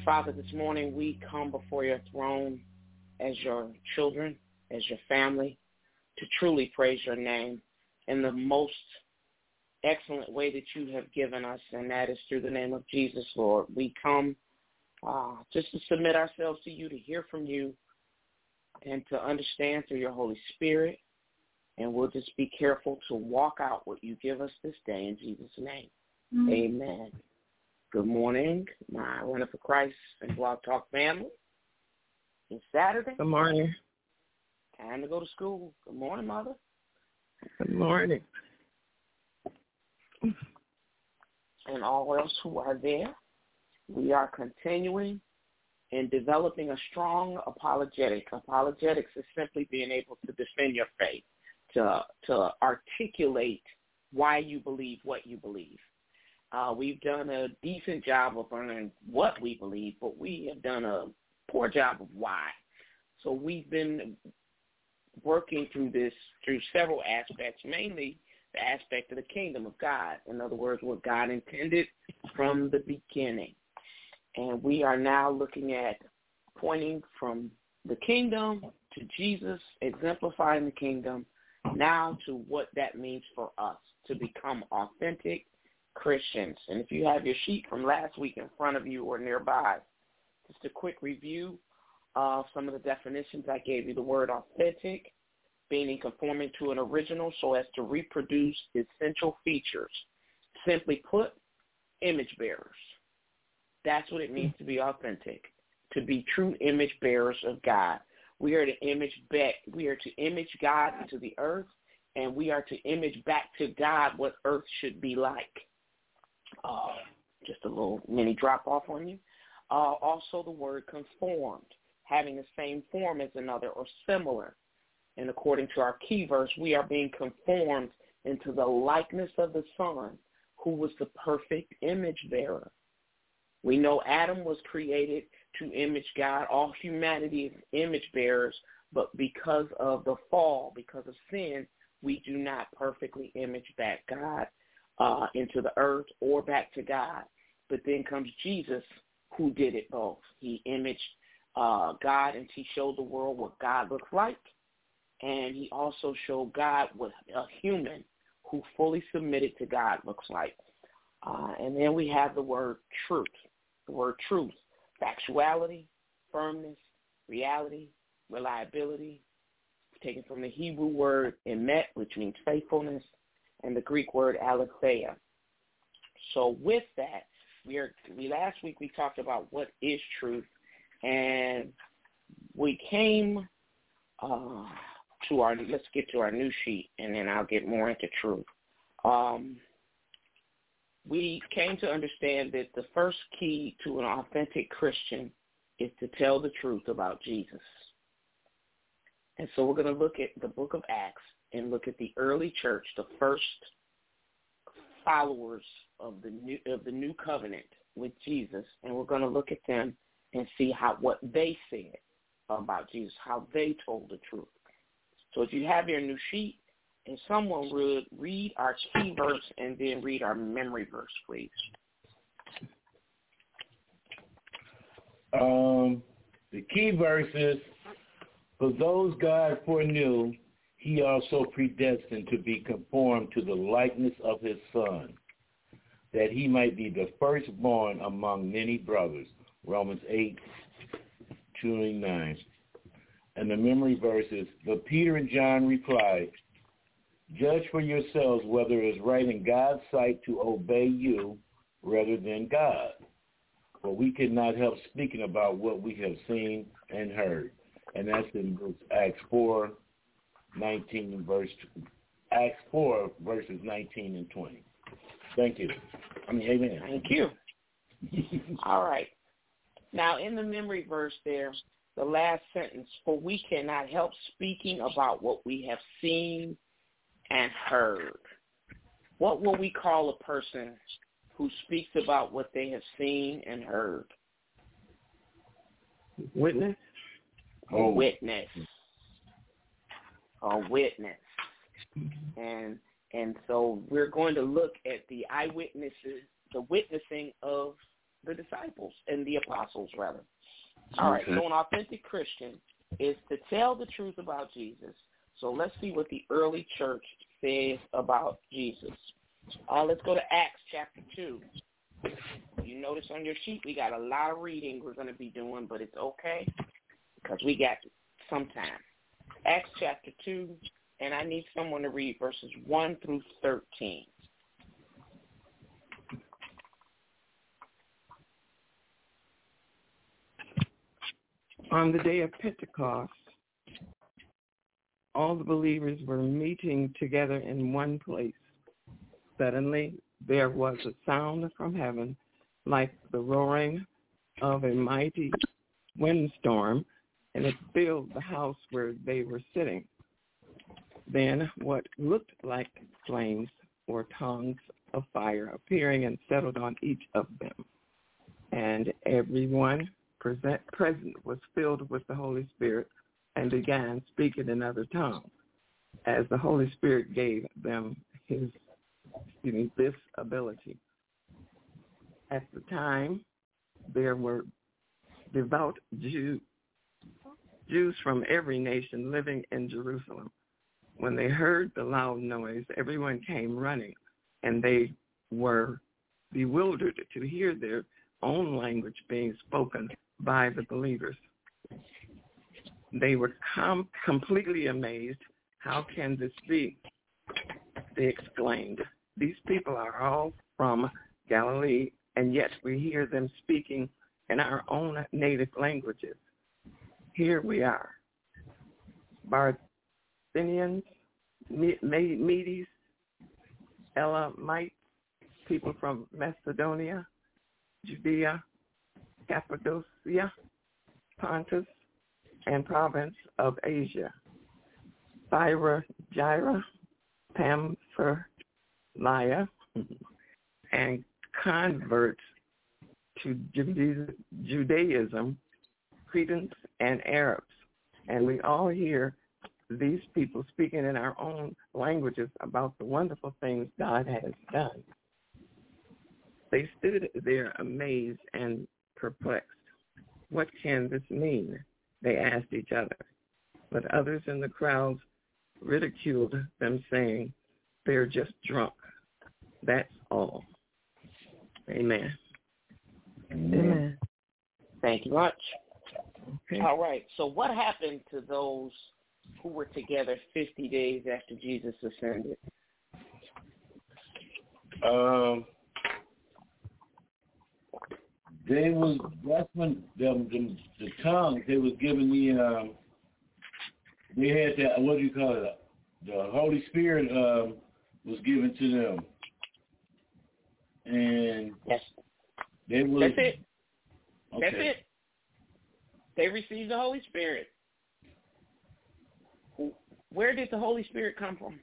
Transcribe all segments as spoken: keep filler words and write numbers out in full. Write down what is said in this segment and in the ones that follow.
Father, this morning we come before your throne as your children, as your family, to truly praise your name in the most excellent way that you have given us, and that is through the name of Jesus, Lord. We come uh, just to submit ourselves to you, to hear from you, and to understand through your Holy Spirit. And we'll just be careful to walk out what you give us this day in Jesus' name. Mm-hmm. Amen. Good morning, my Runner for Christ and Blog Talk family. It's Saturday. Good morning. Time to go to school. Good morning, Mother. Good morning. And all else who are there, we are continuing in developing a strong apologetic. Apologetics is simply being able to defend your faith, to to articulate why you believe what you believe. Uh, we've done a decent job of learning what we believe, but we have done a poor job of why. So we've been working through this through several aspects, mainly the aspect of the kingdom of God. In other words, what God intended from the beginning. And we are now looking at pointing from the kingdom to Jesus, exemplifying the kingdom, now to what that means for us to become authentic Christians. And if you have your sheet from last week in front of you or nearby, just a quick review of some of the definitions I gave you. The word authentic, meaning conforming to an original so as to reproduce essential features. Simply put, image bearers. That's what it means to be authentic, to be true image bearers of God. We are to image back. We are to image God into the earth, and we are to image back to God what earth should be like. Uh, just a little mini drop-off on you. Uh, also the word conformed, having the same form as another or similar. And according to our key verse, we are being conformed into the likeness of the Son, who was the perfect image bearer. We know Adam was created to image God. All humanity is image bearers, but because of the fall, because of sin, we do not perfectly image back God uh, into the earth or back to God. But then comes Jesus, who did it both. He imaged uh, God, and he showed the world what God looks like. And he also showed God what a human who fully submitted to God looks like. Uh, and then we have the word truth. The word truth, factuality, firmness, reality, reliability, taken from the Hebrew word emet, which means faithfulness, and the Greek word aletheia. So with that, we are. We, last week we talked about what is truth, and we came uh, to our, let's get to our new sheet, and then I'll get more into truth. Um, we came to understand that the first key to an authentic Christian is to tell the truth about Jesus. And so we're going to look at the book of Acts and look at the early church, the first followers of the new of the new covenant with Jesus, and we're going to look at them and see how what they said about Jesus, how they told the truth. So if you have your new sheet, and someone would read our key verse and then read our memory verse, please. Um, the key verse is, for those God foreknew, he also predestined to be conformed to the likeness of his Son, that he might be the firstborn among many brothers. Romans eight, twenty-nine. And the memory verse is, but Peter and John replied, judge for yourselves whether it is right in God's sight to obey you rather than God. For we cannot help speaking about what we have seen and heard. And that's in Acts four, nineteen, verse, Acts four, verses nineteen and twenty. Thank you. I mean, amen. Thank you. All right. Now, in the memory verse there, the last sentence, for we cannot help speaking about what we have seen and heard. What will we call a person who speaks about what they have seen and heard? Witness? A witness. A witness. And and so we're going to look at the eyewitnesses, the witnessing of the disciples and the apostles, rather. All right, Okay. so an authentic Christian is to tell the truth about Jesus. So let's see what the early church says about Jesus. Uh, let's go to Acts chapter two. You notice on your sheet we got a lot of reading we're going to be doing, but it's okay because we got some time. Acts chapter two, and I need someone to read verses one through thirteen. On the day of Pentecost, all the believers were meeting together in one place. Suddenly, there was a sound from heaven like the roaring of a mighty windstorm, and it filled the house where they were sitting. Then what looked like flames or tongues of fire appearing and settled on each of them. And everyone present, present was filled with the Holy Spirit and began speaking in other tongues, as the Holy Spirit gave them his, excuse me, this ability. At the time, there were devout Jew, Jews from every nation living in Jerusalem. When they heard the loud noise, everyone came running, and they were bewildered to hear their own language being spoken by the believers. They were com- completely amazed. How can this be? They exclaimed. These people are all from Galilee, and yet we hear them speaking in our own native languages. Here we are, Parthians, Medes, Elamites, people from Macedonia, Judea, Cappadocia, Pontus, and province of Asia, Phrygia, Pamphylia, and converts to Judaism, Cretans, and Arabs. And we all hear these people speaking in our own languages about the wonderful things God has done. They stood there amazed and perplexed. What can this mean? They asked each other. But others in the crowds ridiculed them, saying, they're just drunk. That's all. Amen. Amen. Thank you much. Okay. All right. So what happened to those who were together fifty days after Jesus ascended? Um, they was that's when them, them the tongues they was given the um they had that what do you call it the Holy Spirit um was given to them, and yes they was that's it okay. That's it. They received the Holy Spirit. Where did the Holy Spirit come from?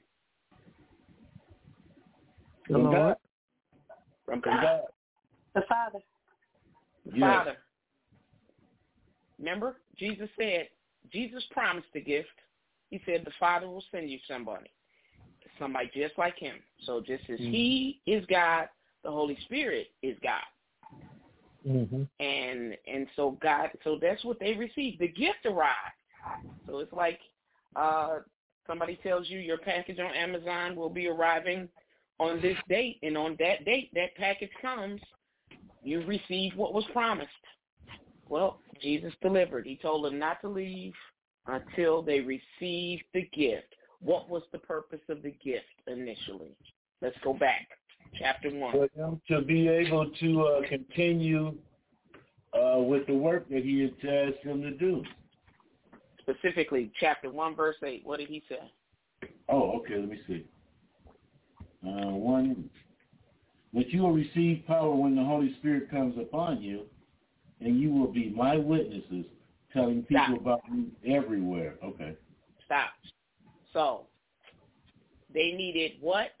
The Lord. From God. The Father. The Yes. Father. Remember, Jesus said, Jesus promised the gift. He said the Father will send you somebody, somebody just like him. So just as mm-hmm. he is God, the Holy Spirit is God. Mm-hmm. And and so God, so that's what they received. The gift arrived. So it's like uh, somebody tells you your package on Amazon will be arriving on this date, and on that date, that package comes. You receive what was promised. Well, Jesus delivered. He told them not to leave until they received the gift. What was the purpose of the gift initially? Let's go back. Chapter one. For them to be able to uh, continue uh, with the work that he had asked them to do. Specifically, chapter one, verse eight. What did he say? Oh, okay. Let me see. Uh, one. But you will receive power when the Holy Spirit comes upon you, and you will be my witnesses, telling people Stop. about me everywhere. Okay. Stop. So, they needed what?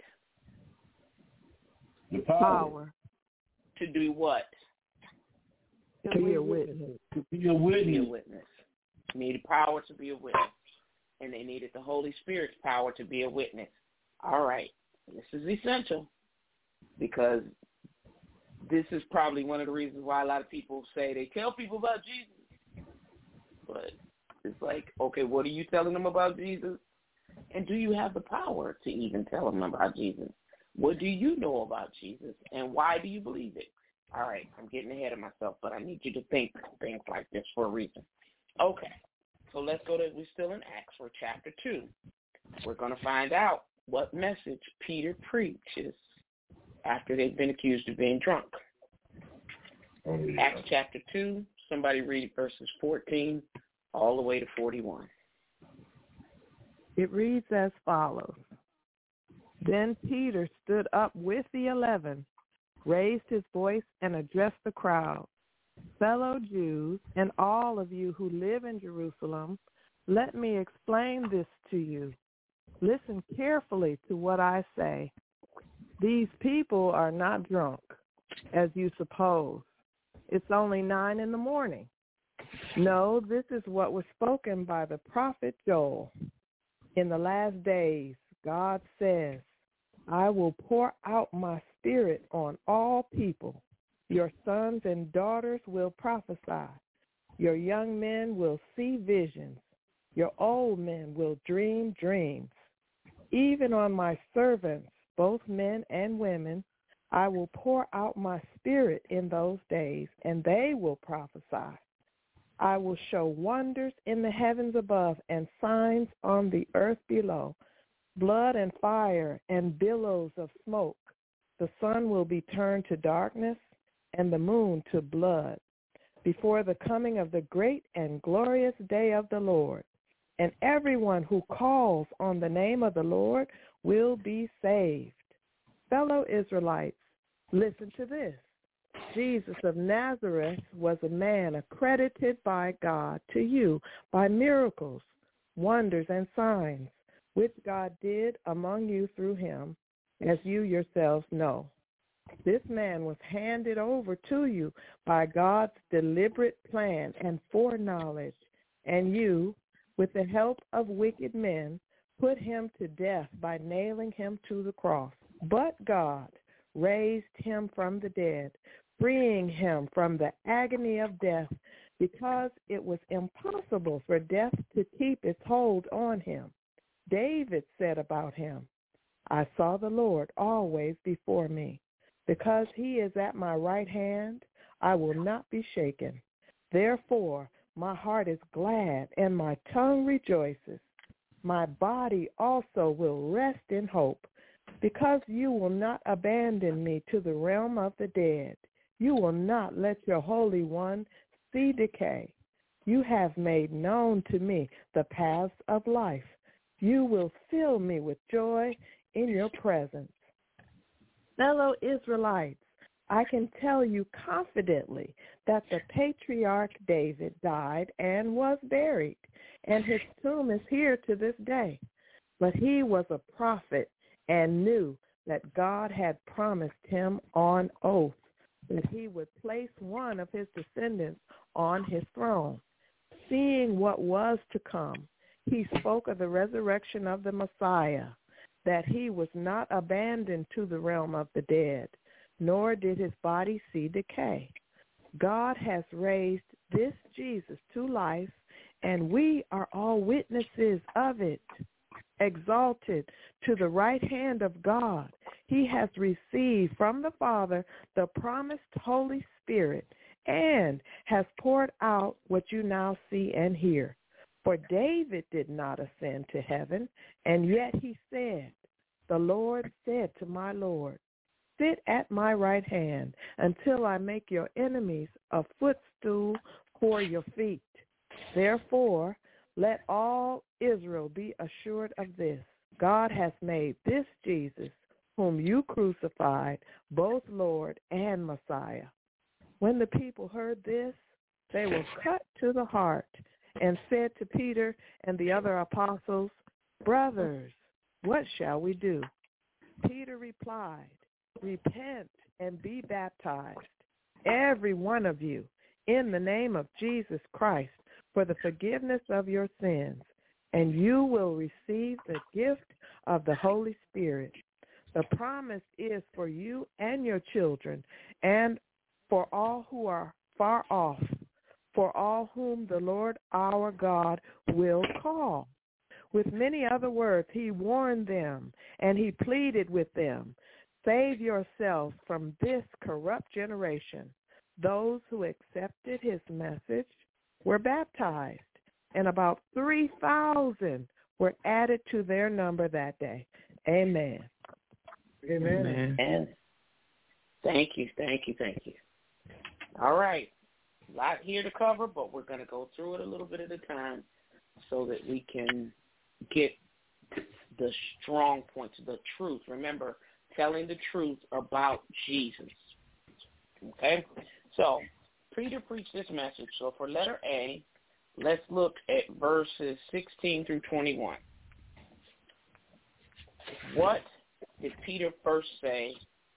The power. Power. To do what? To be a witness. To be a witness. To be a witness. Needed power to be a witness. And they needed the Holy Spirit's power to be a witness. All right. This is essential because this is probably one of the reasons why a lot of people say they tell people about Jesus. But it's like, okay, what are you telling them about Jesus? And do you have the power to even tell them about Jesus? What do you know about Jesus? And why do you believe it? All right, I'm getting ahead of myself, but I need you to think things like this for a reason. Okay, so let's go to, we're still in Acts for chapter two. We're going to find out what message Peter preaches after they've been accused of being drunk. Oh, yeah. Acts chapter two, somebody read verses fourteen all the way to forty-one. It reads as follows. Then Peter stood up with the eleven, raised his voice, and addressed the crowd. Fellow Jews, and all of you who live in Jerusalem, let me explain this to you. Listen carefully to what I say. These people are not drunk, as you suppose. It's only nine in the morning. No, this is what was spoken by the prophet Joel. In the last days, God says, I will pour out my spirit on all people. Your sons and daughters will prophesy. Your young men will see visions. Your old men will dream dreams. Even on my servants, both men and women, I will pour out my spirit in those days, and they will prophesy. I will show wonders in the heavens above and signs on the earth below, blood and fire and billows of smoke. The sun will be turned to darkness and the moon to blood before the coming of the great and glorious day of the Lord. And everyone who calls on the name of the Lord will be saved. Fellow Israelites, listen to this. Jesus of Nazareth was a man accredited by God to you by miracles, wonders, and signs, which God did among you through him, as you yourselves know. This man was handed over to you by God's deliberate plan and foreknowledge, and you, with the help of wicked men, put him to death by nailing him to the cross. But God raised him from the dead, freeing him from the agony of death, because it was impossible for death to keep its hold on him. David said about him, I saw the Lord always before me. Because he is at my right hand, I will not be shaken. Therefore, my heart is glad and my tongue rejoices. My body also will rest in hope, because you will not abandon me to the realm of the dead. You will not let your Holy One see decay. You have made known to me the paths of life. You will fill me with joy in your presence. Fellow Israelites, I can tell you confidently that the patriarch David died and was buried, and his tomb is here to this day. But he was a prophet and knew that God had promised him on oath that he would place one of his descendants on his throne. Seeing what was to come, he spoke of the resurrection of the Messiah, that he was not abandoned to the realm of the dead, nor did his body see decay. God has raised this Jesus to life, and we are all witnesses of it. Exalted to the right hand of God, he has received from the Father the promised Holy Spirit and has poured out what you now see and hear. For David did not ascend to heaven, and yet he said, the Lord said to my Lord, sit at my right hand until I make your enemies a footstool for your feet. Therefore, let all Israel be assured of this. God has made this Jesus, whom you crucified, both Lord and Messiah. When the people heard this, they were cut to the heart and said to Peter and the other apostles, brothers, what shall we do? Peter replied, repent and be baptized, every one of you, in the name of Jesus Christ, for the forgiveness of your sins, and you will receive the gift of the Holy Spirit. The promise is for you and your children, and for all who are far off, for all whom the Lord our God will call. With many other words, he warned them, and he pleaded with them, save yourselves from this corrupt generation. Those who accepted his message were baptized, and about three thousand were added to their number that day. Amen. Amen. Amen. And thank you, thank you, thank you. All right. A lot here to cover, but we're going to go through it a little bit at a time so that we can get the strong points, the truth. Remember, telling the truth about Jesus. Okay? So, Peter preached this message. So for letter A, let's look at verses sixteen through twenty-one. What did Peter first say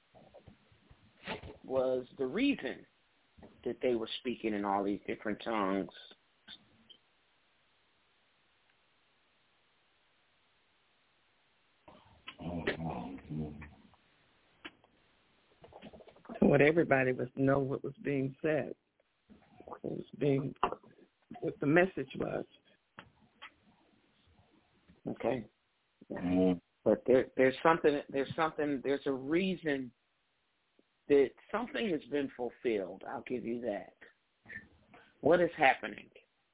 was the reason that they were speaking in all these different tongues? What everybody was know what was being said, what was being, what the message was. Okay. Mm-hmm. But there, there's something, there's something, there's a reason that something has been fulfilled. I'll give you that. What is happening?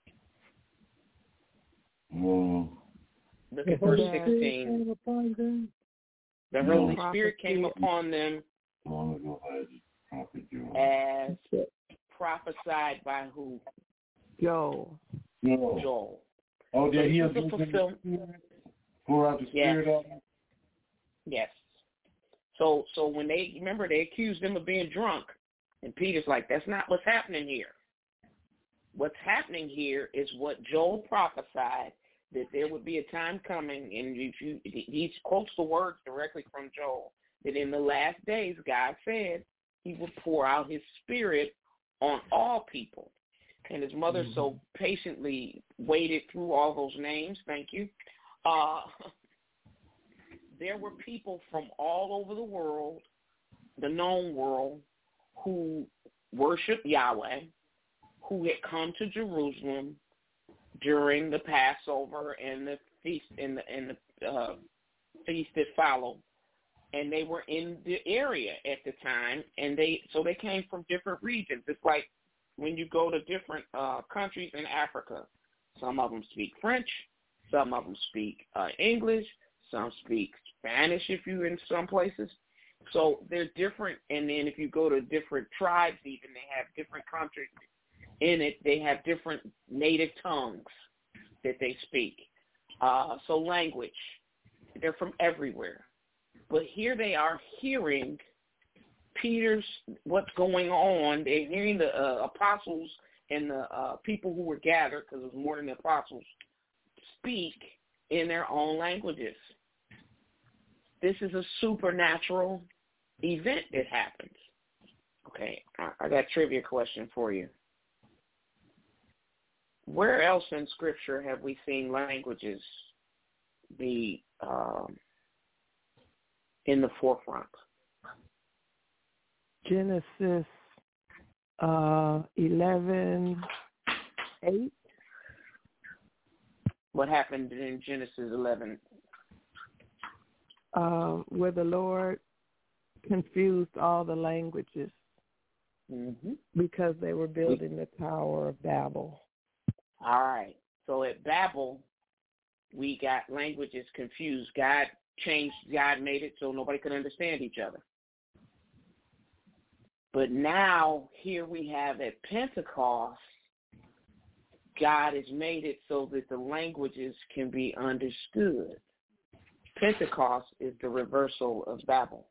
Mm-hmm. Look at verse sixteen. The Holy Spirit came upon them as prophesied by who? Joel. Joel. Oh, did he so fulfill- pour out the Spirit yes. on them? Yes. So, so when they, remember, they accused them of being drunk, and Peter's like, that's not what's happening here. What's happening here is what Joel prophesied, that there would be a time coming, and if you, he quotes the words directly from Joel, that in the last days, God said he would pour out his Spirit on all people. And his mother mm-hmm. so patiently waited through all those names. Thank you. Uh, there were people from all over the world, the known world, who worshiped Yahweh, who had come to Jerusalem during the Passover and the feast and the, and the uh, feast that followed, and they were in the area at the time, and they so they came from different regions. It's like when you go to different uh, countries in Africa. Some of them speak French, some of them speak uh, English, some speak Spanish if you're in some places. So they're different, and then if you go to different tribes even, they have different countries in it. They have different native tongues that they speak. Uh, so language, they're from everywhere. But here they are hearing Peter's, what's going on. They're hearing the uh, apostles and the uh, people who were gathered, because it was more than the apostles, speak in their own languages. This is a supernatural event that happens. Okay, I, I got a trivia question for you. Where else in Scripture have we seen languages be um, in the forefront? Genesis uh, eleven eight. What happened in Genesis eleven? Uh, where the Lord confused all the languages mm-hmm. because they were building the Tower of Babel. All right. So at Babel, we got languages confused. God changed, God made it so nobody could understand each other. But now, here we have at Pentecost, God has made it so that the languages can be understood. Pentecost is the reversal of Babel.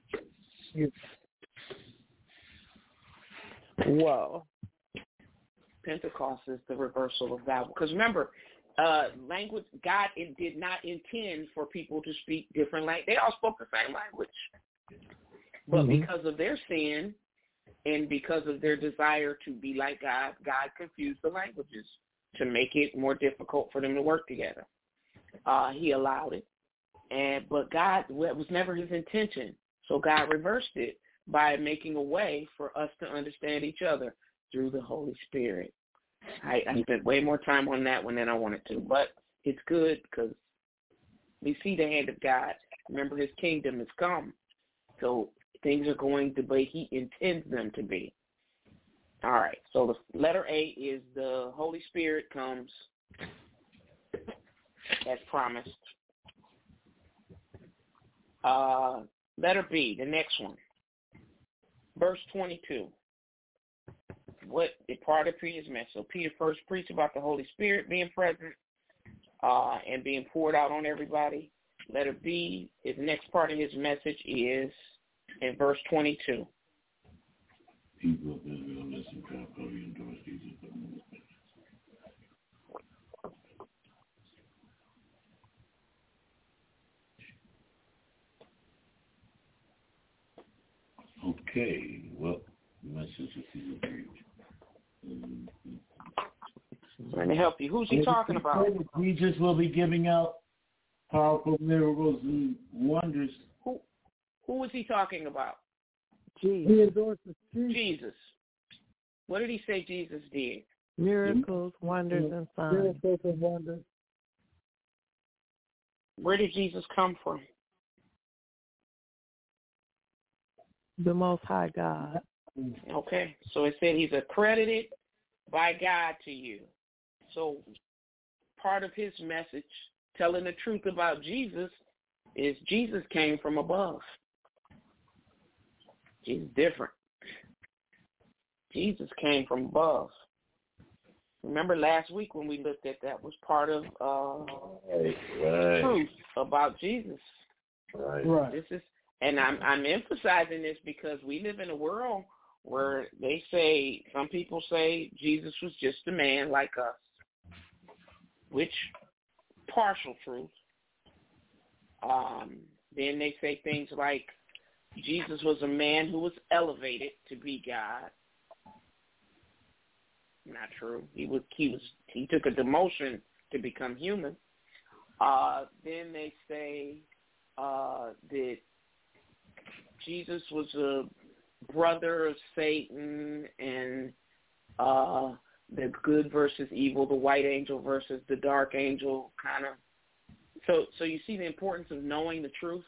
Whoa. Pentecost is the reversal of Babel. Because remember, uh, language, God it did not intend for people to speak different language. They all spoke the same language. But mm-hmm. because of their sin and because of their desire to be like God, God confused the languages to make it more difficult for them to work together. Uh, he allowed it. And but God, that was never his intention. So God reversed it by making a way for us to understand each other through the Holy Spirit. I, I spent way more time on that one than I wanted to, but it's good because we see the hand of God. Remember, his kingdom has come. So things are going the way he intends them to be. All right, so the letter A is the Holy Spirit comes as promised. Uh, letter B, the next one, verse twenty-two. What is part of Peter's message? So Peter first preached about the Holy Spirit being present uh, and being poured out on everybody. Letter B, his next part of his message is in verse twenty-two. People of Israel, listen, carefully, endorse these. Okay, well, the message is Caesar preach. Let me help you. Who's he talking about? Jesus will be giving out powerful miracles and wonders. Who who is he talking about? Jesus. He endorses Jesus. Jesus. What did he say Jesus did? Miracles, wonders, and signs. Miracles and wonders. Where did Jesus come from? The Most High God. Okay, so it said he's accredited by God to you. So part of his message, telling the truth about Jesus, is Jesus came from above. Jesus different. Jesus came from above. Remember last week when we looked at that was part of uh, right, right. truth about Jesus. Right. Right. This is, and I'm I'm emphasizing this because we live in a world where they say, some people say Jesus was just a man like us, which partial truth. Um, then they say things like Jesus was a man who was elevated to be God. Not true. He was he was he took a demotion to become human. Uh, then they say uh, that Jesus was a brother of Satan, and uh, the good versus evil, the white angel versus the dark angel, kind of. So, so you see the importance of knowing the truth.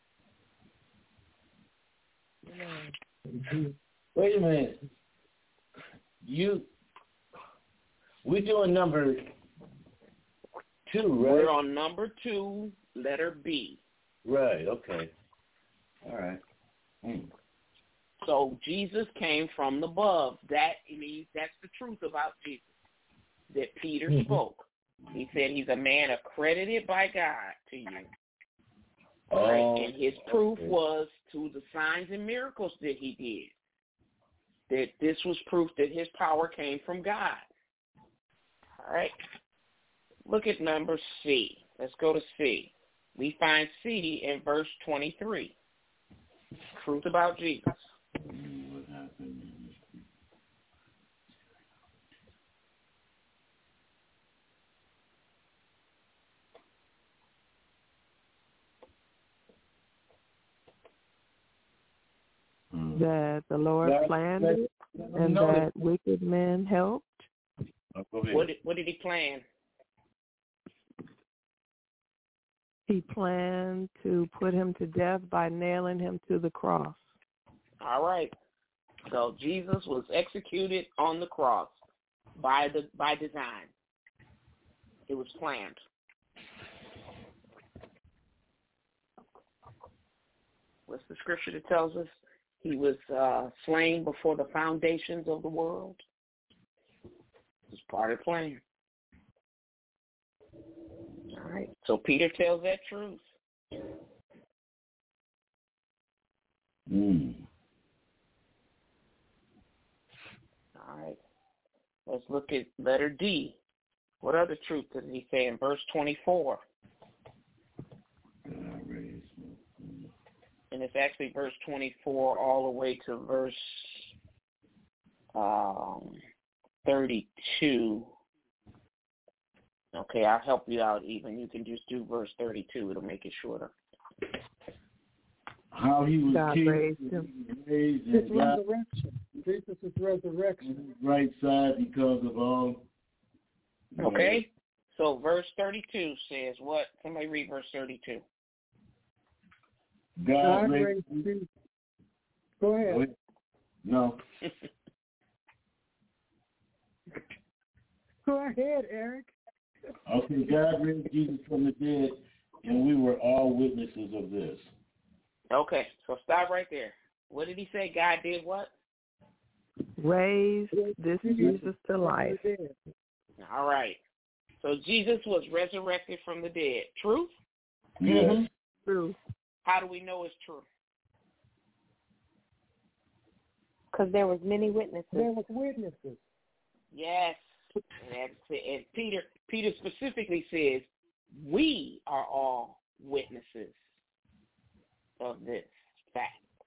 Wait a minute. You, we're doing number two, right? We're on number two, letter B. Right. Okay. All right. Mm. So Jesus came from above. That means that's the truth about Jesus that Peter mm-hmm. spoke. He said he's a man accredited by God to you. Oh, right? And his proof okay. was to the signs and miracles that he did. That this was proof that his power came from God. All right. Look at number C. Let's go to C. We find C in verse twenty-three. Truth about Jesus. What happened? That the Lord that, planned that, it and no, that wicked men helped. What did, what did he plan? He planned to put him to death by nailing him to the cross. All right. So Jesus was executed on the cross by the by design. It was planned. What's the scripture that tells us? He was uh, slain before the foundations of the world. It's part of the plan. All right. So Peter tells that truth. Mm. All right. Let's look at letter D. What other truth does he say in verse twenty-four? And it's actually verse twenty-four all the way to verse um, thirty-two. Okay, I'll help you out even. You can just do verse thirty-two. It'll make it shorter. How he was God king, raised him. raised His and God resurrection. Jesus' resurrection. right side because of all. Okay? So verse thirty-two says what? Somebody read verse thirty-two. God, God raised, raised Jesus. Go ahead. Go ahead. No. Go ahead, Eric. Okay, God raised Jesus from the dead, and we were all witnesses of this. Okay, so stop right there. What did he say? God did what? Raised this Jesus to life. All right. So Jesus was resurrected from the dead. Truth? Yes. True. How do we know it's true? Because there was many witnesses. There was witnesses. Yes. And, that's, and Peter, Peter specifically says, we are all witnesses of this fact.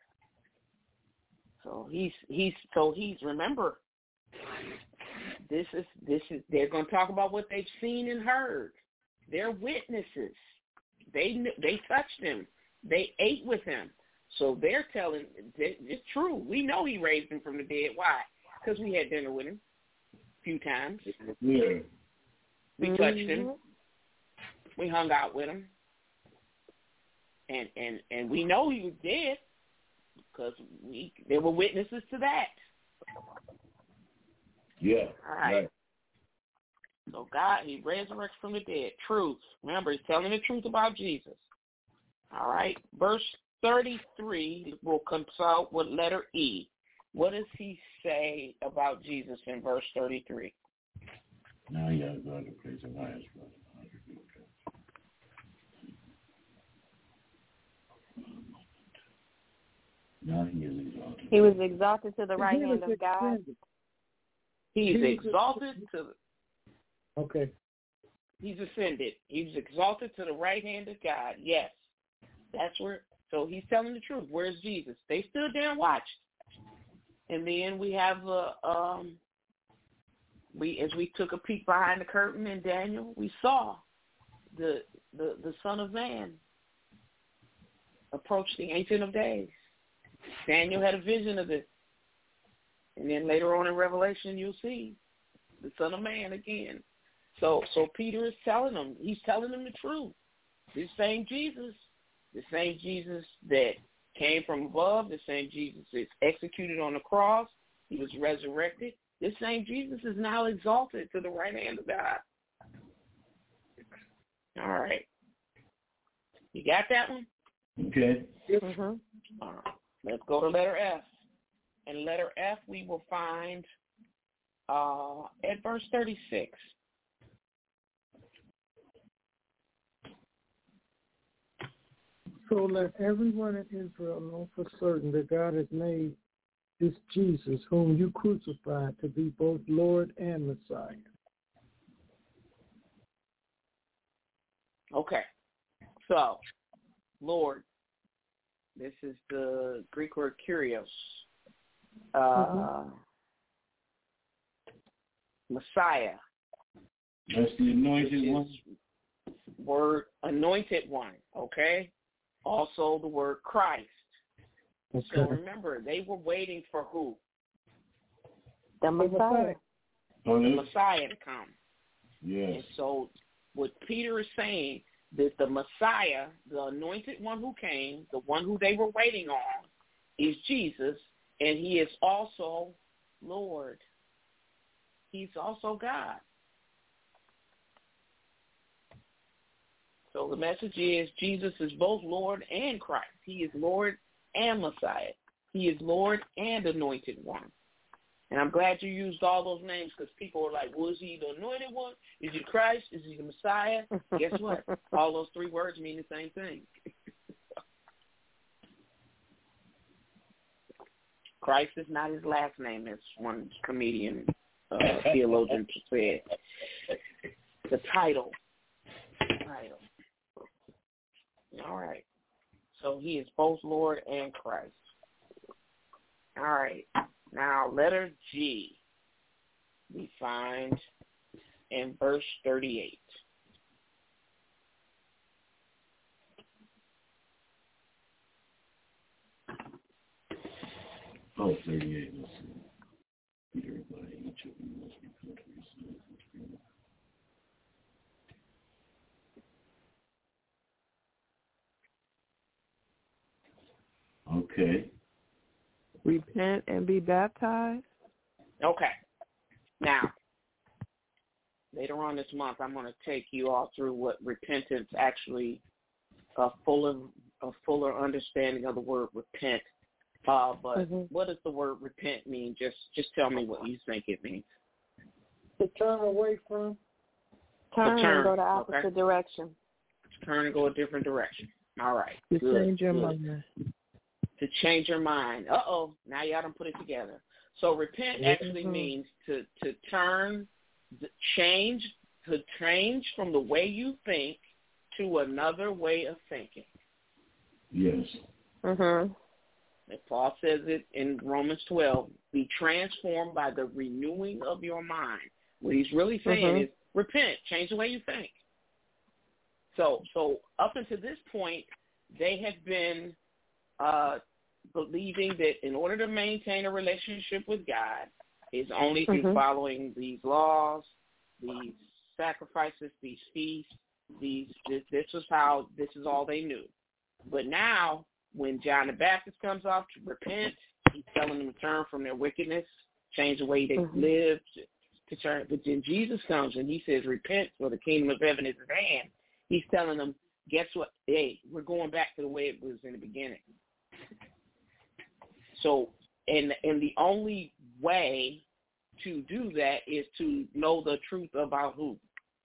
So he's he's so he's remember. This is this is they're going to talk about what they've seen and heard. They're witnesses. They they touched him. They ate with him. So they're telling it's true. We know he raised him from the dead. Why? Because we had dinner with him a few times. Yeah. We touched him. We hung out with him. And and and we know he was dead because we there were witnesses to that. Yeah. All right. right. So God, he resurrects from the dead. Truth. Remember, he's telling the truth about Jesus. All right. Verse thirty-three will consult with letter E. What does he say about Jesus in verse thirty-three? Now you gotta go to the place of highest brother. Now he is exalted. He was exalted to the right hand of God. He's exalted to the, Okay. He's ascended. He's exalted to the right hand of God. Yes. That's where, so he's telling the truth. Where's Jesus? They stood there and watched. And then we have, uh, um, we as we took a peek behind the curtain in Daniel, we saw the, the, the Son of Man approach the Ancient of Days. Daniel had a vision of this. And then later on in Revelation, you'll see the Son of Man again. So so Peter is telling them, he's telling them the truth. This same Jesus, the same Jesus that came from above, the same Jesus is executed on the cross, he was resurrected. This same Jesus is now exalted to the right hand of God. All right. You got that one? Okay. Mm-hmm. All right. Let's go to letter F. In letter F, we will find uh, at verse thirty-six. So let everyone in Israel know for certain that God has made this Jesus, whom you crucified, to be both Lord and Messiah. Okay. So, Lord, this is the Greek word kurios. Uh, mm-hmm. Messiah. That's the anointed one. Word anointed one, okay? Also the word Christ. Okay. So remember, they were waiting for who? The Messiah. The Messiah to come. Yes. And so what Peter is saying, that the Messiah, the anointed one who came, the one who they were waiting on, is Jesus, and he is also Lord. He's also God. So the message is Jesus is both Lord and Christ. He is Lord and Messiah. He is Lord and anointed one. And I'm glad you used all those names because people are like, well, is he the anointed one? Is he Christ? Is he the Messiah? Guess what? All those three words mean the same thing. Christ is not his last name, as one comedian, uh, theologian said. The title. Title. All right. So he is both Lord and Christ. All right. Now, letter G. We find and verse thirty-eight. Oh, thirty-eight. Let's see. Everybody, each of you must repent of your sins. Okay. Repent and be baptized. Okay. Now, later on this month, I'm going to take you all through what repentance actually, a fuller, a fuller understanding of the word repent. Uh, but mm-hmm. What does the word repent mean? Just, just tell me what you think it means. To turn away from. Turn, turn and go the opposite okay. direction. Turn and go a different direction. All right. To good, change your good. mind. To change your mind. Uh-oh, now y'all done put it together. So repent actually mm-hmm. means to, to turn, change, to change from the way you think to another way of thinking. Yes. Mm-hmm. And Paul says it in Romans twelve, be transformed by the renewing of your mind. What he's really saying mm-hmm. is repent, change the way you think. So, so up until this point, they have been uh, believing that in order to maintain a relationship with God is only through mm-hmm. following these laws, these sacrifices, these feasts. These this, this is how this is all they knew. But now, when John the Baptist comes off to repent, he's telling them to turn from their wickedness, change the way they mm-hmm. live, to, to turn. But then Jesus comes and he says, repent, for the kingdom of heaven is at hand. He's telling them, guess what? Hey, we're going back to the way it was in the beginning. So, and and the only way to do that is to know the truth about who?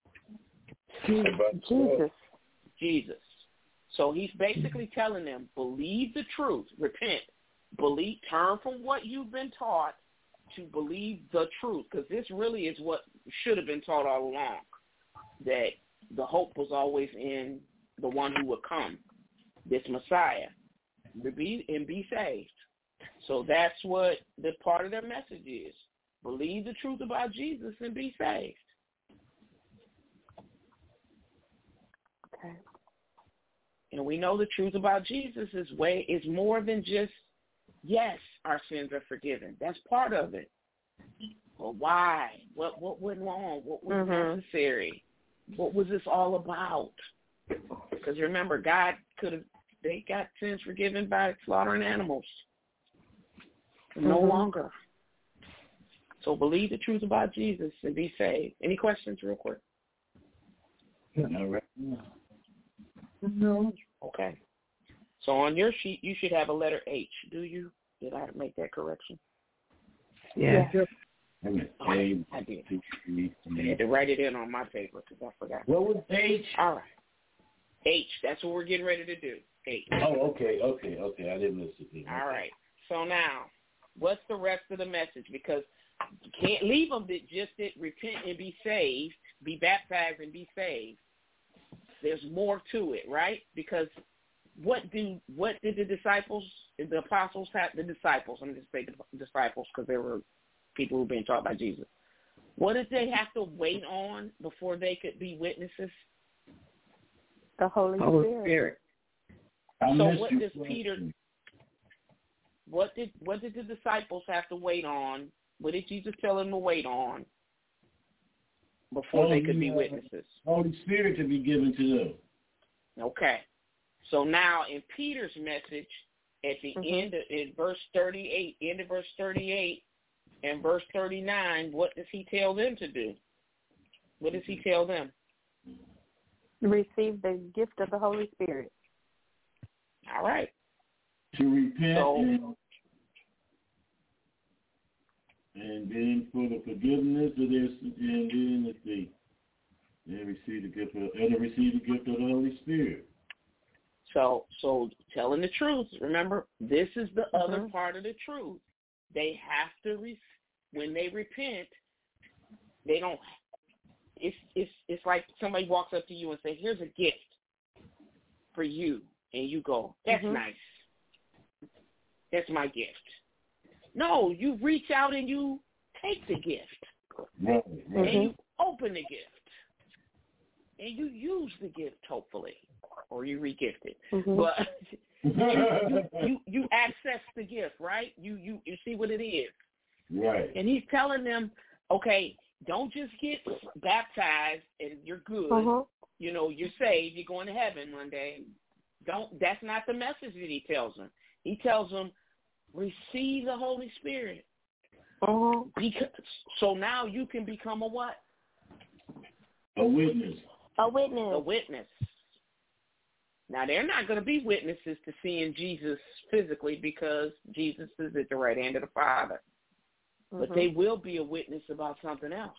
Jesus. Jesus. So he's basically telling them, believe the truth, repent, believe, turn from what you've been taught to believe the truth, because this really is what should have been taught all along, that the hope was always in the one who would come, this Messiah, to be and be saved. So that's what the part of their message is. Believe the truth about Jesus and be saved. Okay. And we know the truth about Jesus is way is more than just, yes, our sins are forgiven. That's part of it. Well, why? What what went wrong? What was mm-hmm. necessary? What was this all about? Because remember, God could have, they got sins forgiven by slaughtering animals. Mm-hmm. No longer. So believe the truth about Jesus and be saved. Any questions real quick? No, right. No. Okay. So on your sheet, you should have a letter H. Do you? Did I make that correction? Yeah. yeah. Oh, I did. I had to write it in on my paper because I forgot. What was H? All right. H. That's what we're getting ready to do. H. Oh, okay, okay, okay. I didn't listen to you. All right. So now, what's the rest of the message? Because you can't leave them that just did repent and be saved, be baptized and be saved. There's more to it, right? Because what do what did the disciples, the apostles have, the disciples, I'm just saying disciples because they were people who were being taught by Jesus. What did they have to wait on before they could be witnesses? The Holy, Holy Spirit. Spirit. So what does Peter, what did what did the disciples have to wait on? What did Jesus tell them to wait on before oh, they could be witnesses? Holy Spirit to be given to them. Okay. So now in Peter's message, at the mm-hmm. end of in verse thirty-eight, end of verse thirty-eight and verse thirty-nine, what does he tell them to do? What does he tell them? Receive the gift of the Holy Spirit. All right. To repent so, and, and then for the forgiveness of their sins, and then let's see, they receive the gift of, and they receive the gift of the Holy Spirit. So, so telling the truth. Remember, this is the mm-hmm. other part of the truth. They have to, re- when they repent, they don't. It's it's it's like somebody walks up to you and says, "Here's a gift for you," and you go, "That's mm-hmm. nice. That's my gift." No, you reach out and you take the gift. Right, right. And you open the gift. And you use the gift, hopefully, or you re-gift it. Mm-hmm. But you, you you access the gift, right? You, you, you see what it is. Right. And he's telling them, okay, don't just get baptized and you're good. Uh-huh. You know, you're saved. You're going to heaven one day. Don't. That's not the message that he tells them. He tells them, receive the Holy Spirit. Uh-huh. Because, so now you can become a what? A witness. A witness. A witness. Now, they're not going to be witnesses to seeing Jesus physically because Jesus is at the right hand of the Father. Mm-hmm. But they will be a witness about something else.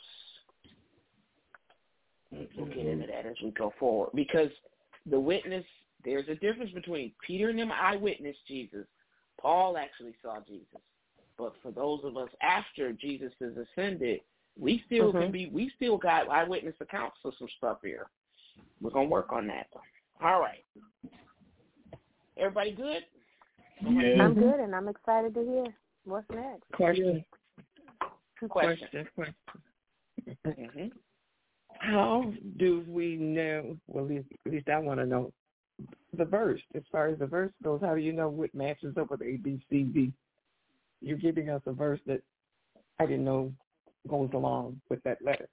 We'll get into that as we go forward. Because the witness, there's a difference between Peter and them eyewitness Jesus. Paul actually saw Jesus. But for those of us after Jesus is ascended, we still mm-hmm. can be, we still got eyewitness accounts for some stuff here. We're going to work on that. All right. Everybody good? Yeah. I'm good, and I'm excited to hear what's next. Question. Question. Question. Question. Mm-hmm. How do we know, well, at least, at least I want to know, the verse, as far as the verse goes, how do you know what matches up with A, B, C, D? You're giving us a verse that I didn't know goes along with that letter.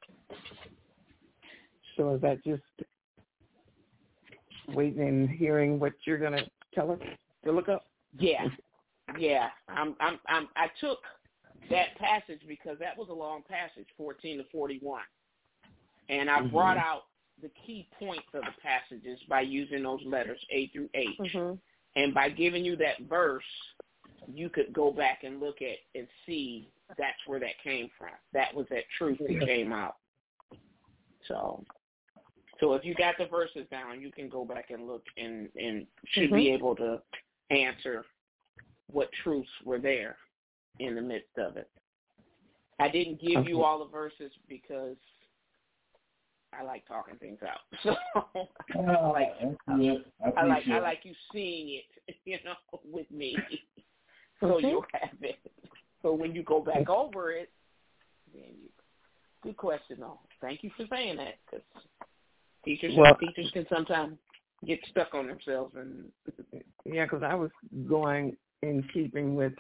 So is that just waiting and hearing what you're going to tell us to look up? Yeah. Yeah. I'm, I'm, I'm, I took that passage because that was a long passage, fourteen to forty-one. And I mm-hmm. brought out the key points of the passages by using those letters, A through H. Mm-hmm. And by giving you that verse, you could go back and look at and see that's where that came from. That was that truth that came out. So so if you got the verses down, you can go back and look and, and should mm-hmm. be able to answer what truths were there in the midst of it. I didn't give okay. you all the verses because I like talking things out. So I like I, I like I like you seeing it, you know, with me. So okay. you'll have it. So when you go back over it, then you. Good question, though. Thank you for saying that, because teachers well, teachers can sometimes get stuck on themselves. And yeah, because I was going in keeping with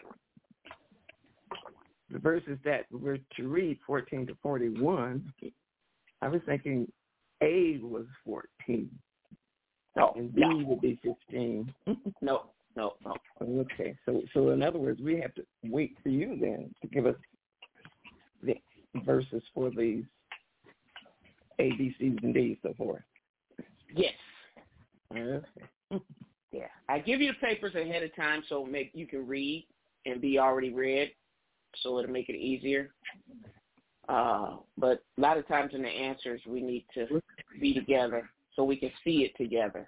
the verses that we're to read, fourteen to forty-one. I was thinking A was fourteen. No, and B no. would be fifteen. no, no, no. Okay, so so in other words, we have to wait for you then to give us the verses for these A, B, C's, and D's, so forth. Yes. Okay. Yeah, I give you the papers ahead of time so make you can read and be already read, so it'll make it easier. Uh, but a lot of times in the answers, we need to be together so we can see it together.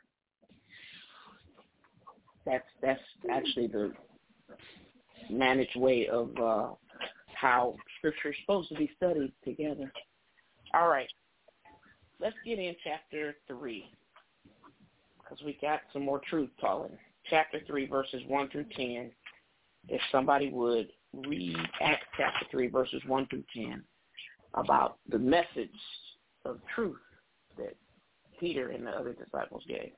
That's that's actually the managed way of uh, how Scripture is supposed to be studied together. All right, let's get in chapter three because we got some more truth calling. Chapter three, verses one through ten. If somebody would read Acts chapter three, verses one through ten. About the message of truth that Peter and the other disciples gave.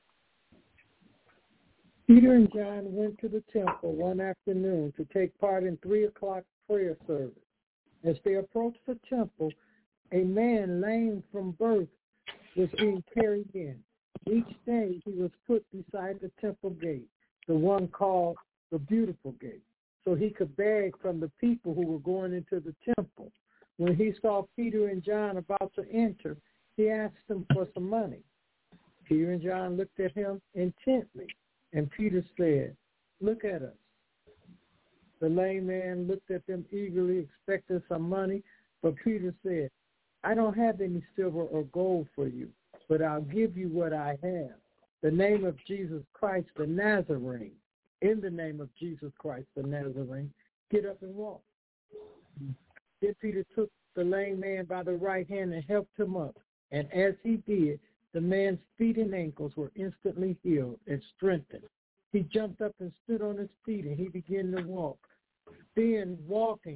Peter and John went to the temple one afternoon to take part in three o'clock prayer service. As they approached the temple, a man lame from birth was being carried in. Each day he was put beside the temple gate, the one called the Beautiful Gate, so he could beg from the people who were going into the temple. When he saw Peter and John about to enter, he asked them for some money. Peter and John looked at him intently, and Peter said, "Look at us." The lame man looked at them eagerly, expecting some money, but Peter said, "I don't have any silver or gold for you, but I'll give you what I have. The name of Jesus Christ the Nazarene. In the name of Jesus Christ the Nazarene, get up and walk." Then Peter took the lame man by the right hand and helped him up. And as he did, the man's feet and ankles were instantly healed and strengthened. He jumped up and stood on his feet, and he began to walk. Then, walking,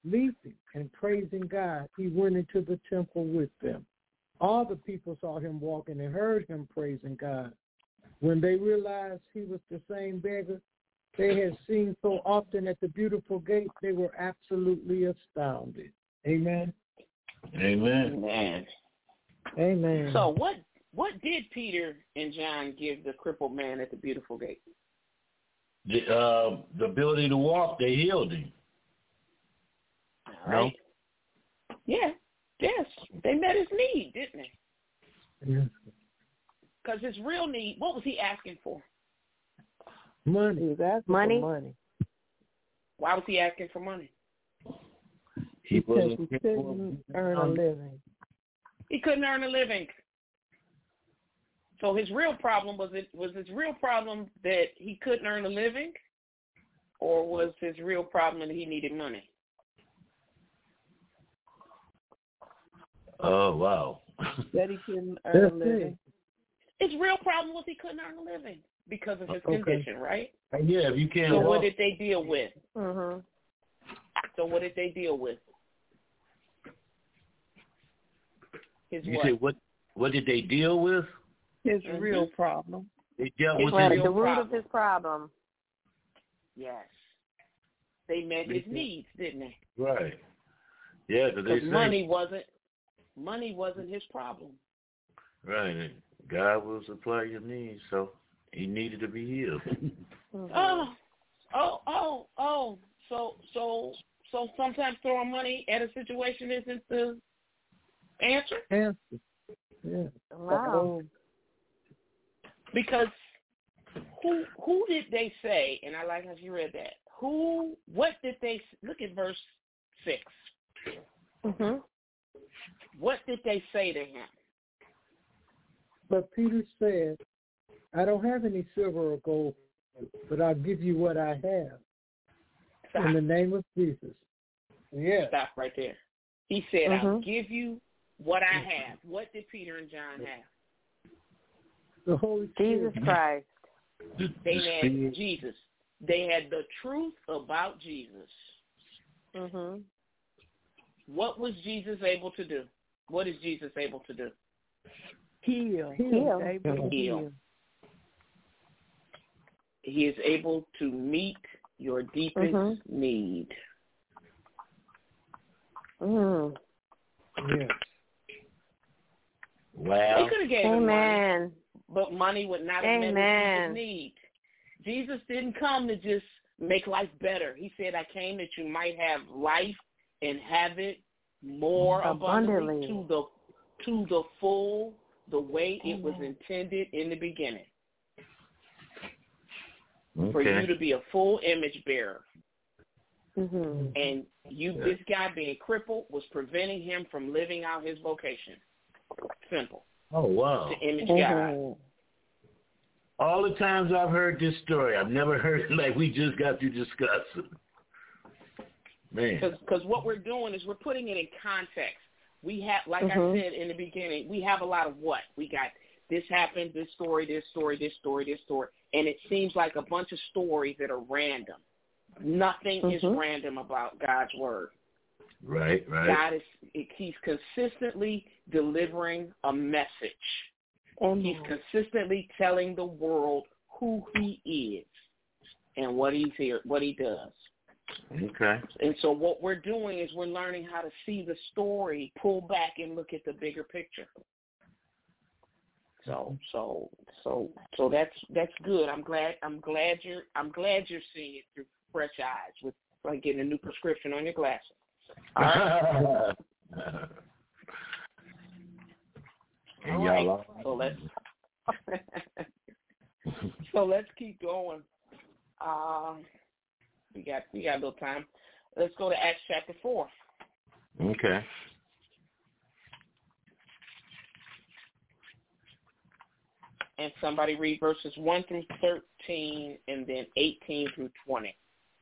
Leaping and praising God, he went into the temple with them. All the people saw him walking and heard him praising God. When they realized he was the same beggar they had seen so often at the beautiful gate, they were absolutely astounded. Amen. Amen. Amen. Amen. So what what did Peter and John give the crippled man at the beautiful gate? The, uh, the ability to walk, they healed him. All right. No? Yeah. Yes. They met his need, didn't they? Yes. Because his real need, what was he asking for? Money. He was asking Money? for money. Why was he asking for money? He Because he couldn't earn a living. He couldn't earn a living. So his real problem was it was his real problem that he couldn't earn a living, or was his real problem that he needed money? Oh wow! That he couldn't earn a living. His real problem was he couldn't earn a living because of his okay. condition, right? Yeah, if you can't. So walk. what did they deal with? Mm-hmm. So what did they deal with? His you what? said what? What did they deal with? His mm-hmm. real problem. They dealt his with well, his the root problem. of his problem. Yes. They met his needs, didn't they? Right. Yeah, because they say money wasn't money wasn't his problem. Right. God will supply your needs, so he needed to be healed. mm-hmm. Oh, oh, oh, oh. So, so, so sometimes throwing money at a situation isn't the answer. Answer. Yeah. Wow. Because who who did they say? And I like how you read that. Who? What did they look at verse six? Mm-hmm. What did they say to him? But Peter said, I don't have any silver or gold, but I'll give you what I have. Stop. In the name of Jesus. Yeah. Stop right there. He said, mm-hmm. I'll give you what I have. What did Peter and John have? The Holy Jesus Spirit. Christ. They had Jesus. They had the truth about Jesus. Mm-hmm. What was Jesus able to do? What is Jesus able to do? Heal. Heal. Heal. Heal. He is able to meet your deepest mm-hmm. need. Mm. Yes. Wow. They could have gave him money, but money would not have Amen. met his need. Jesus didn't come to just make life better. He said, I came that you might have life and have it more abundantly, abundantly to the to the full, the way Amen. It was intended in the beginning. Okay. For you to be a full image bearer. Mm-hmm. And you, this guy being crippled was preventing him from living out his vocation. Simple. Oh, wow. To image mm-hmm. God. All the times I've heard this story, I've never heard it like we just got to discuss it. Man. Because what we're doing is we're putting it in context. We have, like mm-hmm. I said in the beginning, we have a lot of what? We got this happened, this story, this story, this story, this story. And it seems like a bunch of stories that are random. Nothing mm-hmm. is random about God's word. Right, right. God is, he's consistently delivering a message. Mm-hmm. He's consistently telling the world who he is and what he's here, what he does. Okay. And so what we're doing is we're learning how to see the story, pull back and look at the bigger picture. So so so so that's that's good. I'm glad I'm glad you're I'm glad you're seeing it through fresh eyes with like getting a new prescription on your glasses. All right. All right. So let's so let's keep going. Um, we got we got a little time. Let's go to Acts chapter four. Okay. And somebody read verses one through thirteen and then eighteen through twenty.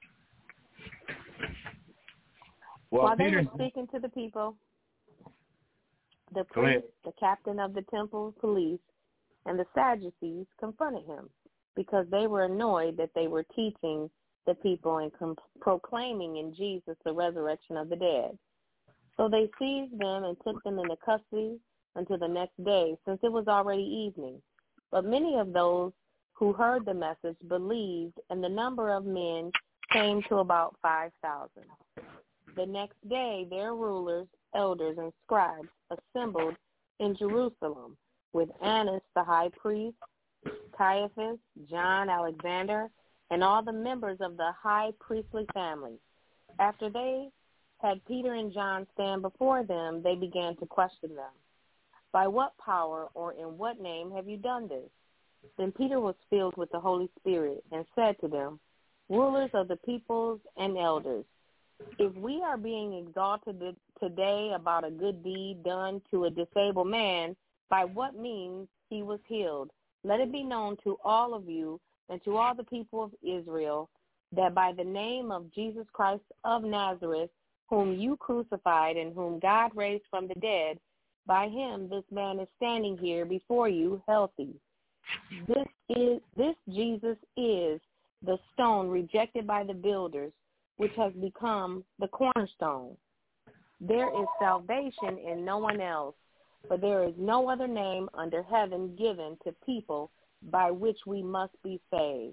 Well, While Peter, they were speaking to the people, the priest, the captain of the temple police, and the Sadducees confronted him because they were annoyed that they were teaching the people and com- proclaiming in Jesus the resurrection of the dead. So they seized them and took them into custody until the next day, since it was already evening. But many of those who heard the message believed, and the number of men came to about five thousand. The next day their rulers, elders, and scribes assembled in Jerusalem with Annas the high priest, Caiaphas, John, Alexander, and all the members of the high priestly family. After they had Peter and John stand before them, they began to question them. By what power or in what name have you done this? Then Peter was filled with the Holy Spirit and said to them, rulers of the peoples and elders, if we are being exalted today about a good deed done to a disabled man, by what means he was healed, let it be known to all of you and to all the people of Israel that by the name of Jesus Christ of Nazareth, whom you crucified and whom God raised from the dead, by him this man is standing here before you healthy. This is this Jesus is the stone rejected by the builders, which has become the cornerstone. There is salvation in no one else, for there is no other name under heaven given to people by which we must be saved.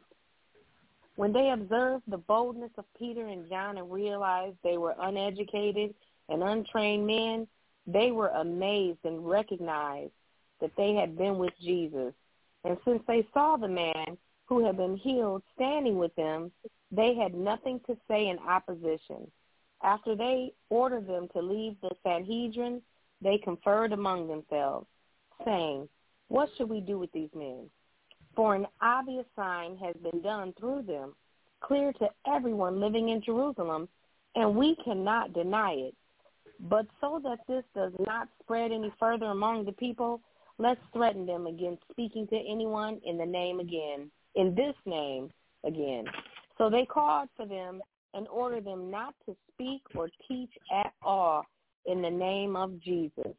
When they observed the boldness of Peter and John and realized they were uneducated and untrained men, they were amazed and recognized that they had been with Jesus. And since they saw the man who had been healed standing with them, they had nothing to say in opposition. After they ordered them to leave the Sanhedrin, they conferred among themselves, saying, what should we do with these men? For an obvious sign has been done through them, clear to everyone living in Jerusalem, and we cannot deny it. But so that this does not spread any further among the people, let's threaten them against speaking to anyone in the name again, in this name again. So they called for them and ordered them not to speak or teach at all in the name of Jesus.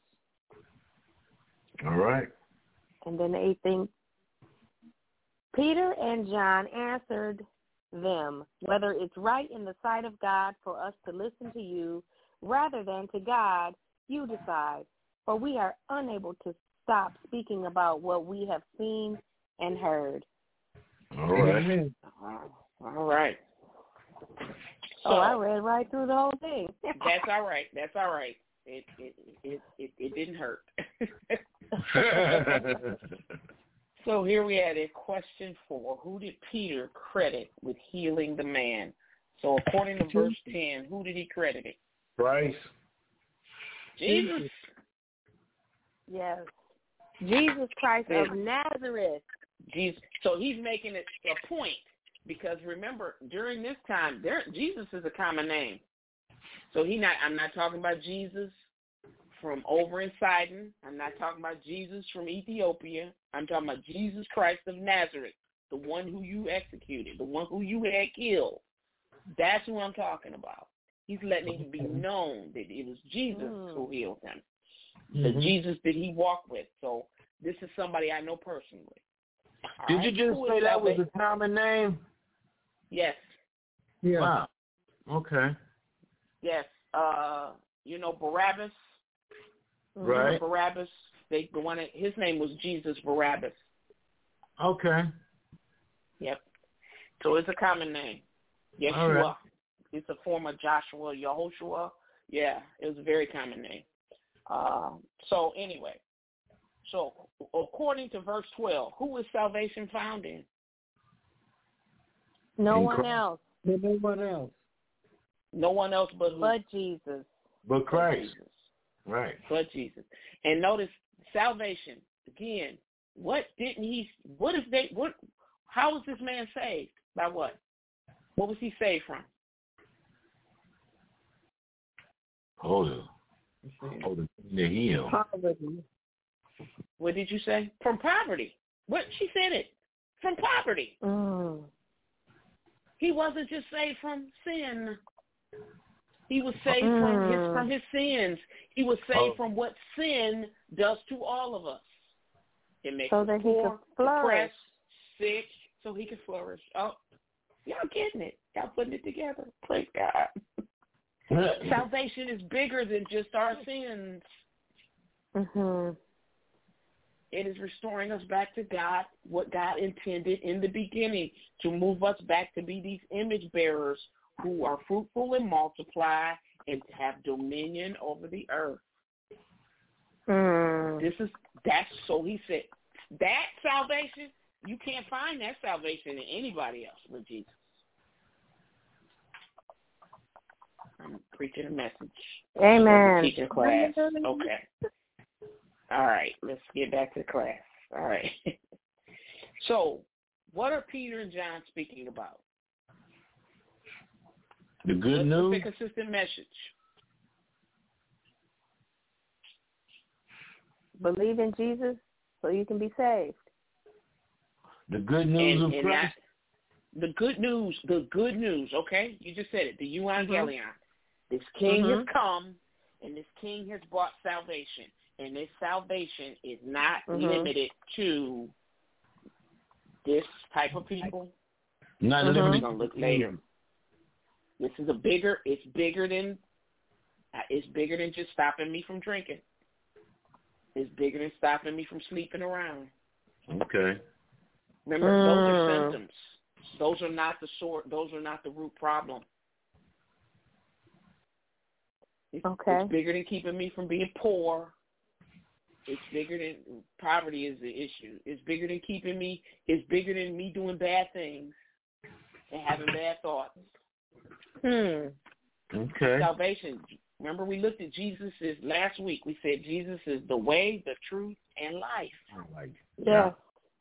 All right. And then they think, Peter and John answered them, whether it's right in the sight of God for us to listen to you rather than to God, you decide. For we are unable to stop speaking about what we have seen and heard. All right. All right. So, oh, I read right through the whole thing. That's all right. That's all right. It it it it, it didn't hurt. So here we had a question for who did Peter credit with healing the man? So according to verse ten, who did he credit it? Christ. Jesus. Yes. Jesus Christ of Nazareth. Jesus. So he's making it a point because remember during this time, there Jesus is a common name. So he not. I'm not talking about Jesus from over in Sidon. I'm not talking about Jesus from Ethiopia. I'm talking about Jesus Christ of Nazareth, the one who you executed, the one who you had killed. That's who I'm talking about. He's letting it be known that it was Jesus mm. who healed him, mm-hmm. the Jesus that he walked with. So this is somebody I know personally. All Did right? you just who say that was a common name? Yes. Yeah. Wow. Okay. Yes. Uh, you know Barabbas. Right. Barabbas. They the one. His name was Jesus Barabbas. Okay. Yep. So it's a common name. Yeshua. Right. It's a form of Joshua, Yehoshua. Yeah, it was a very common name. Uh, so anyway, so according to verse twelve, who is salvation found in? No in one Christ. else. No one else. No one else but who? But Jesus. But Christ. But Jesus. Right. But Jesus. And notice salvation again. What didn't he? What if they? What? How was this man saved? By what? What was he saved from? Hold on. Hold on. The heel. Poverty. What did you say? From poverty. What? She said it. From poverty. Mm. He wasn't just saved from sin. He was saved mm. from his from his sins. He was saved oh. from what sin does to all of us. It makes so us that poor, he could flourish. depressed, sick, so he can flourish. Oh, y'all getting it. Y'all putting it together. Praise God. Salvation is bigger than just our sins. Mhm. It is restoring us back to God, what God intended in the beginning, to move us back to be these image bearers who are fruitful and multiply and have dominion over the earth. Mm. This is that's so he said that salvation, you can't find that salvation in anybody else but Jesus. I'm preaching a message. Amen. Teaching class. Okay. All right, let's get back to class. All right. So, what are Peter and John speaking about? The good Let's news. pick a consistent message. Believe in Jesus so you can be saved. The good news And, of and Christ. that, the good news, the good news, okay? You just said it, the euangelion. Mm-hmm. This king mm-hmm. has come, and this king has brought salvation. And this salvation is not mm-hmm. limited to this type of people. Not mm-hmm. limited. We're going to look later. This is a bigger, it's bigger than, it's bigger than just stopping me from drinking. It's bigger than stopping me from sleeping around. Okay. Remember, mm. those are symptoms. Those are not the sort. Those are not the root problem. It's, okay. It's bigger than keeping me from being poor. It's bigger than poverty is the issue. It's bigger than keeping me. It's bigger than me doing bad things and having bad thoughts. Hmm. Okay. Salvation. Remember, we looked at Jesus last week. We said Jesus is the way, the truth, and life. Like, yeah.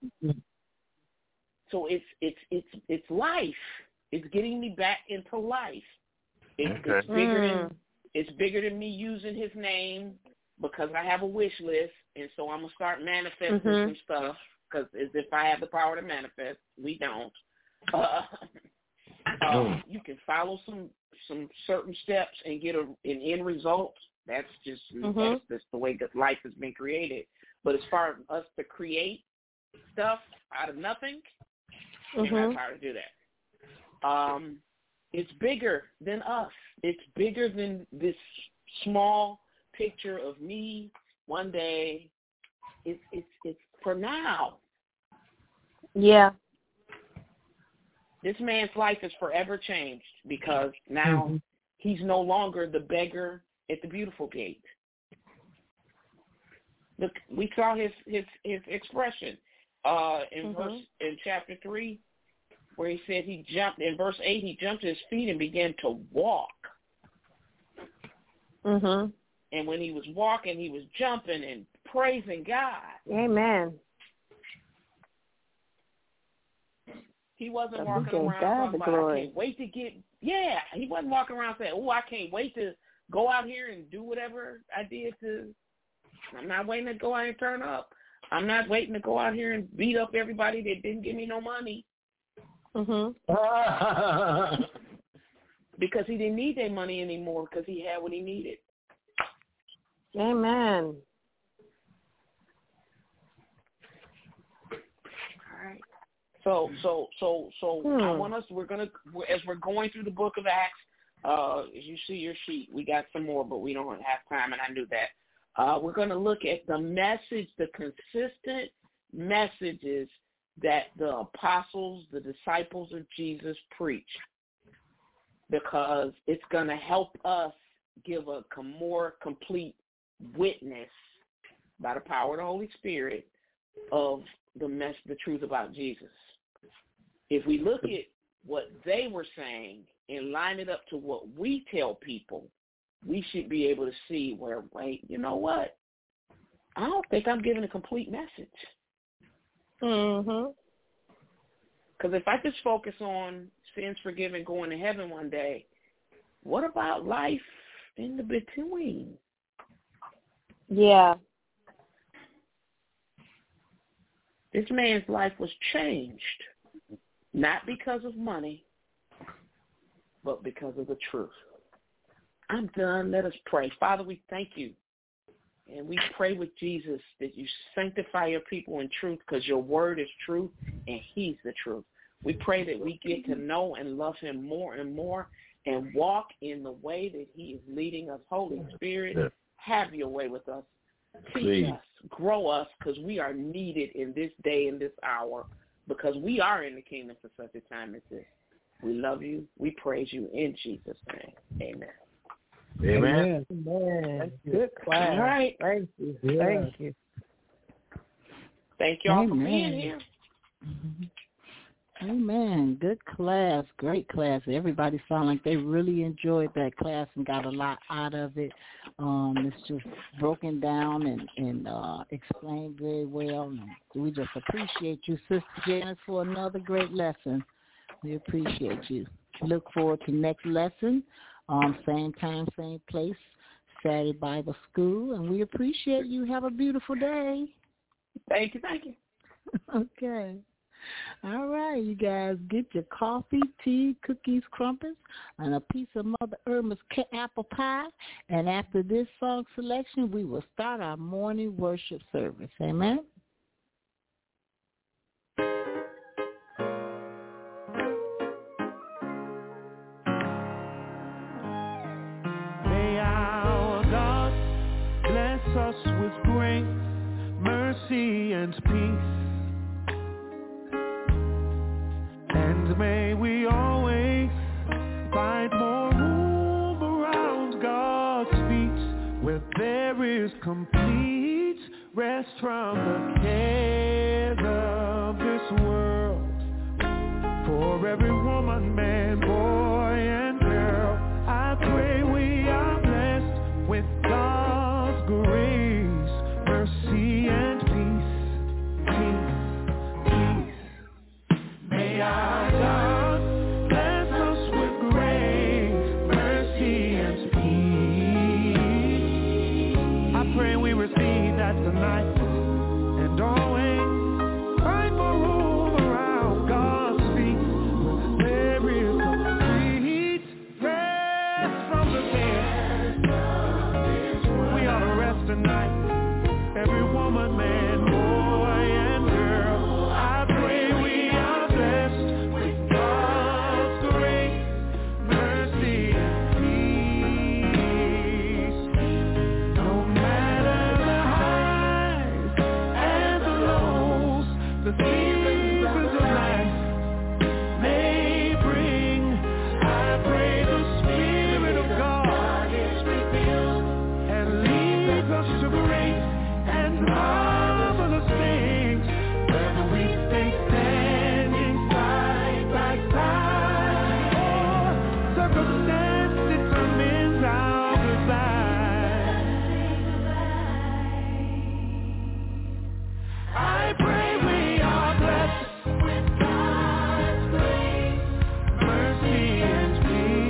So it's it's it's it's life. It's getting me back into life. It's, okay. it's bigger mm. than it's bigger than me using His name because I have a wish list, and so I'm gonna start manifesting mm-hmm. some stuff. Because as if I have the power to manifest, we don't. Uh, uh, you can follow some some certain steps and get a, an end result. That's just mm-hmm. that's just the way that life has been created. But as far as us to create stuff out of nothing, mm-hmm. we're not trying to do that. Um, it's bigger than us. It's bigger than this small picture of me one day. It's it's it's for now. Yeah. This man's life is forever changed because now mm-hmm. he's no longer the beggar at the beautiful gate. Look, we saw his his, his expression uh, in mm-hmm. verse in chapter three, where he said he jumped in verse eight. He jumped to his feet and began to walk. Mhm. And when he was walking, he was jumping and praising God. Amen. He wasn't I'm walking around God talking about, glory. I can't wait to get, yeah, he wasn't walking around saying, oh, I can't wait to go out here and do whatever I did to, I'm not waiting to go out and turn up. I'm not waiting to go out here and beat up everybody that didn't give me no money. Mhm. Because he didn't need their money anymore because he had what he needed. Amen. All right. So, so, so, so, hmm. I want us. We're gonna, as we're going through the book of Acts. Uh, as you see your sheet, we got some more, but we don't have time, and I knew that. Uh, we're going to look at the message, the consistent messages that the apostles, the disciples of Jesus preached, because it's going to help us give a more complete witness by the power of the Holy Spirit of the mess, the truth about Jesus. If we look at what they were saying and line it up to what we tell people, we should be able to see where, wait, you know what? I don't think I'm giving a complete message. Mhm. Because if I just focus on sins forgiven, going to heaven one day, what about life in the between? Yeah. This man's life was changed, not because of money, but because of the truth. I'm done. Let us pray. Father, we thank you. And we pray with Jesus that you sanctify your people in truth, because your word is truth and he's the truth. We pray that we get to know and love him more and more and walk in the way that he is leading us. Holy Spirit, yeah. have your way with us. Teach Please. us, grow us, because we are needed in this day and this hour, because we are in the kingdom for such a time as this. We love you. We praise you in Jesus' name. Amen. Amen. Amen. Good class. All right. Thank you. Yeah. Thank you. Thank y'all Amen. for being here. Mm-hmm. Amen. Good class. Great class. Everybody sounded like they really enjoyed that class and got a lot out of it. Um, it's just broken down and, and uh, explained very well. And we just appreciate you, Sister Janice, for another great lesson. We appreciate you. Look forward to next lesson. Um, same time, same place, Saturday Bible School. And we appreciate you. Have a beautiful day. Thank you. Thank you. Okay. All right, you guys, get your coffee, tea, cookies, crumpets, and a piece of Mother Irma's apple pie. And after this song selection, we will start our morning worship service. Amen? May our God bless us with grace, mercy, and peace. And may we always find more room around God's feet, where there is complete rest from the cares of this world. For every woman, man, boy, and girl, I pray we are blessed with God's grace, mercy, and peace. Peace, peace. May our God bless us with grace, mercy, and peace. I pray we receive that tonight and always find more room around God's feet. There is complete rest from the cares. We ought to rest tonight. Every woman, man, boy, and girl, I pray we are blessed with God's grace, mercy, and peace. No matter the highs and the lows, the seasons of life may bring, I pray the Spirit of God is revealed and leads us to great and marvelous things, whether we stay standing side by side or circumstance determines our goodbye. I pray we are blessed with God's grace, mercy, and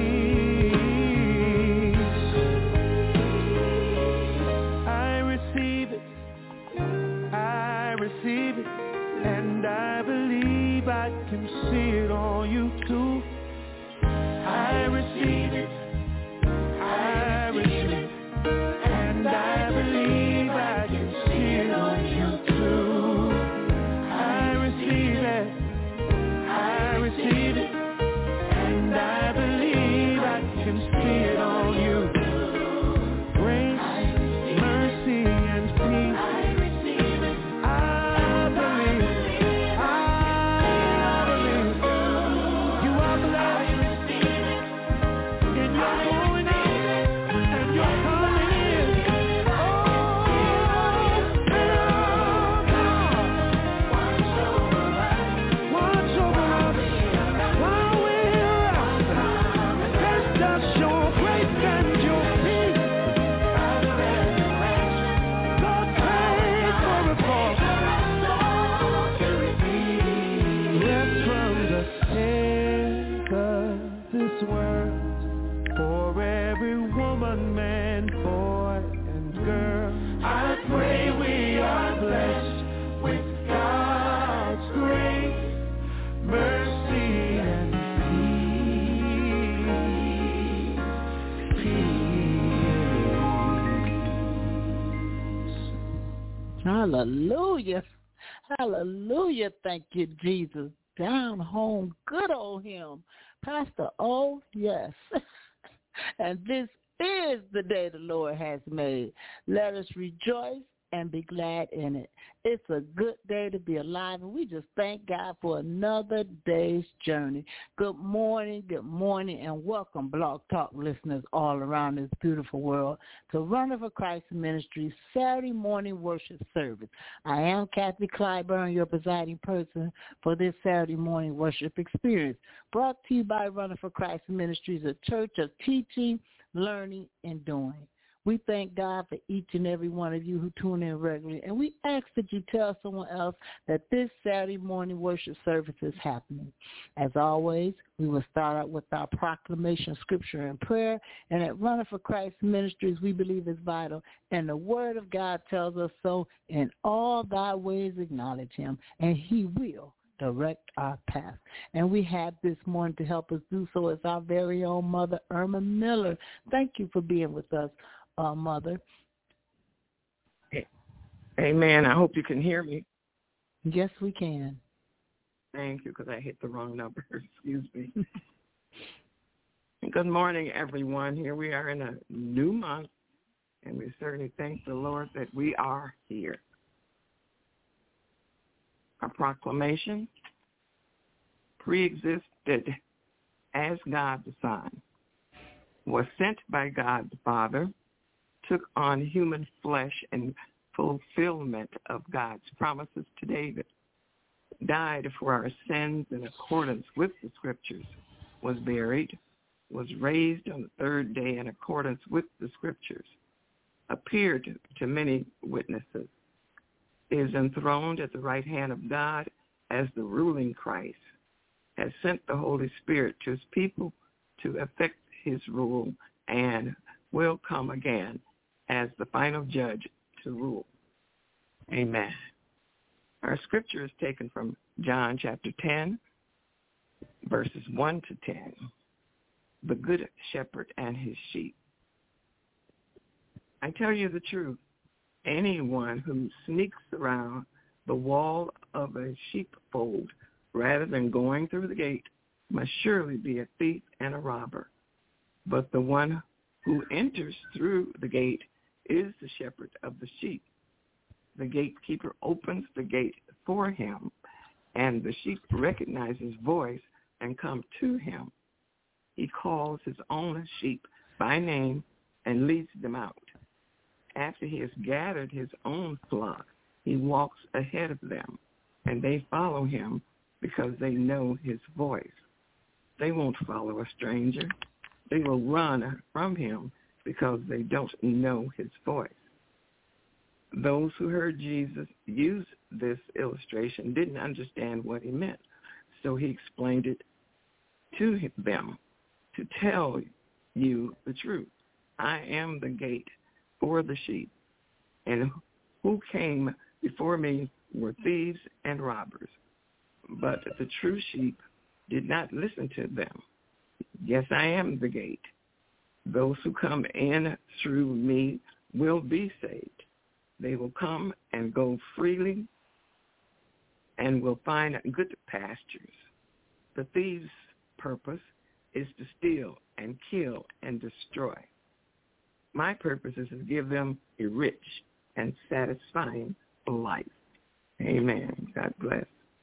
peace. I receive it. I receive it, and I believe I can see it on you too. I receive it, I receive it, and I believe I can see it on you too. I receive it, I receive it, and I believe I can see it on you. Grace, mercy, and peace. I believe, I believe, you are blessed in your going out and your coming in. Oh, God, watch over us while we're out. Test us your grace and your peace. God, pray for us all. Rest from the cares of this world. For every woman, man, boy, and girl, I pray we are blessed with God's grace, mercy, and peace. Hallelujah. Hallelujah. Thank you, Jesus. down home. Good old him. Pastor O, yes. And this is the day the Lord has made. Let us rejoice and be glad in it. It's a good day to be alive, and we just thank God for another day's journey. Good morning, good morning, and welcome, Blog Talk listeners all around this beautiful world, to Running for Christ Ministries Saturday morning worship service. I am Kathy Clyburn, your presiding person for this Saturday morning worship experience, brought to you by Running for Christ Ministries, a church of teaching, learning, and doing. We thank God for each and every one of you who tune in regularly, and we ask that you tell someone else that this Saturday morning worship service is happening. As always, we will start out with our proclamation, scripture, and prayer, and at Running for Christ Ministries, we believe is vital, and the Word of God tells us so. In all thy ways acknowledge him, and he will direct our path. And we have this morning to help us do so as our very own Mother, Irma Miller. Thank you for being with us. Uh, Mother. Amen. I hope you can hear me. Yes, we can. Thank you, because I hit the wrong number. Excuse me. Good morning, everyone. Here we are in a new month, and we certainly thank the Lord that we are here. Our proclamation: pre-existed as God the Son, was sent by God the Father, took on human flesh in fulfillment of God's promises to David, died for our sins in accordance with the Scriptures, was buried, was raised on the third day in accordance with the Scriptures, appeared to many witnesses, is enthroned at the right hand of God as the ruling Christ, has sent the Holy Spirit to his people to effect his rule, and will come again as the final judge to rule. Amen. Our scripture is taken from John chapter ten, verses one to ten. The good shepherd and his sheep. I tell you the truth, anyone who sneaks around the wall of a sheepfold rather than going through the gate must surely be a thief and a robber. But the one who enters through the gate is the shepherd of the sheep. The gatekeeper opens the gate for him, and the sheep recognize his voice and come to him. He calls his own sheep by name and leads them out. After he has gathered his own flock, he walks ahead of them, and they follow him because they know his voice. They won't follow a stranger. They will run from him because they don't know his voice. Those who heard Jesus use this illustration didn't understand what he meant, so he explained it to them to tell you the truth. I am the gate for the sheep, and who came before me were thieves and robbers, but the true sheep did not listen to them. Yes, I am the gate. Those who come in through me will be saved. They will come and go freely and will find good pastures. The thief's purpose is to steal and kill and destroy. My purpose is to give them a rich and satisfying life. Amen. God bless.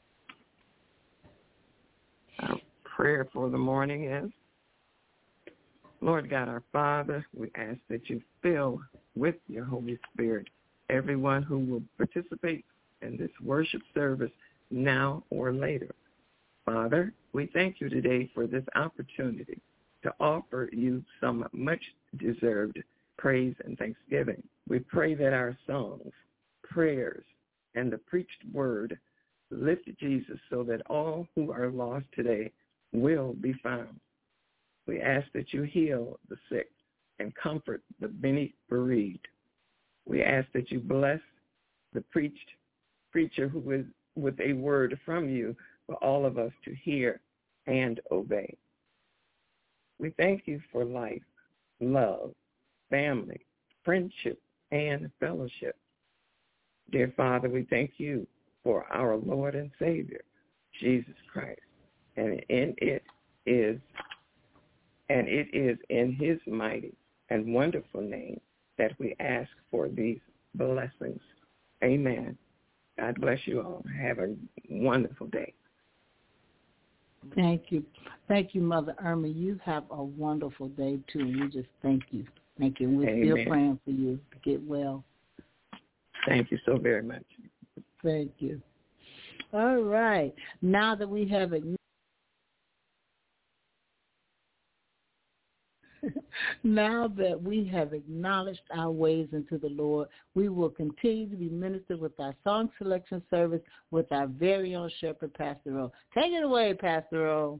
Our prayer for the morning is, Lord God, our Father, we ask that you fill with your Holy Spirit everyone who will participate in this worship service now or later. Father, we thank you today for this opportunity to offer you some much-deserved praise and thanksgiving. We pray that our songs, prayers, and the preached word lift Jesus so that all who are lost today will be found. We ask that you heal the sick and comfort the many bereaved. We ask that you bless the preached preacher who is with a word from you for all of us to hear and obey. We thank you for life, love, family, friendship, and fellowship. Dear Father, we thank you for our Lord and Savior, Jesus Christ. And in it is, and it is in his mighty and wonderful name that we ask for these blessings. Amen. God bless you all. Have a wonderful day. Thank you. Thank you, Mother Irma. You have a wonderful day, too. We just thank you. Thank you. We're Amen. still praying for you to get well. Thank you so very much. Thank you. All right. Now that we have it. Now that we have acknowledged our ways into the Lord, we will continue to be ministered with our song selection service with our very own shepherd, Pastor O. Take it away, Pastor O.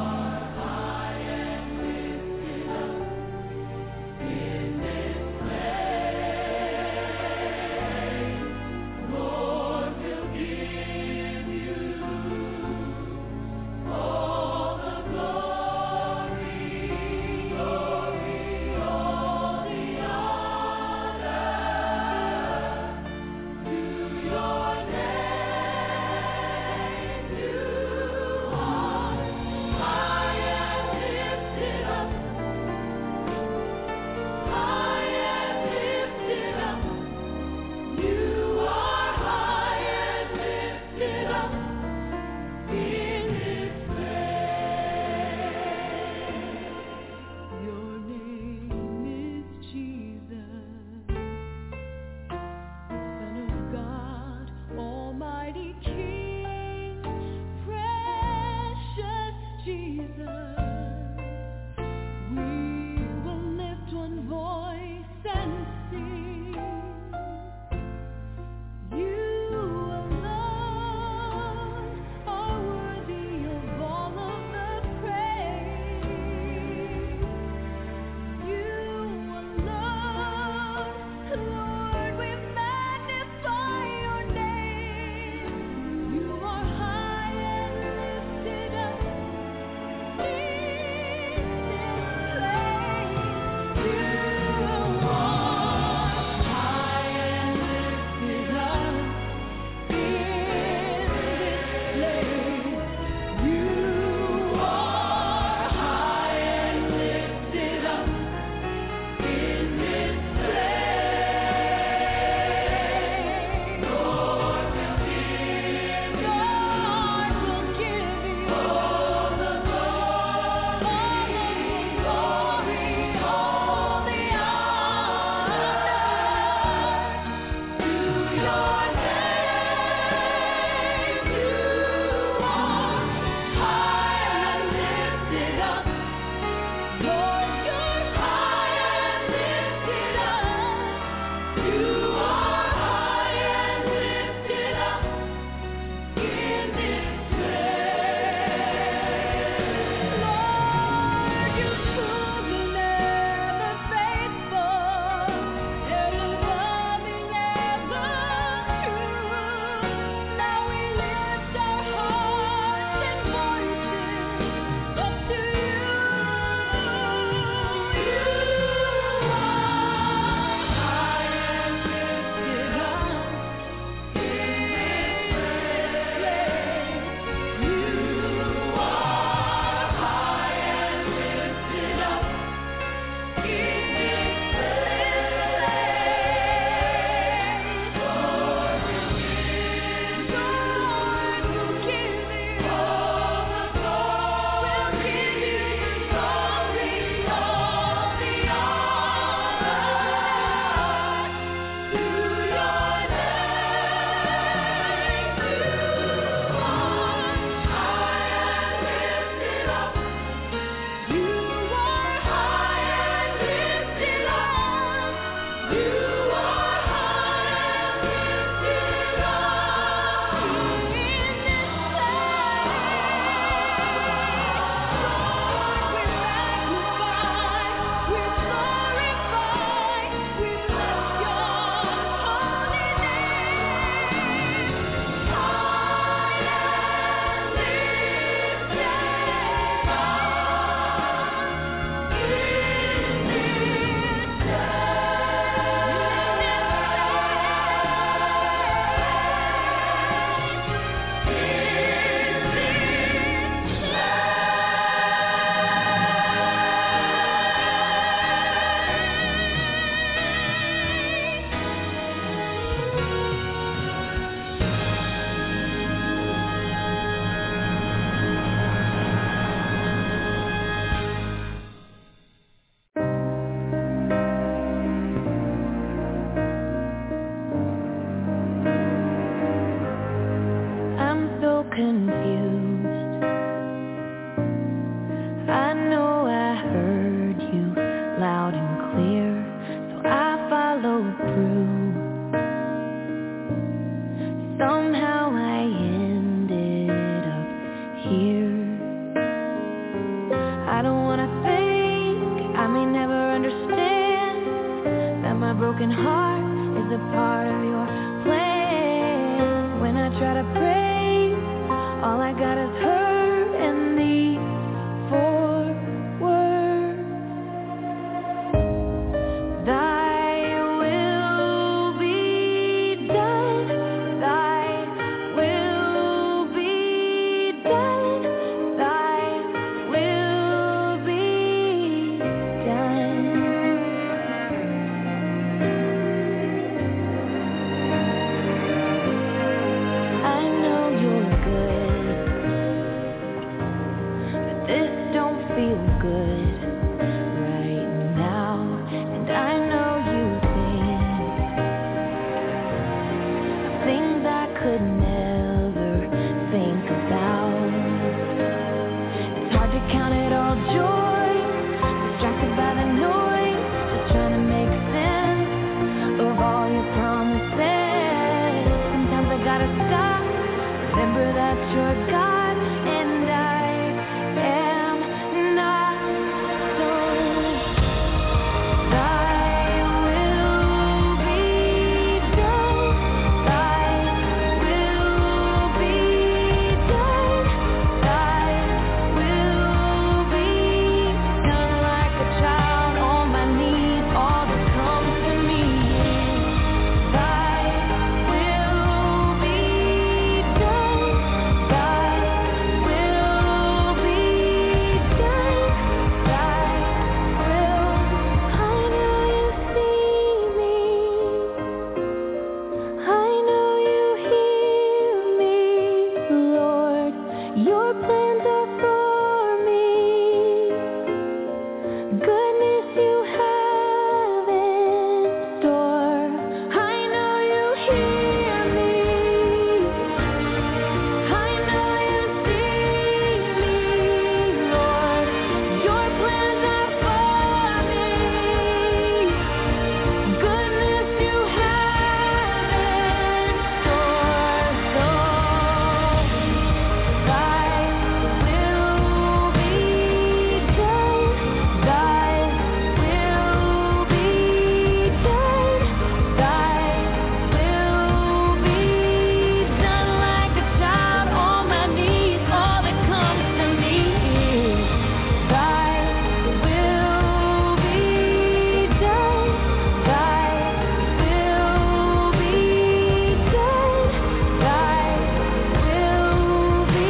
This place. broken heart is a part of your plan. When I try to pray, all I got is hurt and these four words. Thy will be done. Thy will be done. Thy will be done. I know you're good, but this don't feel good right now. And I know you think things I could never think about. It's hard to count it all joy, distracted by the noise, just trying to make sense of all your promises. Sometimes I gotta stop, remember that you're God, and I am not. So thy will be done. Thy will be done. Thy will be done. Like a child on my knees, all that comes to me is thy will be done. Thy will be done. Thy will. I know you see me. I know you hear me, Lord. Your plans are for me. Goodness you have in store. I know you hear me. I know you see me, Lord. Your plans are for me. Goodness you have in store. So thy will be done. Thy will be done. Thy will be done. Like a child on my knees, all that comes to me is thy will be done. Thy will be done. Thy will be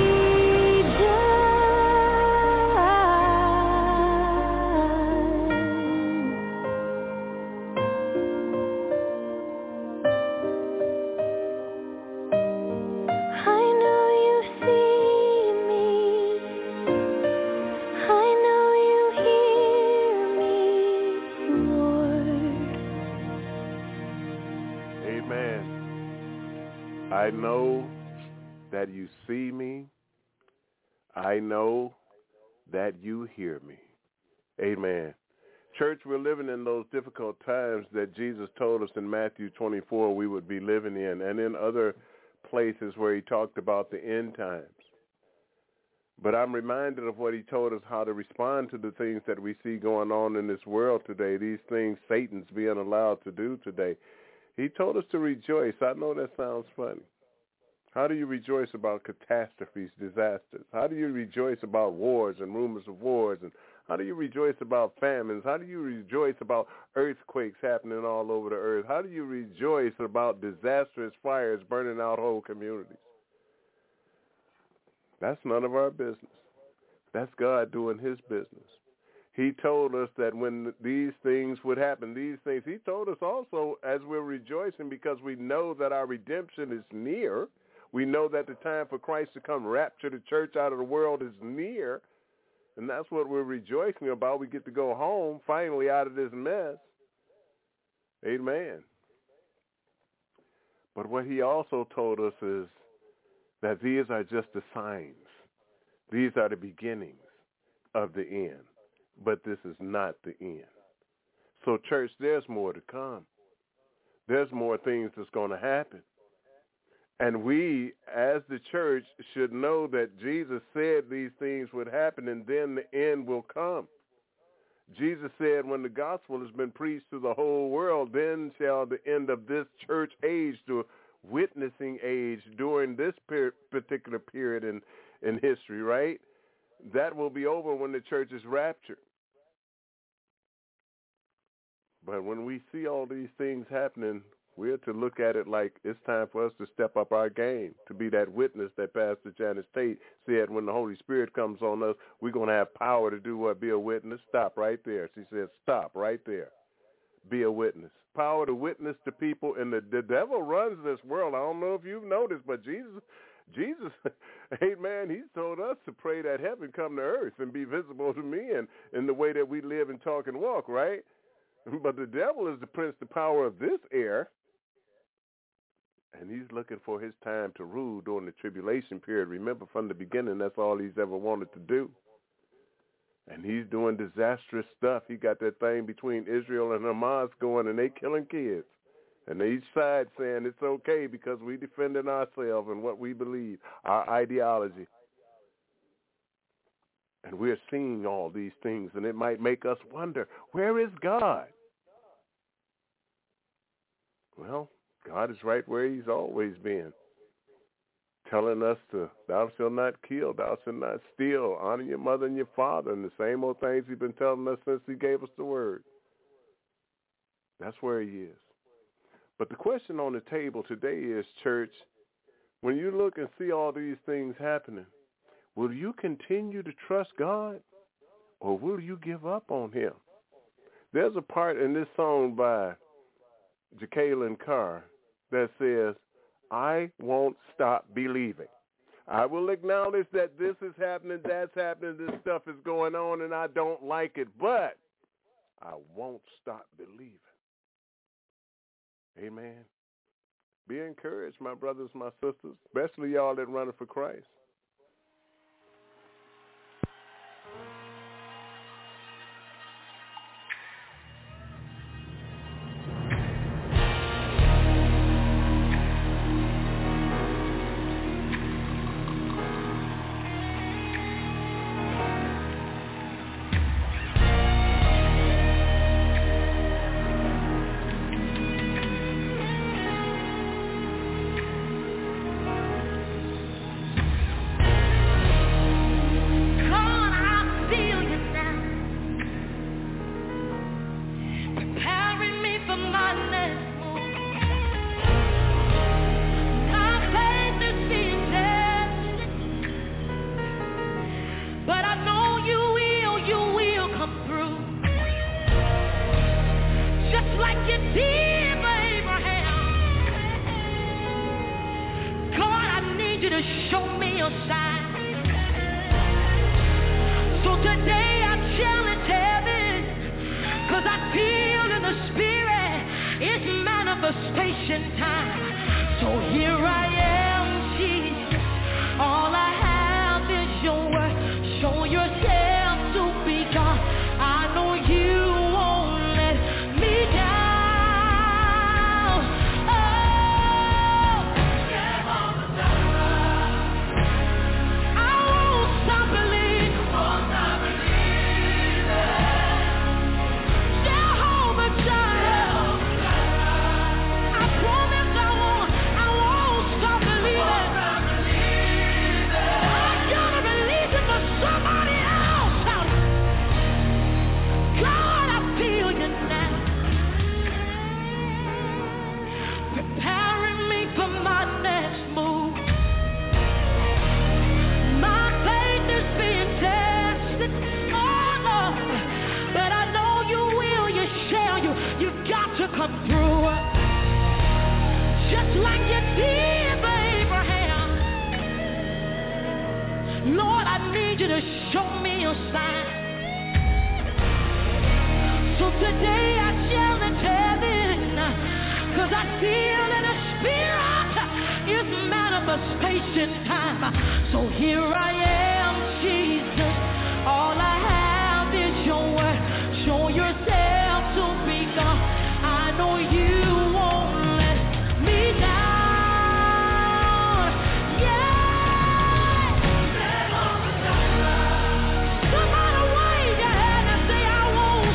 done. I know you see me. I know you hear me, Lord. Amen. I know that you see me. I know that you hear me. Amen. Church, we're living in those difficult times that Jesus told us in Matthew twenty-four we would be living in, and in other places where he talked about the end times. But I'm reminded of what he told us, how to respond to the things that we see going on in this world today, these things Satan's being allowed to do today. He told us to rejoice. I know that sounds funny. How do you rejoice about catastrophes, disasters? How do you rejoice about wars and rumors of wars? And how do you rejoice about famines? How do you rejoice about earthquakes happening all over the earth? How do you rejoice about disastrous fires burning out whole communities? That's none of our business. That's God doing his business. He told us that when these things would happen, these things, he told us also as we're rejoicing because we know that our redemption is near. We know that the time for Christ to come rapture the church out of the world is near. And that's what we're rejoicing about. We get to go home finally out of this mess. Amen. But what he also told us is that these are just the signs. These are the beginnings of the end. But this is not the end. So, church, there's more to come. There's more things that's going to happen. And we, as the church, should know that Jesus said these things would happen and then the end will come. Jesus said, when the gospel has been preached to the whole world, then shall the end of this church age, the witnessing age during this per- particular period in, in history, right? That will be over when the church is raptured. But when we see all these things happening, we're to look at it like it's time for us to step up our game, to be that witness that Pastor Janice Tate said when the Holy Spirit comes on us, we're going to have power to do what? Be a witness. Stop right there. She said, stop right there. Be a witness. Power to witness to people. And the, the devil runs this world. I don't know if you've noticed, but Jesus, Jesus, amen, he's told us to pray that heaven come to earth and be visible to men in the way that we live and talk and walk, right? But the devil is the prince, the power of this air. And he's looking for his time to rule during the tribulation period. Remember, from the beginning, that's all he's ever wanted to do. And he's doing disastrous stuff. He got that thing between Israel and Hamas going, and they killing kids. And each side saying it's okay because we defending ourselves and what we believe, our ideology. And we're seeing all these things, and it might make us wonder, where is God? Well, God is right where he's always been, telling us to, thou shalt not kill, thou shalt not steal, honor your mother and your father, and the same old things he's been telling us since he gave us the word. That's where he is. But the question on the table today is, church, when you look and see all these things happening, will you continue to trust God, or will you give up on him? There's a part in this song by Jacqueline Carr that says, I won't stop believing. I will acknowledge that this is happening, that's happening, this stuff is going on, and I don't like it, but I won't stop believing. Amen. Be encouraged, my brothers, my sisters, especially y'all that running for Christ. Somebody wave your hand and say, I won't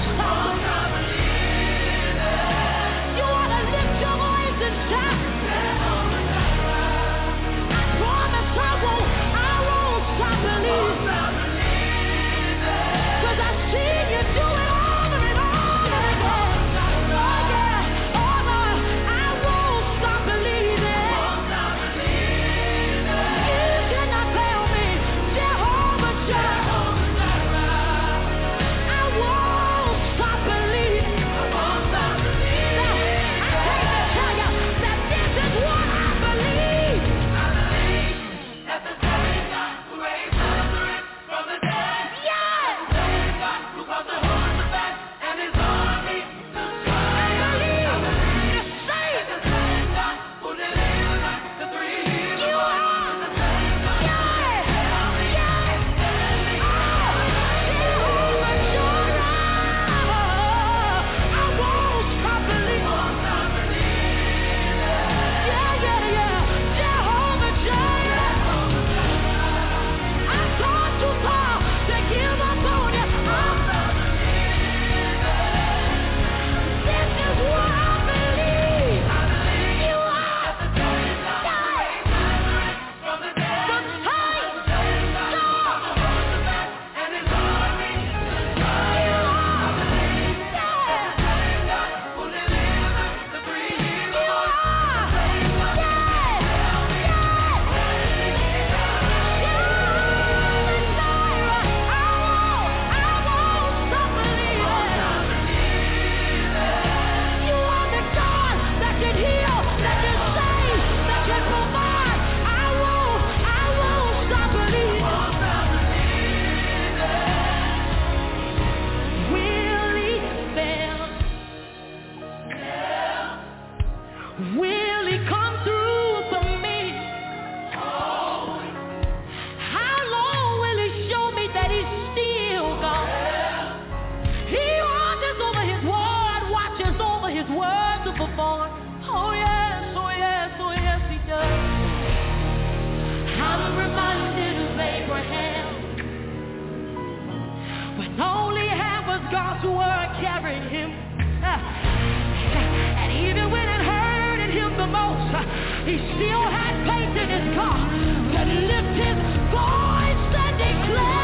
he still had faith in his God to lift his voice and declare.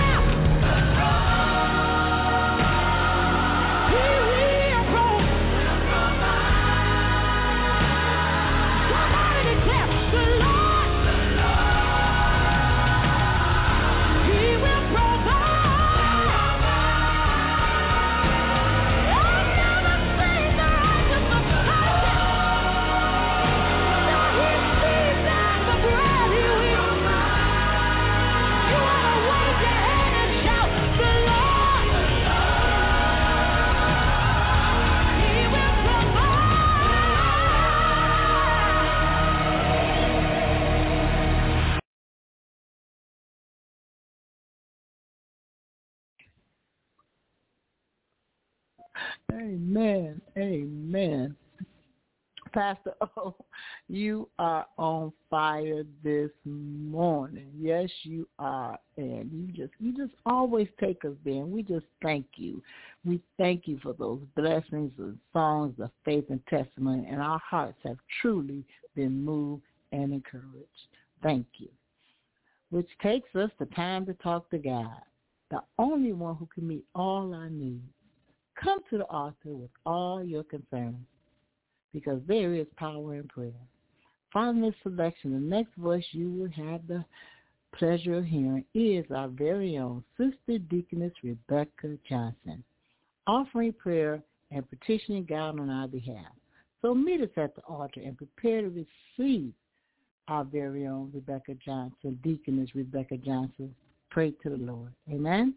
Amen. Amen. Pastor O, you are on fire this morning. Yes, you are. And you just you just always take us there. And we just thank you. We thank you for those blessings and songs of faith and testimony. And our hearts have truly been moved and encouraged. Thank you. Which takes us to time to talk to God, the only one who can meet all our needs. Come to the altar with all your concerns, because there is power in prayer. Following this selection, the next voice you will have the pleasure of hearing is our very own Sister Deaconess Rebecca Johnson, offering prayer and petitioning God on our behalf. So meet us at the altar and prepare to receive our very own Rebecca Johnson, Deaconess Rebecca Johnson. Pray to the Lord. Amen.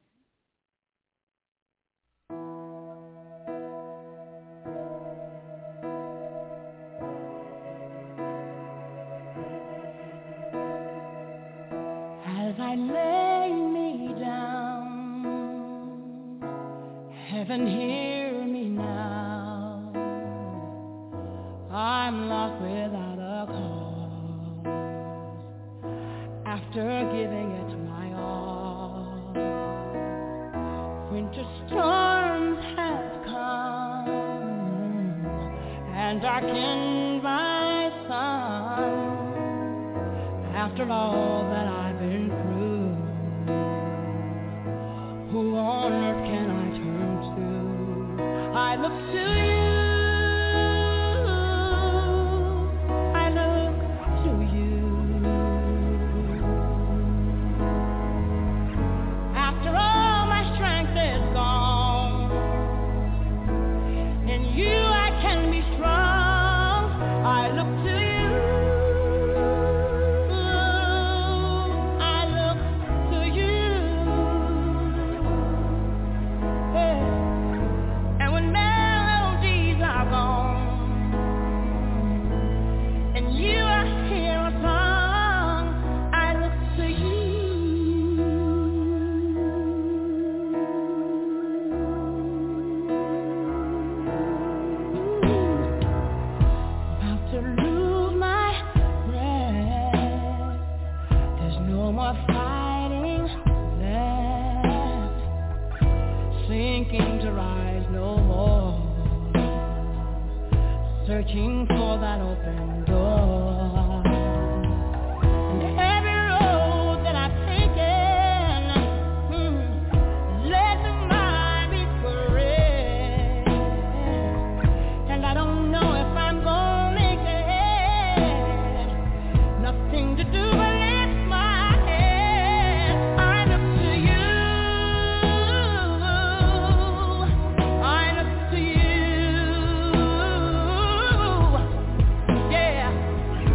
As I lay me down, heaven hear me now. I'm lost without a cause, after giving it my all. Winter storms have come and darkened my sun. After all that I've been through, who on earth can I turn to? I look to you. I look to you. After all my strength is gone, in you I can be strong. I look to you. Searching for that open door, and every road that I've taken hmm, led to my regret, and I don't know if I'm gonna make it. Nothing to do but lift my head. I look to you. I look to you. Yeah.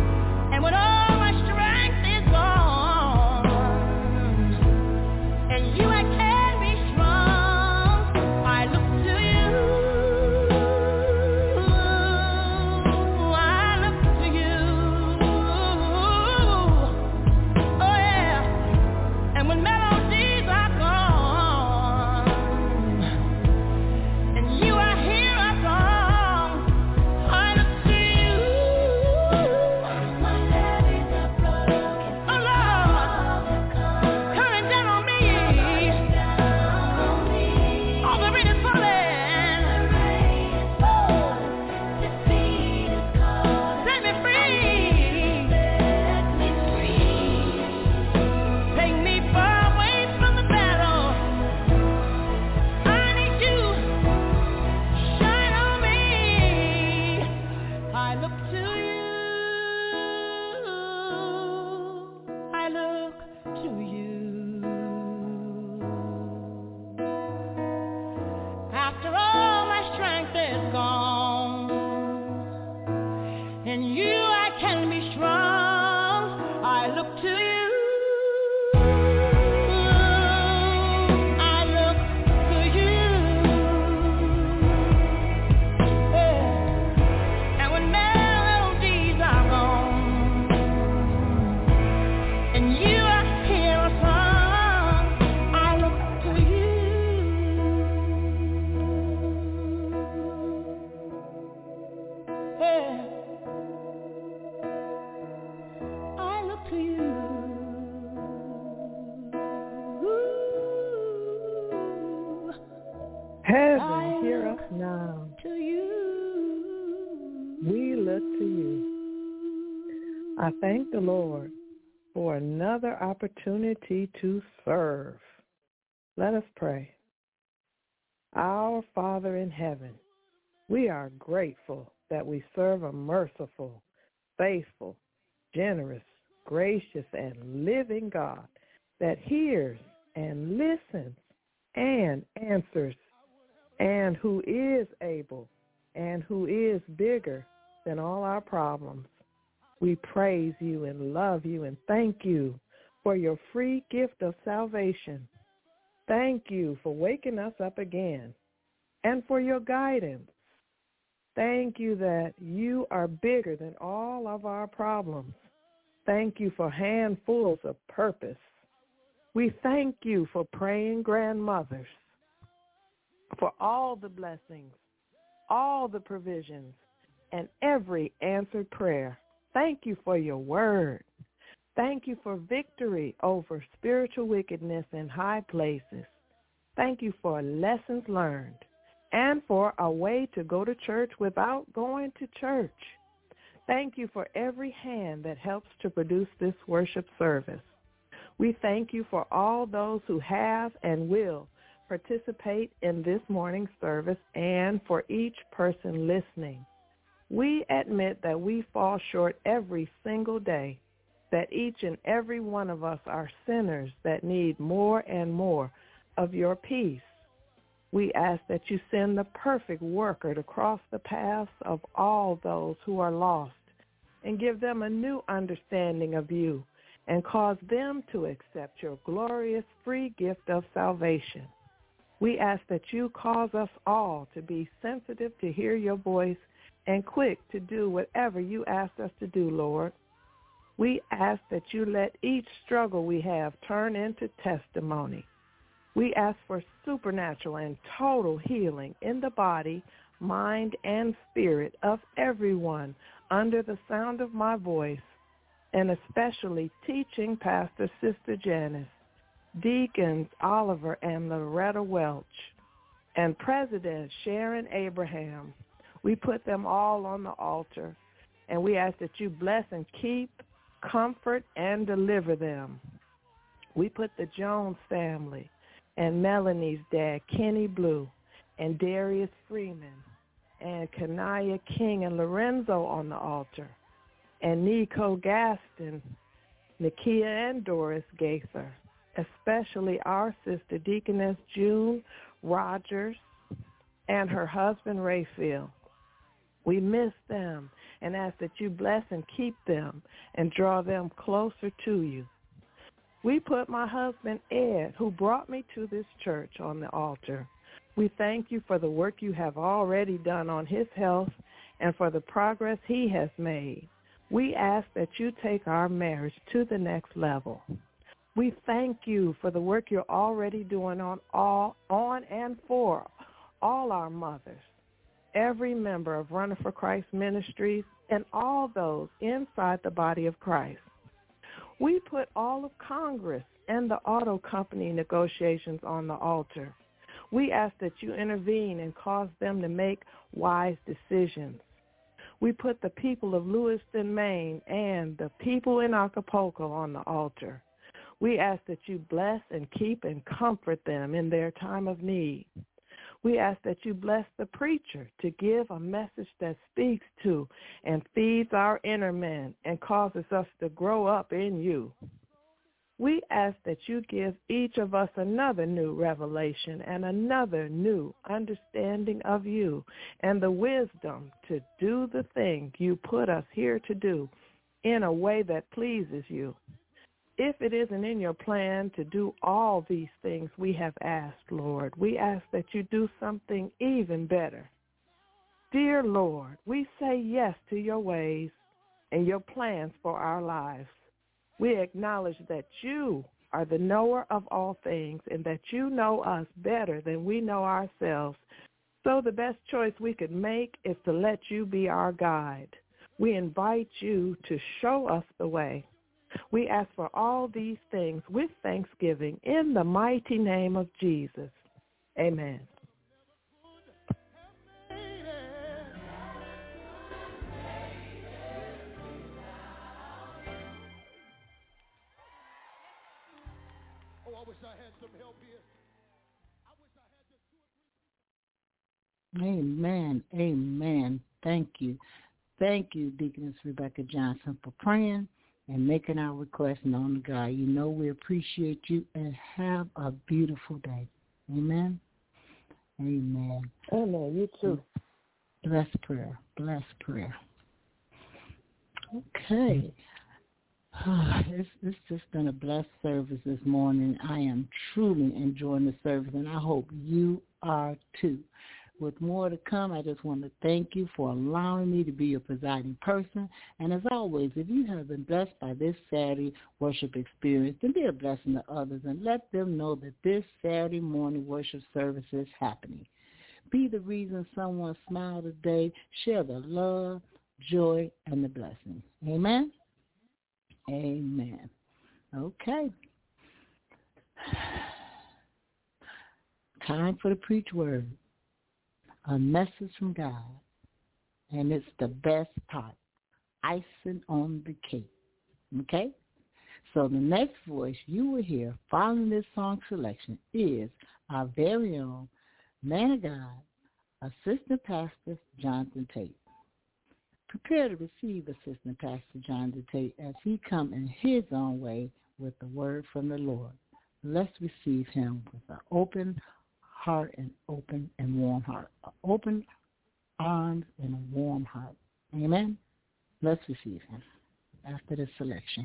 look now to you. We look to you. I thank the Lord for another opportunity to serve. Let us pray. Our Father in heaven, we are grateful that we serve a merciful, faithful, generous, gracious, and living God that hears and listens and answers, and who is able and who is bigger than all our problems. We praise you and love you and thank you for your free gift of salvation. Thank you for waking us up again and for your guidance. Thank you that you are bigger than all of our problems. Thank you for handfuls of purpose. We thank you for praying grandmothers, for all the blessings, all the provisions, and every answered prayer. Thank you for your word. Thank you for victory over spiritual wickedness in high places. Thank you for lessons learned and for a way to go to church without going to church. Thank you for every hand that helps to produce this worship service. We thank you for all those who have and will participate in this morning's service and for each person listening. We admit that we fall short every single day, that each and every one of us are sinners that need more and more of your peace. We ask that you send the perfect worker to cross the paths of all those who are lost and give them a new understanding of you and cause them to accept your glorious free gift of salvation. We ask that you cause us all to be sensitive to hear your voice and quick to do whatever you ask us to do, Lord. We ask that you let each struggle we have turn into testimony. We ask for supernatural and total healing in the body, mind, and spirit of everyone under the sound of my voice, and especially teaching Pastor Sister Janice, Deacons Oliver and Loretta Welch, and President Sharon Abraham. We put them all on the altar, and we ask that you bless and keep, comfort, and deliver them. We put the Jones family and Melanie's dad, Kenny Blue, and Darius Freeman, and Kanaya King and Lorenzo on the altar, and Nico Gaston, Nakia and Doris Gaither, especially our sister Deaconess June Rogers and her husband Rayfield. We miss them and ask that you bless and keep them and draw them closer to you. We put my husband Ed, who brought me to this church, on the altar. We thank you for the work you have already done on his health and for the progress he has made. We ask that you take our marriage to the next level. We thank you for the work you're already doing on all on and for all our mothers, every member of Runner for Christ Ministries, and all those inside the body of Christ. We put all of Congress and the auto company negotiations on the altar. We ask that you intervene and cause them to make wise decisions. We put the people of Lewiston, Maine, and the people in Acapulco on the altar. We ask that you bless and keep and comfort them in their time of need. We ask that you bless the preacher to give a message that speaks to and feeds our inner man and causes us to grow up in you. We ask that you give each of us another new revelation and another new understanding of you and the wisdom to do the thing you put us here to do in a way that pleases you. If it isn't in your plan to do all these things we have asked, Lord, we ask that you do something even better. Dear Lord, we say yes to your ways and your plans for our lives. We acknowledge that you are the knower of all things and that you know us better than we know ourselves. So the best choice we could make is to let you be our guide. We invite you to show us the way. We ask for all these things with thanksgiving in the mighty name of Jesus. Amen. Amen. Amen. Thank you. Thank you, Deaconess Rebecca Johnson, for praying and making our request known to God. You know we appreciate you, and have a beautiful day. Amen. Amen. Amen. You too. Blessed prayer. Blessed prayer. Okay. It's, it's just been a blessed service this morning. I am truly enjoying the service, and I hope you are too. With more to come, I just want to thank you for allowing me to be your presiding person. And as always, if you have been blessed by this Saturday worship experience, then be a blessing to others and let them know that this Saturday morning worship service is happening. Be the reason someone smiled today. Share the love, joy, and the blessing. Amen? Amen. Okay. Time for the preach word. A message from God, and it's the best part, icing on the cake, okay? So the next voice you will hear following this song selection is our very own man of God, Assistant Pastor Jonathan Tate. Prepare to receive Assistant Pastor Jonathan Tate as he comes in his own way with the word from the Lord. Let's receive him with an open heart and open and warm heart. Open arms and a warm heart. Amen? Let's receive him after this selection.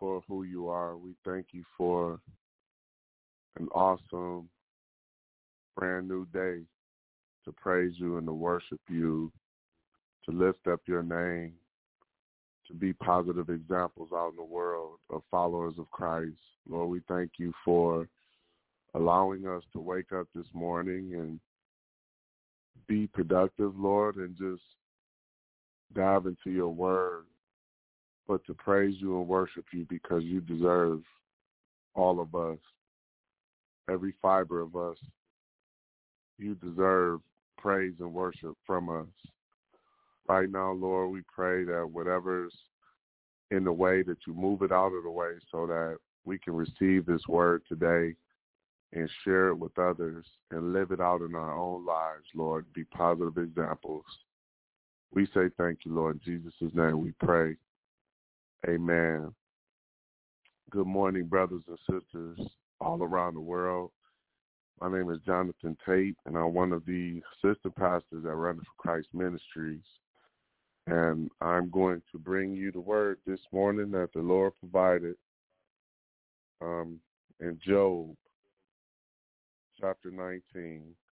for who you are. We thank you for an awesome, brand new day to praise you and to worship you, to lift up your name, to be positive examples out in the world of followers of Christ. Lord, we thank you for allowing us to wake up this morning and be productive, Lord, and just dive into your word, but to praise you and worship you because you deserve all of us, every fiber of us. You deserve praise and worship from us. Right now, Lord, we pray that whatever's in the way, that you move it out of the way so that we can receive this word today and share it with others and live it out in our own lives, Lord, be positive examples. We say thank you, Lord. In Jesus' name we pray. Amen. Good morning, brothers and sisters all around the world. My name is Jonathan Tate, and I'm one of the assistant pastors at Running for Christ Ministries. And I'm going to bring you the word this morning that the Lord provided um, in Job, chapter nineteen.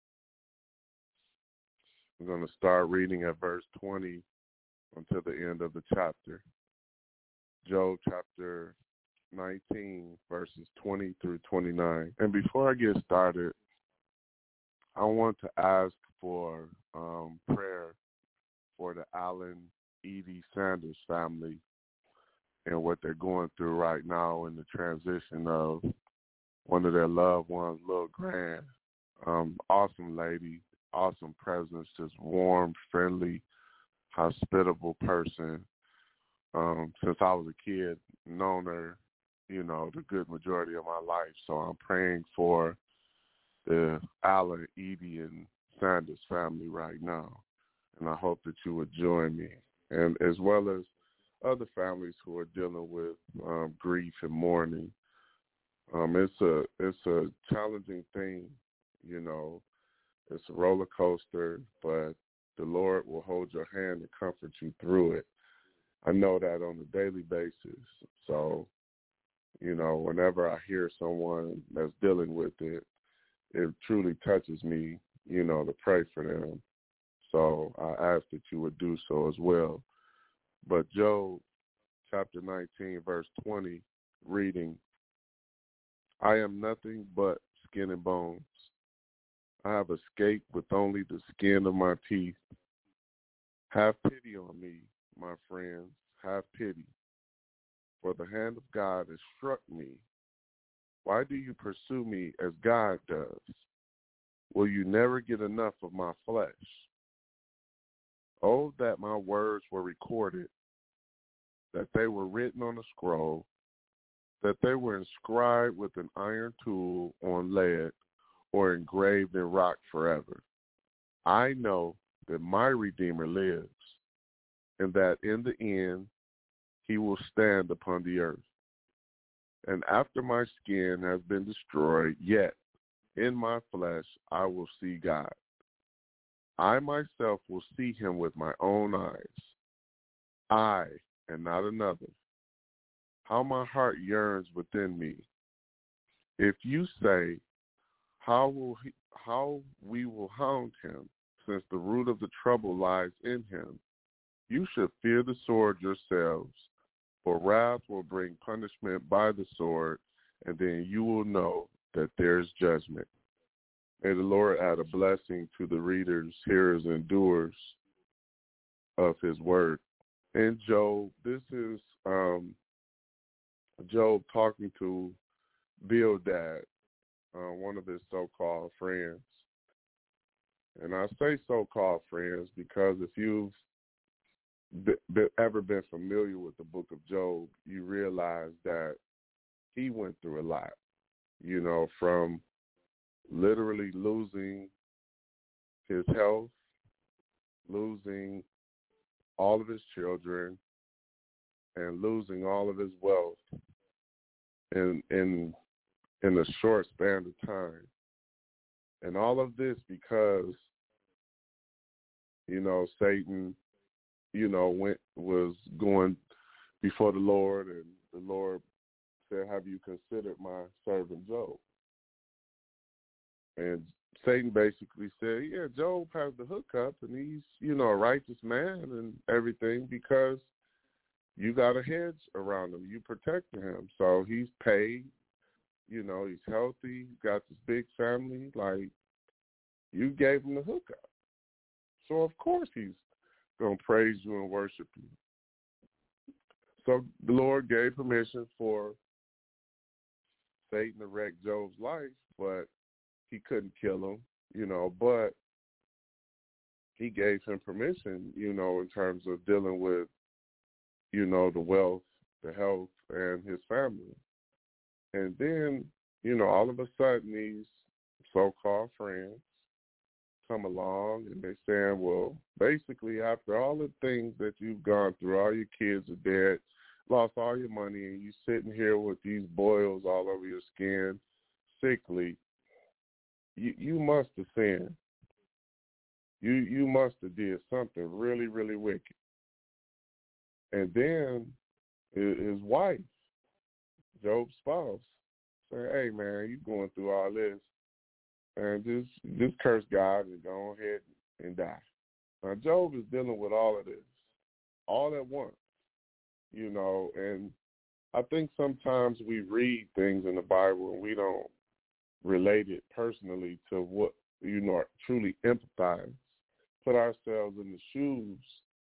I'm going to start reading at verse twenty until the end of the chapter. Job chapter nineteen, verses twenty through twenty-nine. And before I get started, I want to ask for um, prayer for the Allen Edie Sanders family and what they're going through right now in the transition of one of their loved ones, Lil Grand. Um, awesome lady, awesome presence, just warm, friendly, hospitable person. Um, since I was a kid, known her, you know, the good majority of my life. So I'm praying for the Allen, Edie, and Sanders family right now. And I hope that you would join me, and as well as other families who are dealing with um, grief and mourning. Um, it's a it's a challenging thing, you know. It's a roller coaster, but the Lord will hold your hand and comfort you through it. I know that on a daily basis. So, you know, whenever I hear someone that's dealing with it, it truly touches me, you know, to pray for them. So I ask that you would do so as well. But Job chapter nineteen, verse twenty, reading, I am nothing but skin and bones. I have escaped with only the skin of my teeth. Have pity on me, my friends, have pity. For the hand of God has struck me. Why do you pursue me as God does? Will you never get enough of my flesh? Oh, that my words were recorded, that they were written on a scroll, that they were inscribed with an iron tool on lead or engraved in rock forever. I know that my Redeemer lives, and that in the end he will stand upon the earth. And after my skin has been destroyed, yet in my flesh I will see God. I myself will see him with my own eyes. I, and not another. How my heart yearns within me. If you say, how will he, how we will hound him, since the root of the trouble lies in him, you should fear the sword yourselves, for wrath will bring punishment by the sword, and then you will know that there is judgment. May the Lord add a blessing to the readers, hearers, and doers of his word. And Job, this is um, Job talking to Bildad, uh, one of his so-called friends. And I say so-called friends because if you've be, be, ever been familiar with the book of Job, you realize that he went through a lot, you know, from literally losing his health, losing all of his children, and losing all of his wealth in in in a short span of time. And all of this because, you know, Satan, you know, went was going before the Lord, and the Lord said, have you considered my servant Job? And Satan basically said, yeah, Job has the hookup, and he's, you know, a righteous man and everything because you got a hedge around him. You protected him. So he's paid. You know, he's healthy. He's got this big family. Like, you gave him the hookup. So, of course, he's going to praise you and worship you. So the Lord gave permission for Satan to wreck Job's life, but he couldn't kill him, you know, but he gave him permission, you know, in terms of dealing with, you know, the wealth, the health, and his family. And then, you know, all of a sudden these so-called friends come along and they're saying, well, basically after all the things that you've gone through, all your kids are dead, lost all your money, and you sitting here with these boils all over your skin, sickly, you, you must have sinned. You you must have did something really, really wicked. And then his wife, Job's spouse, said, hey, man, you going through all this, and just, just curse God and go ahead and die. Now, Job is dealing with all of this, all at once, you know, and I think sometimes we read things in the Bible and we don't relate it personally to what, you know, truly empathize, put ourselves in the shoes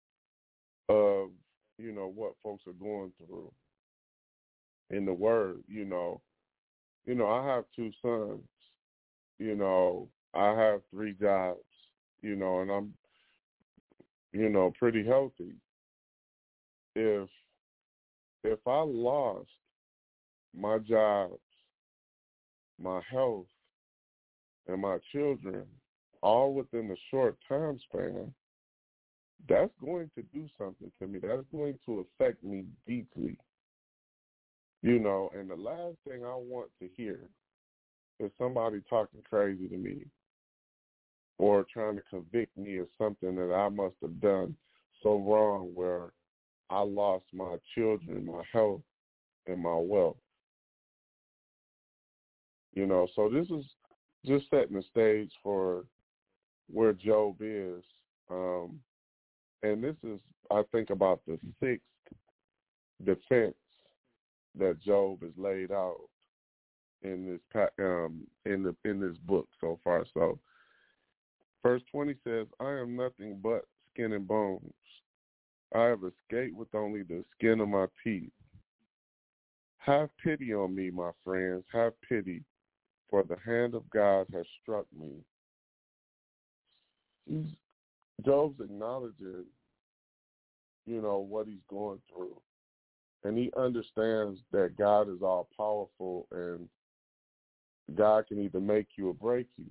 of, you know, what folks are going through in the Word, you know. You know, I have two sons, you know, I have three jobs, you know, and I'm, you know, pretty healthy. If, if I lost my jobs, my health, and my children all within a short time span, that's going to do something to me. That's going to affect me deeply. You know, and the last thing I want to hear is somebody talking crazy to me or trying to convict me of something that I must have done so wrong where I lost my children, my health, and my wealth. You know, so this is just setting the stage for where Job is. Um, and this is, I think, about the sixth defense that Job has laid out in this um, in the in this book so far. So, verse twenty says, "I am nothing but skin and bones. I have escaped with only the skin of my teeth. Have pity on me, my friends. Have pity, for the hand of God has struck me." He's, Job's acknowledging, you know, what he's going through. And he understands that God is all powerful and God can either make you or break you.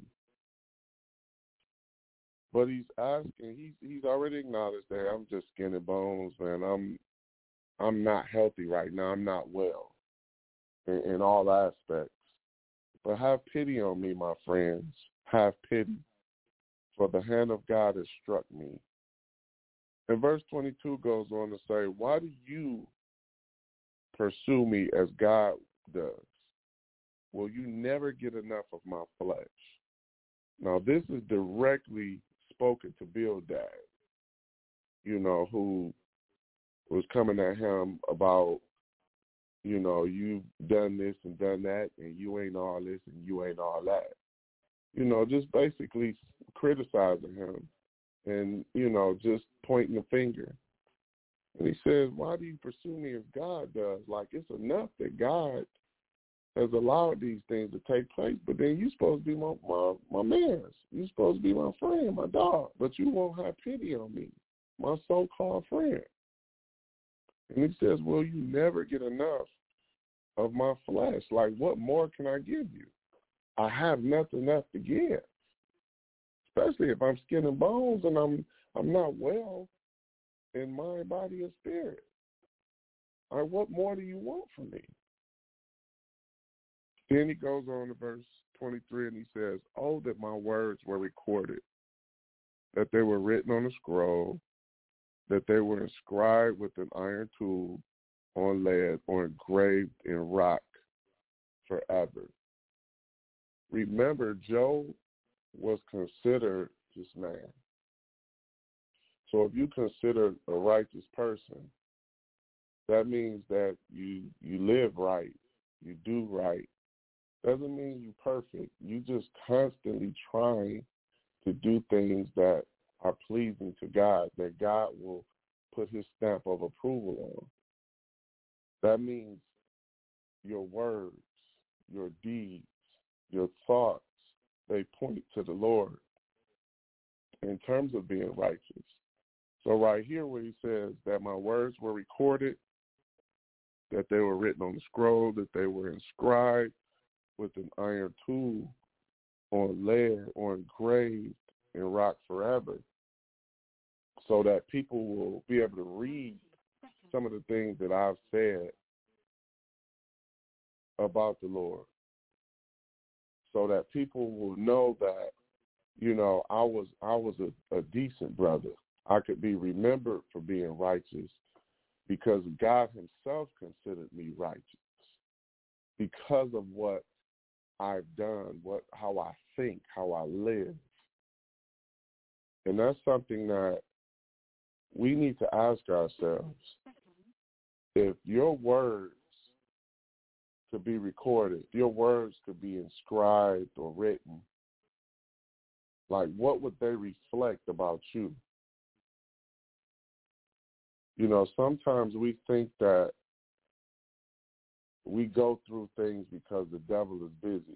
But he's asking, he's he's already acknowledged that I'm just skin and bones, man. I'm I'm not healthy right now. I'm not well in, in all aspects. But have pity on me, my friends. Have pity, for the hand of God has struck me. And verse twenty-two goes on to say, why do you pursue me as God does? Will you never get enough of my flesh? Now, this is directly spoken to Bildad, you know, who was coming at him about, you know, you've done this and done that, and you ain't all this and you ain't all that. You know, just basically criticizing him and, you know, just pointing the finger. And he says, why do you pursue me as God does? Like, it's enough that God has allowed these things to take place, but then you're supposed to be my, my, my man. You're supposed to be my friend, my dog, but you won't have pity on me, my so-called friend. And he says, will you never get enough of my flesh? Like, what more can I give you? I have nothing else to give, especially if I'm skin and bones and I'm I'm not well in mind, body, and spirit. All right, what more do you want from me? Then he goes on to verse twenty-three and he says, oh, that my words were recorded, that they were written on a scroll, that they were inscribed with an iron tool, on lead or engraved in rock forever. Remember, Job was considered this man. So if you consider a righteous person, that means that you you live right, you do right. Doesn't mean you're perfect. You just constantly trying to do things that are pleasing to God, that God will put his stamp of approval on. That means your words, your deeds, your thoughts, they point to the Lord in terms of being righteous. So right here where he says that my words were recorded, that they were written on the scroll, that they were inscribed with an iron tool on lead or engraved in rock forever, so that people will be able to read some of the things that I've said about the Lord, so that people will know that, you know, I was I was a, a decent brother. I could be remembered for being righteous because God himself considered me righteous because of what I've done, what how I think, how I live. And that's something that we need to ask ourselves. If your words could be recorded, if your words could be inscribed or written, like what would they reflect about you? You know, sometimes we think that we go through things because the devil is busy.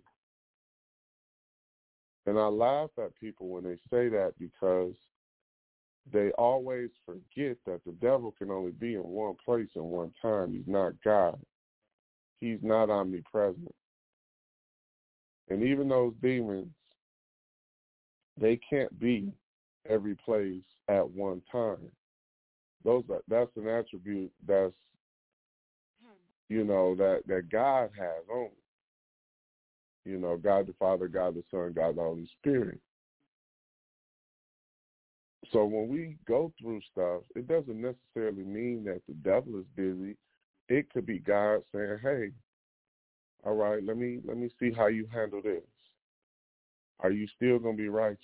And I laugh at people when they say that because they always forget that the devil can only be in one place at one time. He's not God. He's not omnipresent. And even those demons, they can't be every place at one time. Those are, that's an attribute that's, you know, that, that God has only. You know, God the Father, God the Son, God the Holy Spirit. So when we go through stuff, it doesn't necessarily mean that the devil is busy. It could be God saying, hey, all right, let me let me see how you handle this. Are you still going to be righteous?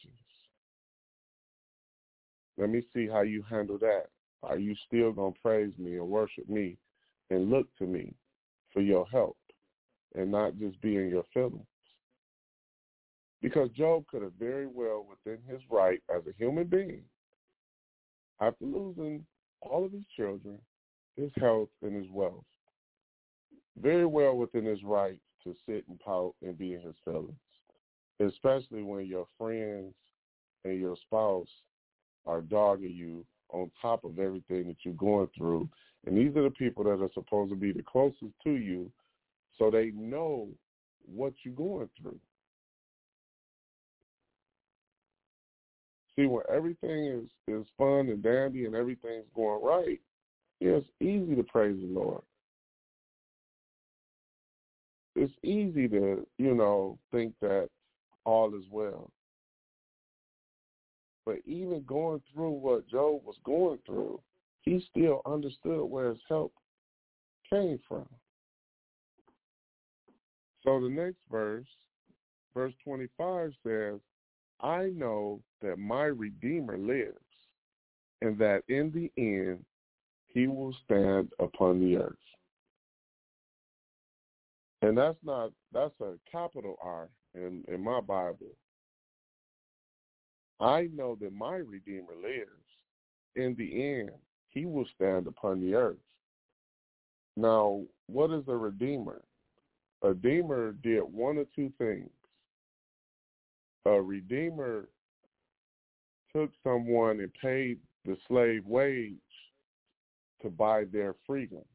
Let me see how you handle that. Are you still going to praise me and worship me and look to me for your help and not just be in your feelings? Because Job could have very well, within his right as a human being, after losing all of his children, his health, and his wealth, very well within his right to sit and pout and be in his feelings, especially when your friends and your spouse are dogging you on top of everything that you're going through. And these are the people that are supposed to be the closest to you, so they know what you're going through. See, when everything is, is fun and dandy and everything's going right, yeah, it's easy to praise the Lord. It's easy to, you know, think that all is well. But even going through what Job was going through, he still understood where his help came from. So the next verse, verse twenty-five says, I know that my Redeemer lives, and that in the end he will stand upon the earth. And that's not, that's a capital R in, in my Bible. I know that my Redeemer lives. In the end, he will stand upon the earth. Now, what is a Redeemer? A Redeemer did one of two things. A Redeemer took someone and paid the slave wage to buy their freedom.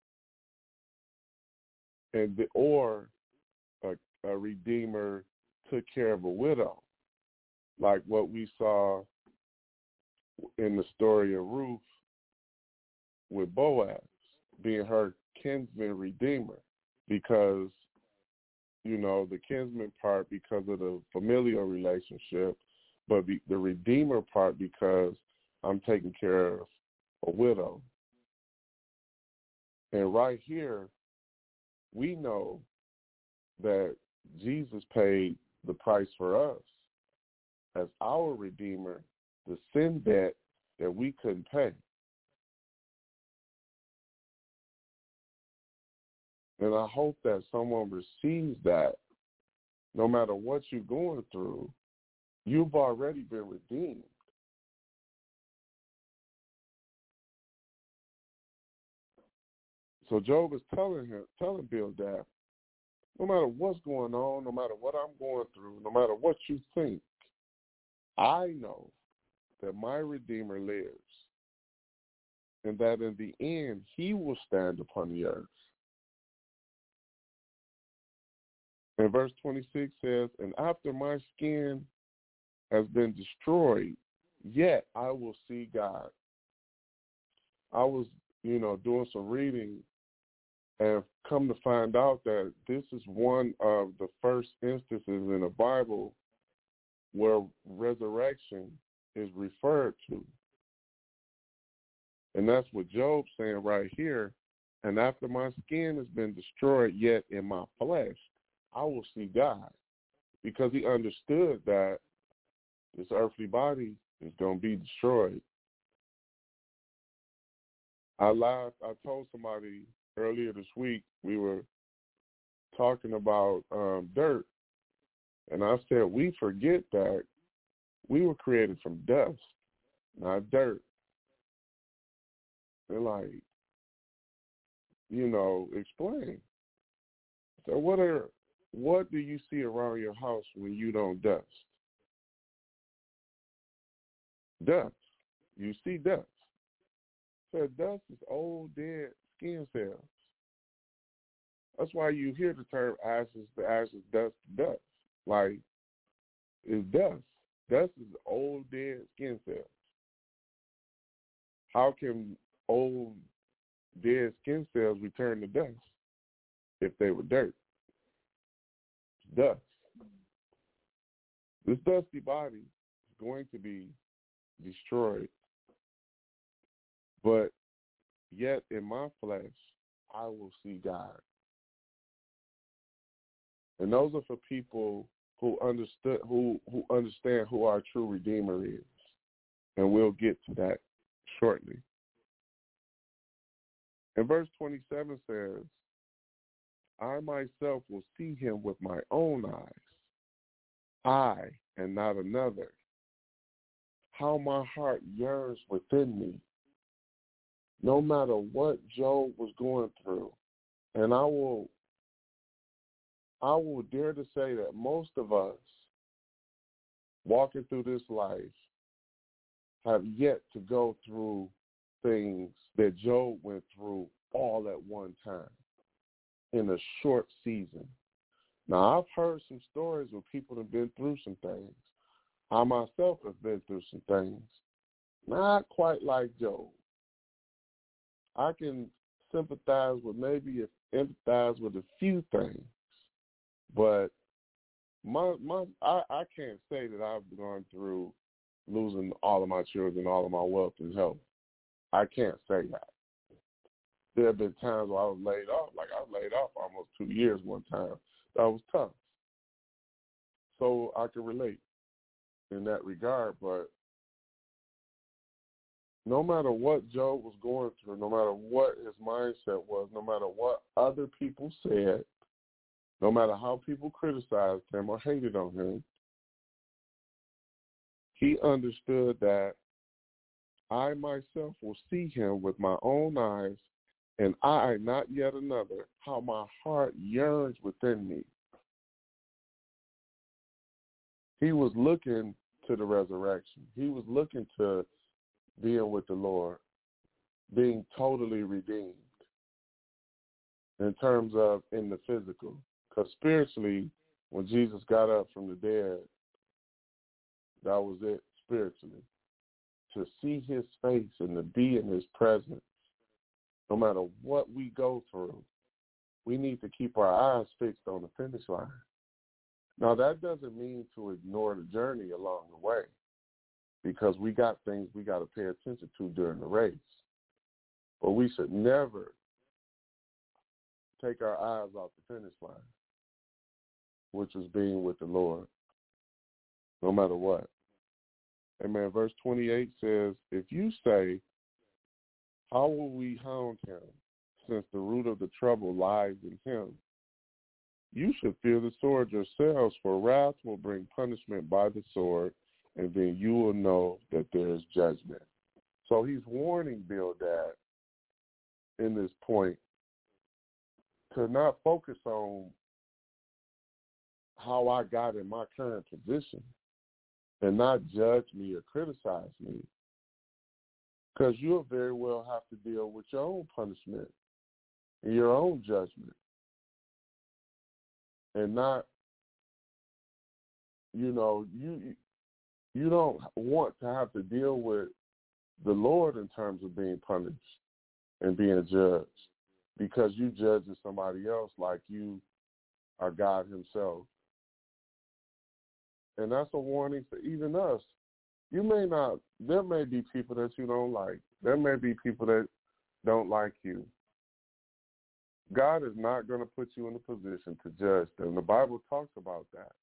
And the, or a, a Redeemer took care of a widow, like what we saw in the story of Ruth with Boaz, being her kinsman redeemer, because, you know, the kinsman part because of the familial relationship, but the, the redeemer part because I'm taking care of a widow. And right here, we know that Jesus paid the price for us as our Redeemer, the sin debt that we couldn't pay. And I hope that someone receives that. No matter what you're going through, you've already been redeemed. So Job is telling him, telling Bildad, no matter what's going on, no matter what I'm going through, no matter what you think, I know that my Redeemer lives, and that in the end he will stand upon the earth. And verse twenty-six says, and after my skin has been destroyed, yet I will see God. I was, you know, doing some reading and come to find out that this is one of the first instances in the Bible where resurrection is referred to. And that's what Job's saying right here. And after my skin has been destroyed, yet in my flesh, I will see God. Because he understood that this earthly body is going to be destroyed. I laughed. I told somebody earlier this week, we were talking about um, dirt. And I said, we forget that we were created from dust, not dirt. They're like, you know, explain. So what are what do you see around your house when you don't dust? Dust. You see dust. So dust is old, dead skin cells. That's why you hear the term ashes to ashes, dust to dust. Like, it's dust. Dust is old, dead skin cells. How can old, dead skin cells return to dust if they were dirt? It's dust. This dusty body is going to be destroyed, but yet in my flesh, I will see God. And those are for people who understood, who, who understand who our true Redeemer is. And we'll get to that shortly. And verse twenty-seven says, I myself will see him with my own eyes, I and not another. How my heart yearns within me. No matter what Job was going through, and I will I will dare to say that most of us walking through this life have yet to go through things that Job went through all at one time in a short season. Now, I've heard some stories where people have been through some things. I myself have been through some things, not quite like Job. I can sympathize with maybe empathize with a few things. But my my I, I can't say that I've gone through losing all of my children, all of my wealth and health. I can't say that. There have been times where I was laid off, like I was laid off almost two years one time. That was tough. So I can relate in that regard, but no matter what Job was going through, no matter what his mindset was, no matter what other people said, no matter how people criticized him or hated on him, he understood that I myself will see him with my own eyes, and I, not yet another, how my heart yearns within me. He was looking to the resurrection. He was looking to being with the Lord, being totally redeemed in terms of in the physical. Because spiritually, when Jesus got up from the dead, that was it spiritually. To see his face and to be in his presence, no matter what we go through, we need to keep our eyes fixed on the finish line. Now, that doesn't mean to ignore the journey along the way, because we got things we got to pay attention to during the race. But we should never take our eyes off the finish line, which is being with the Lord, no matter what. Amen. Verse twenty-eight says, if you say, how will we hound him, since the root of the trouble lies in him? You should fear the sword yourselves, for wrath will bring punishment by the sword, and then you will know that there is judgment. So he's warning Bildad in this point to not focus on how I got in my current position and not judge me or criticize me, because you'll very well have to deal with your own punishment and your own judgment, and not, you know, you you don't want to have to deal with the Lord in terms of being punished and being judged, because you judging somebody else like you are God himself. And that's a warning for even us. You may not, there may be people that you don't like. There may be people that don't like you. God is not going to put you in a position to judge them. The Bible talks about that.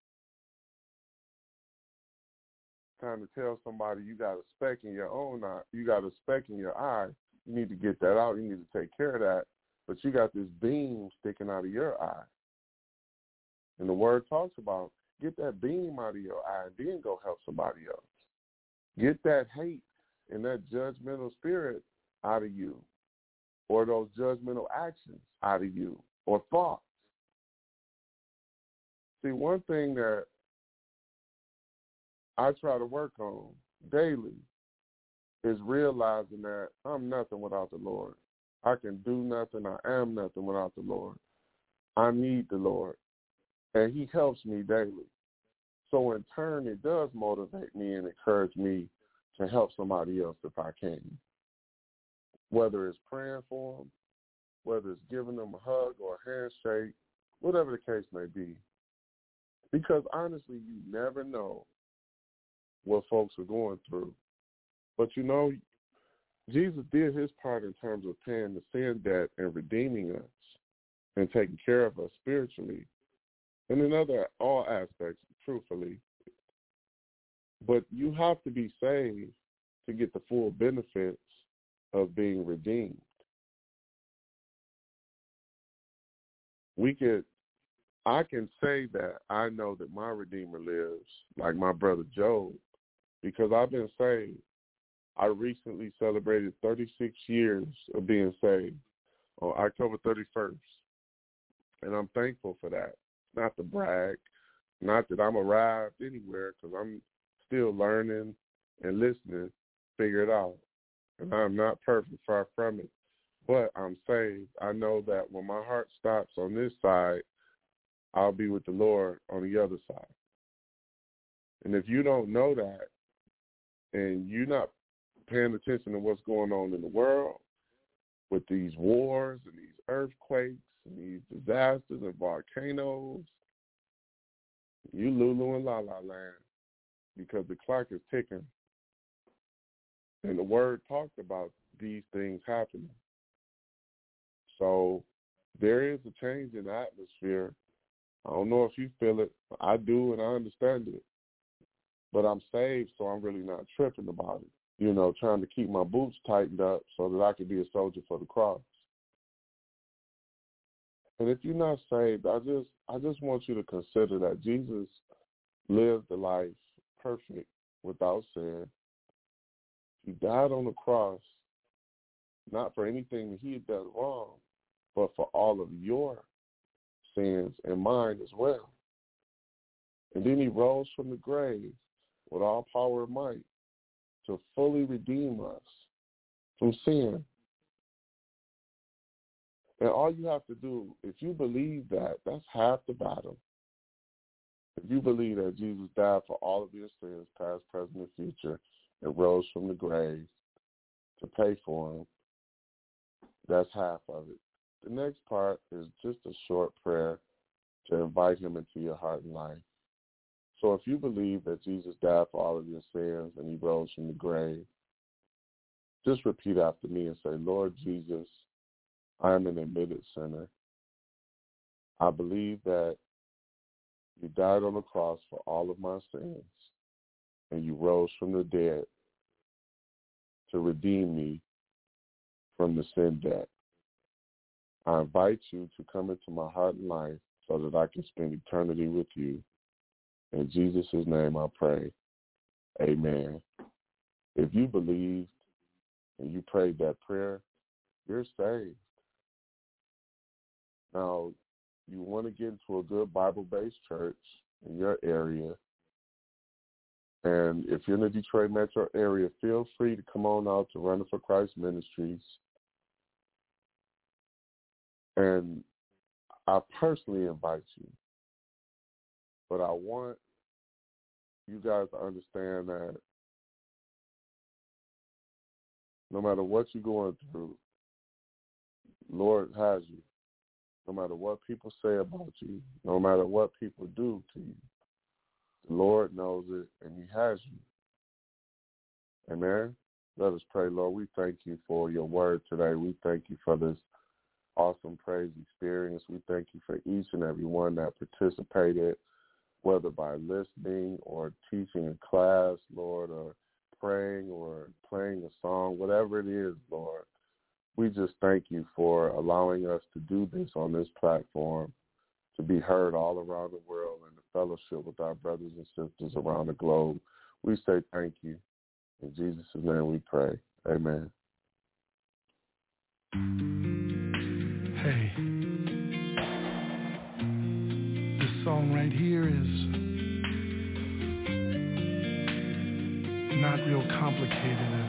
Trying to tell somebody you got a speck in your own eye, you got a speck in your eye, you need to get that out. You need to take care of that. But you got this beam sticking out of your eye. And the word talks about, get that beam out of your eye and then go help somebody else. Get that hate and that judgmental spirit out of you, or those judgmental actions out of you, or thoughts. See, one thing that I try to work on daily is realizing that I'm nothing without the Lord. I can do nothing. I am nothing without the Lord. I need the Lord, and he helps me daily. So in turn, it does motivate me and encourage me to help somebody else if I can, whether it's praying for them, whether it's giving them a hug or a handshake, whatever the case may be. Because honestly, you never know what folks are going through. But you know, Jesus did his part in terms of paying the sin debt and redeeming us and taking care of us spiritually and in other all aspects, truthfully. But you have to be saved to get the full benefits of being redeemed. We could, I can say that I know that my Redeemer lives, like my brother Job, because I've been saved. I recently celebrated thirty-six years of being saved on October thirty-first, and I'm thankful for that. Not to brag, not that I'm arrived anywhere, because I'm still learning and listening, figure it out. And I'm not perfect, far from it, but I'm saved. I know that when my heart stops on this side, I'll be with the Lord on the other side. And if you don't know that, and you're not paying attention to what's going on in the world with these wars and these earthquakes and these disasters and volcanoes, you Lulu and La La Land, because the clock is ticking. And the word talked about these things happening. So there is a change in the atmosphere. I don't know if you feel it. I do, and I understand it. But I'm saved, so I'm really not tripping about it. You know, trying to keep my boots tightened up so that I can be a soldier for the cross. And if you're not saved, I just I just want you to consider that Jesus lived the life perfect, without sin. He died on the cross, not for anything that he had done wrong, but for all of your sins and mine as well. And then he rose from the grave with all power and might to fully redeem us from sin. And all you have to do, if you believe that, that's half the battle. If you believe that Jesus died for all of your sins, past, present, and future, and rose from the grave to pay for them, that's half of it. The next part is just a short prayer to invite him into your heart and life. So if you believe that Jesus died for all of your sins and he rose from the grave, just repeat after me and say, Lord Jesus, I am an admitted sinner. I believe that you died on the cross for all of my sins, and you rose from the dead to redeem me from the sin debt. I invite you to come into my heart and life so that I can spend eternity with you. In Jesus' name I pray. Amen. If you believed and you prayed that prayer, you're saved. Now, you want to get into a good Bible-based church in your area. And if you're in the Detroit metro area, feel free to come on out to Running for Christ Ministries. And I personally invite you. But I want you guys to understand that no matter what you're going through, Lord has you. No matter what people say about you, no matter what people do to you, the Lord knows it and he has you. Amen? Let us pray, Lord. We thank you for your word today. We thank you for this awesome praise experience. We thank you for each and every one that participated, whether by listening or teaching in class, Lord, or praying or playing a song, whatever it is, Lord. We just thank you for allowing us to do this on this platform, to be heard all around the world and to fellowship with our brothers and sisters around the globe. We say thank you. In Jesus' name we pray. Amen. Hey, this song right here is not real complicated.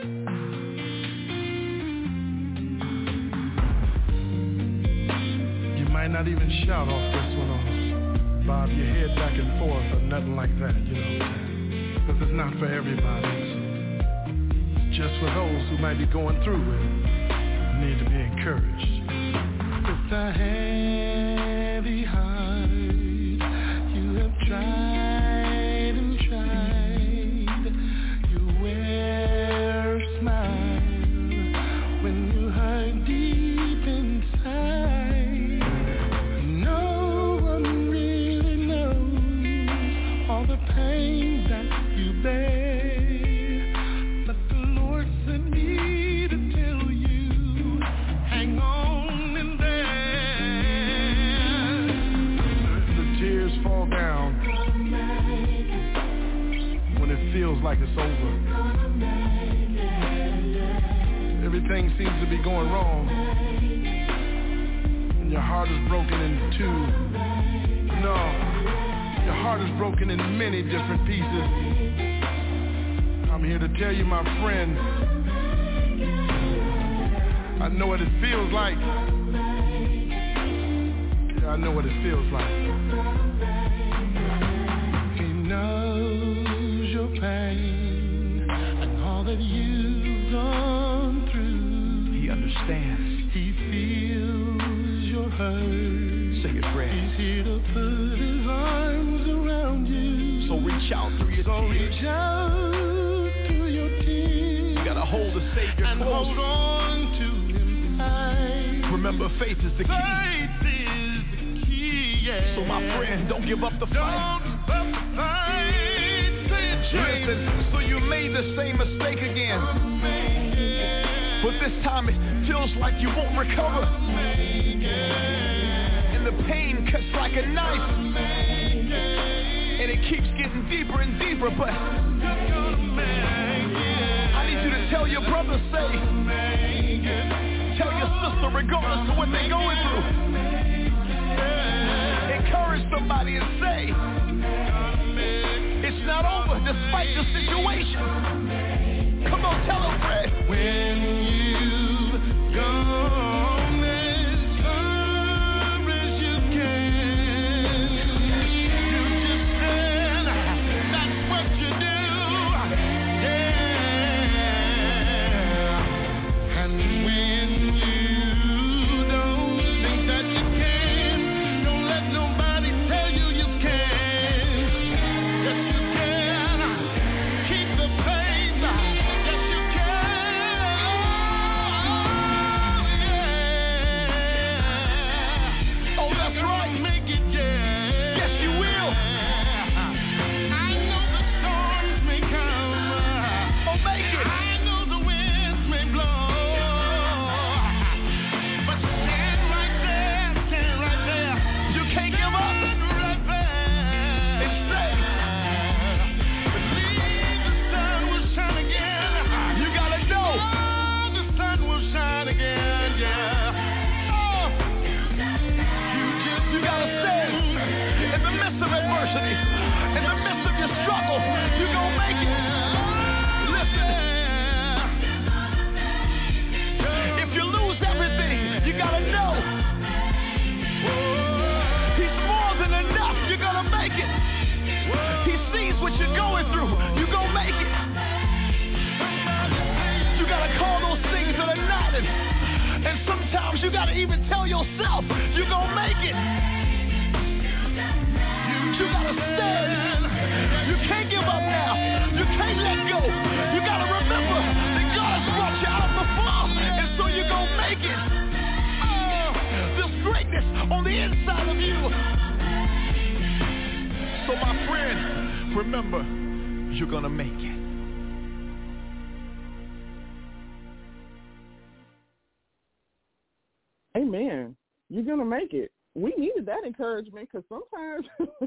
Might not even shout off this one or bob your head back and forth or nothing like that, you know, because it's not for everybody. It's just for those who might be going through it and need to be encouraged. With a heavy heart, you have tried and tried. You wear a smile when you hurt deep inside. Like it's over. Everything seems to be going wrong, and your heart is broken in two. No, your heart is broken in many different pieces. I'm here to tell you, my friend, I know what it feels like. Yeah, I know what it feels like. He knows your pain and all that you've gone through. He understands. He feels your hurt. Say it, friend. He's here to put his arms around you. So reach out through your so tears. Reach out through your tears. You gotta hold the Savior and close. Hold on to him tight. Remember, faith is the key. Faith is the key, yeah. So my friend, don't give up the fight. Don't give up the fight. Listen, so you made the same mistake again, but this time it feels like you won't recover, and the pain cuts like a knife, and it keeps getting deeper and deeper, but I need you to tell your brother, say, tell your sister, regardless of what they're going through, encourage somebody and say, it's not over despite the situation. Come on, tell them, Fred. When you've gone as far as you can, you just stand. That's what you do. Yeah. And when you don't think that you can, don't let nobody tell you you can. Keep the faith. tell yourself you're going to make it. You got to stand. You can't give up now. You can't let go. You got to remember that God has brought you out before, and so you're going to make it. Oh, there's greatness on the inside of you. So my friend, remember, you're going to make it. Amen. You're going to make it. We needed that encouragement because sometimes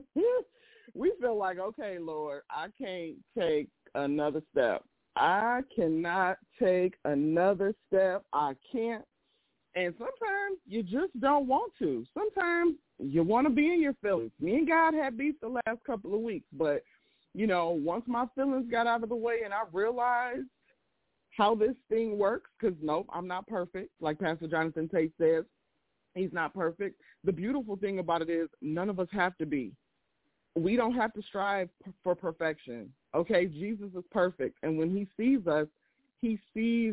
we feel like, okay, Lord, I can't take another step. I cannot take another step. I can't. And sometimes you just don't want to. Sometimes you want to be in your feelings. Me and God had beef the last couple of weeks, but, you know, once my feelings got out of the way and I realized how this thing works, because, nope, I'm not perfect. Like Pastor Jonathan Tate says, he's not perfect. The beautiful thing about it is none of us have to be. We don't have to strive for perfection, okay? Jesus is perfect, and when he sees us, he sees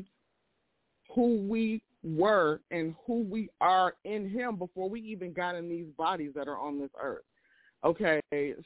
who we were and who we are in him before we even got in these bodies that are on this earth. Okay,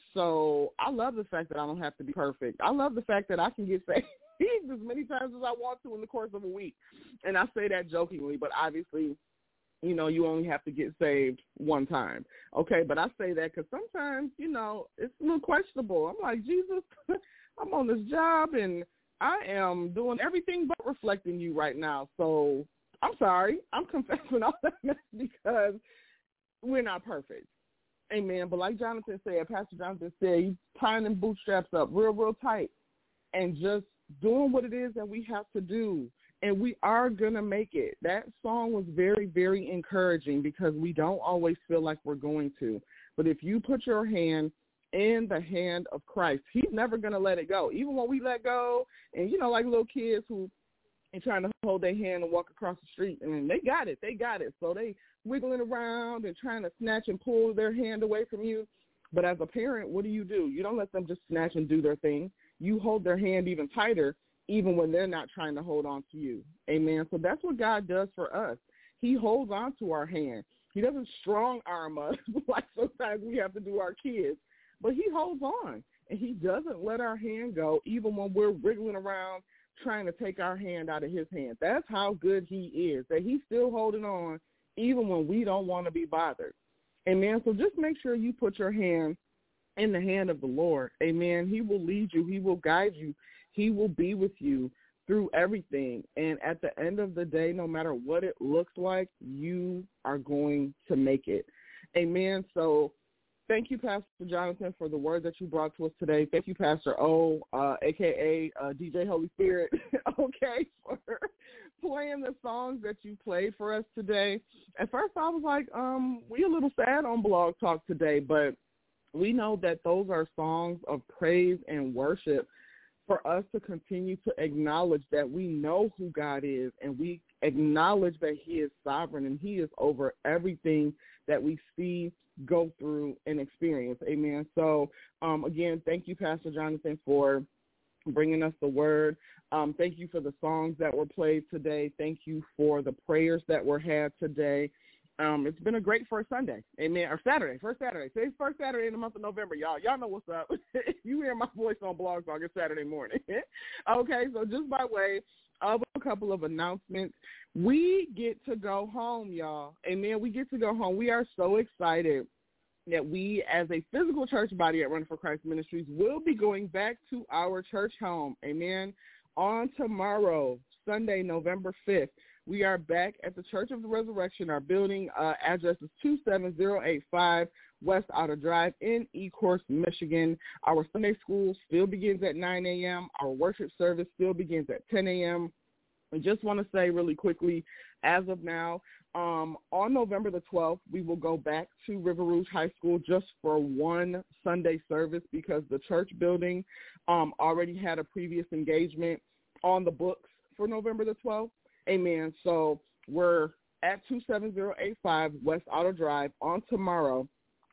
so I love the fact that I don't have to be perfect. I love the fact that I can get saved as many times as I want to in the course of a week. And I say that jokingly, but obviously, you know, you only have to get saved one time. Okay, but I say that because sometimes, you know, it's a little questionable. I'm like, Jesus, I'm on this job and I am doing everything but reflecting you right now. So I'm sorry. I'm confessing all that mess because we're not perfect. Amen. But like Jonathan said, Pastor Jonathan said, he's tying them bootstraps up real, real tight and just doing what it is that we have to do. And we are going to make it. That song was very, very encouraging because we don't always feel like we're going to. But if you put your hand in the hand of Christ, he's never going to let it go. Even when we let go, and, you know, like little kids who are trying to hold their hand and walk across the street, and they got it. They got it. So they wiggling around and trying to snatch and pull their hand away from you. But as a parent, what do you do? You don't let them just snatch and do their thing. You hold their hand even tighter, even when they're not trying to hold on to you. Amen. So that's what God does for us. He holds on to our hand. He doesn't strong arm us like sometimes we have to do our kids, but he holds on, and he doesn't let our hand go even when we're wriggling around trying to take our hand out of his hand. That's how good he is, that he's still holding on even when we don't want to be bothered. Amen. So just make sure you put your hand in the hand of the Lord. Amen. He will lead you. He will guide you. He will be with you through everything. And at the end of the day, no matter what it looks like, you are going to make it. Amen. So thank you, Pastor Jonathan, for the word that you brought to us today. Thank you, Pastor O, uh, a k a. Uh, D J Holy Spirit, okay, for playing the songs that you played for us today. At first I was like, um, we a little sad on Blog Talk today, but we know that those are songs of praise and worship for us to continue to acknowledge that we know who God is, and we acknowledge that he is sovereign and he is over everything that we see, go through, and experience. Amen. So, um, again, thank you, Pastor Jonathan, for bringing us the word. Um, thank you for the songs that were played today. Thank you for the prayers that were had today. Um, it's been a great first Sunday, amen, or Saturday, first Saturday. Today's first Saturday in the month of November, y'all. Y'all know what's up. If you hear my voice on Blog Talk, it's Saturday morning. Okay, so just by way of a couple of announcements, we get to go home, y'all. Amen, we get to go home. We are so excited that we, as a physical church body at Run for Christ Ministries, will be going back to our church home, amen, on tomorrow, Sunday, November fifth. We are back at the Church of the Resurrection. Our building uh, address is two seven zero eight five West Outer Drive in Ecorse, Michigan. Our Sunday school still begins at nine a.m. Our worship service still begins at ten a.m. I just want to say really quickly, as of now, um, on November the twelfth, we will go back to River Rouge High School just for one Sunday service because the church building um, already had a previous engagement on the books for November the twelfth. Amen. So we're at two seven zero eight five West Outer Drive on tomorrow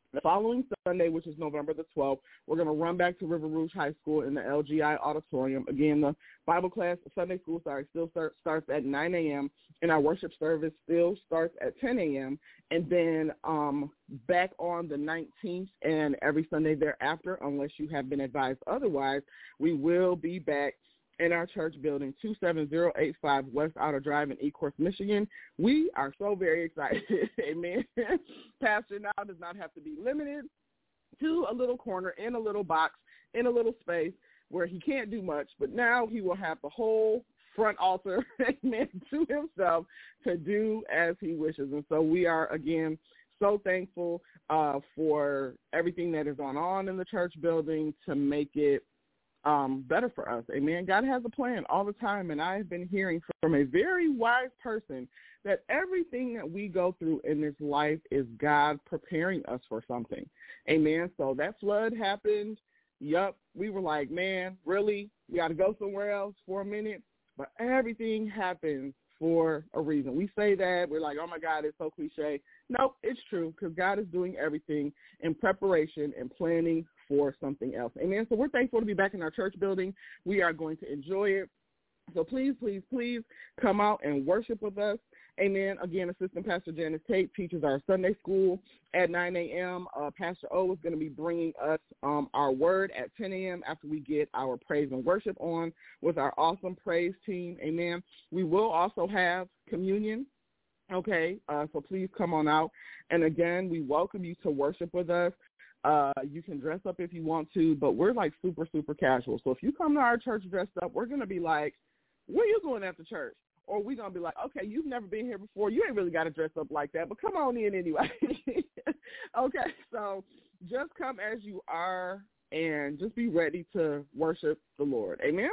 The following Sunday, which is November the twelfth, we're going to run back to River Rouge High School in the L G I auditorium. Again, the Bible class, Sunday school, sorry, still start, starts at nine a.m., and our worship service still starts at ten a.m., and then um, back on the nineteenth and every Sunday thereafter, unless you have been advised otherwise, we will be back in our church building, two seven zero eight five West Outer Drive in Ecorse, Michigan. We are so very excited. Amen. Pastor now does not have to be limited to a little corner, in a little box, in a little space where he can't do much, but now he will have the whole front altar, amen, to himself to do as he wishes. And so we are, again, so thankful uh, for everything that has gone on in the church building to make it Um, better for us. Amen. God has a plan all the time, and I have been hearing from a very wise person that everything that we go through in this life is God preparing us for something. Amen. So that flood happened. Yup. We were like, man, really? We got to go somewhere else for a minute? But everything happens for a reason. We say that. We're like, oh, my God, it's so cliche. Nope, it's true, because God is doing everything in preparation and planning for something else. Amen. So we're thankful to be back in our church building. We are going to enjoy it. So please, please, please come out and worship with us. Amen. Again, Assistant Pastor Janice Tate teaches our Sunday school at nine a.m. Uh, Pastor O is going to be bringing us um, our word at ten a.m. after we get our praise and worship on with our awesome praise team. Amen. We will also have communion. Okay, uh, so please come on out. And again, we welcome you to worship with us. Uh, you can dress up if you want to, but we're like super, super casual. So if you come to our church dressed up, we're going to be like, where you going after church? Or we're going to be like, okay, you've never been here before. You ain't really got to dress up like that, but come on in anyway. Okay, so just come as you are and just be ready to worship the Lord. Amen?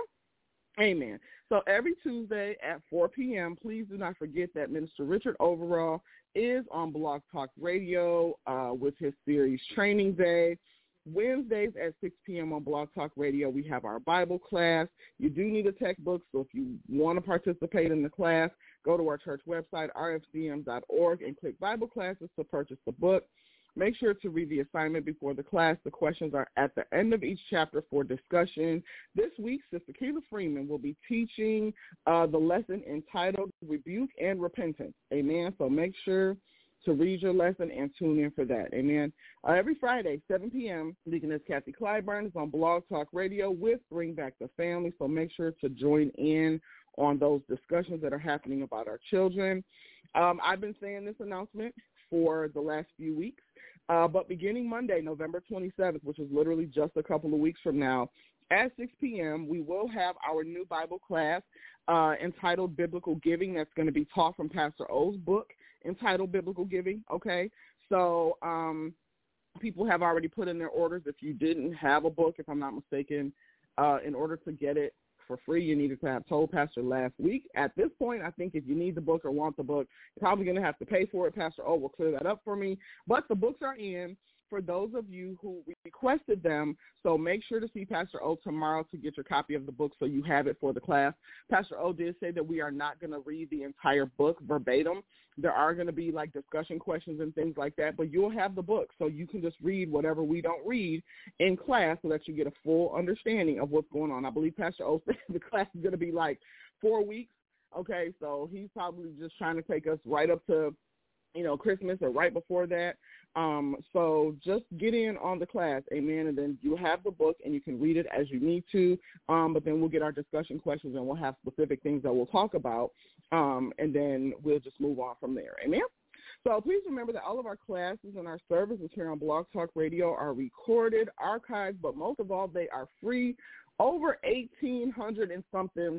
Amen. So every Tuesday at four p.m., please do not forget that Minister Richard Overall is on Blog Talk Radio uh, with his series Training Day. Wednesdays at six p.m. on Blog Talk Radio, we have our Bible class. You do need a textbook, so if you want to participate in the class, go to our church website, r f c m dot org, and click Bible Classes to purchase the book. Make sure to read the assignment before the class. The questions are at the end of each chapter for discussion. This week, Sister Keila Freeman will be teaching uh, the lesson entitled Rebuke and Repentance. Amen. So make sure to read your lesson and tune in for that. Amen. Uh, every Friday, seven p.m., Deaconess Kathy Clyburn is on Blog Talk Radio with Bring Back the Family. So make sure to join in on those discussions that are happening about our children. Um, I've been saying this announcement for the last few weeks. Uh, but beginning Monday, November twenty-seventh, which is literally just a couple of weeks from now, at six p.m., we will have our new Bible class uh, entitled Biblical Giving. That's going to be taught from Pastor O's book entitled Biblical Giving, okay? So um, people have already put in their orders. If you didn't have a book, if I'm not mistaken, uh, in order to get it for free, you needed to have told Pastor last week. At this point, I think if you need the book or want the book, you're probably going to have to pay for it. Pastor O will clear that up for me. But the books are in for those of you who requested them, so make sure to see Pastor O tomorrow to get your copy of the book so you have it for the class. Pastor O did say that we are not going to read the entire book verbatim. There are going to be like discussion questions and things like that, but you'll have the book so you can just read whatever we don't read in class so that you get a full understanding of what's going on. I believe Pastor O said the class is going to be like four weeks. Okay, so he's probably just trying to take us right up to, you know, Christmas or right before that. Um, so just get in on the class, amen, and then you have the book and you can read it as you need to, um, but then we'll get our discussion questions and we'll have specific things that we'll talk about, um, and then we'll just move on from there, amen? So please remember that all of our classes and our services here on Blog Talk Radio are recorded, archived, but most of all, they are free. Over eighteen hundred and something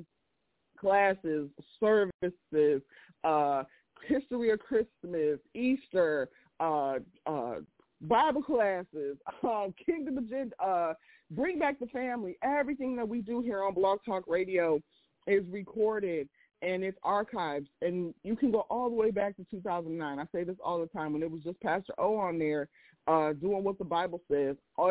classes, services, uh, History of Christmas, Easter, uh, uh, Bible classes, uh, Kingdom Agenda, uh, Bring Back the Family. Everything that we do here on Blog Talk Radio is recorded and it's archived. And you can go all the way back to two thousand nine. I say this all the time when it was just Pastor O on there uh, doing what the Bible says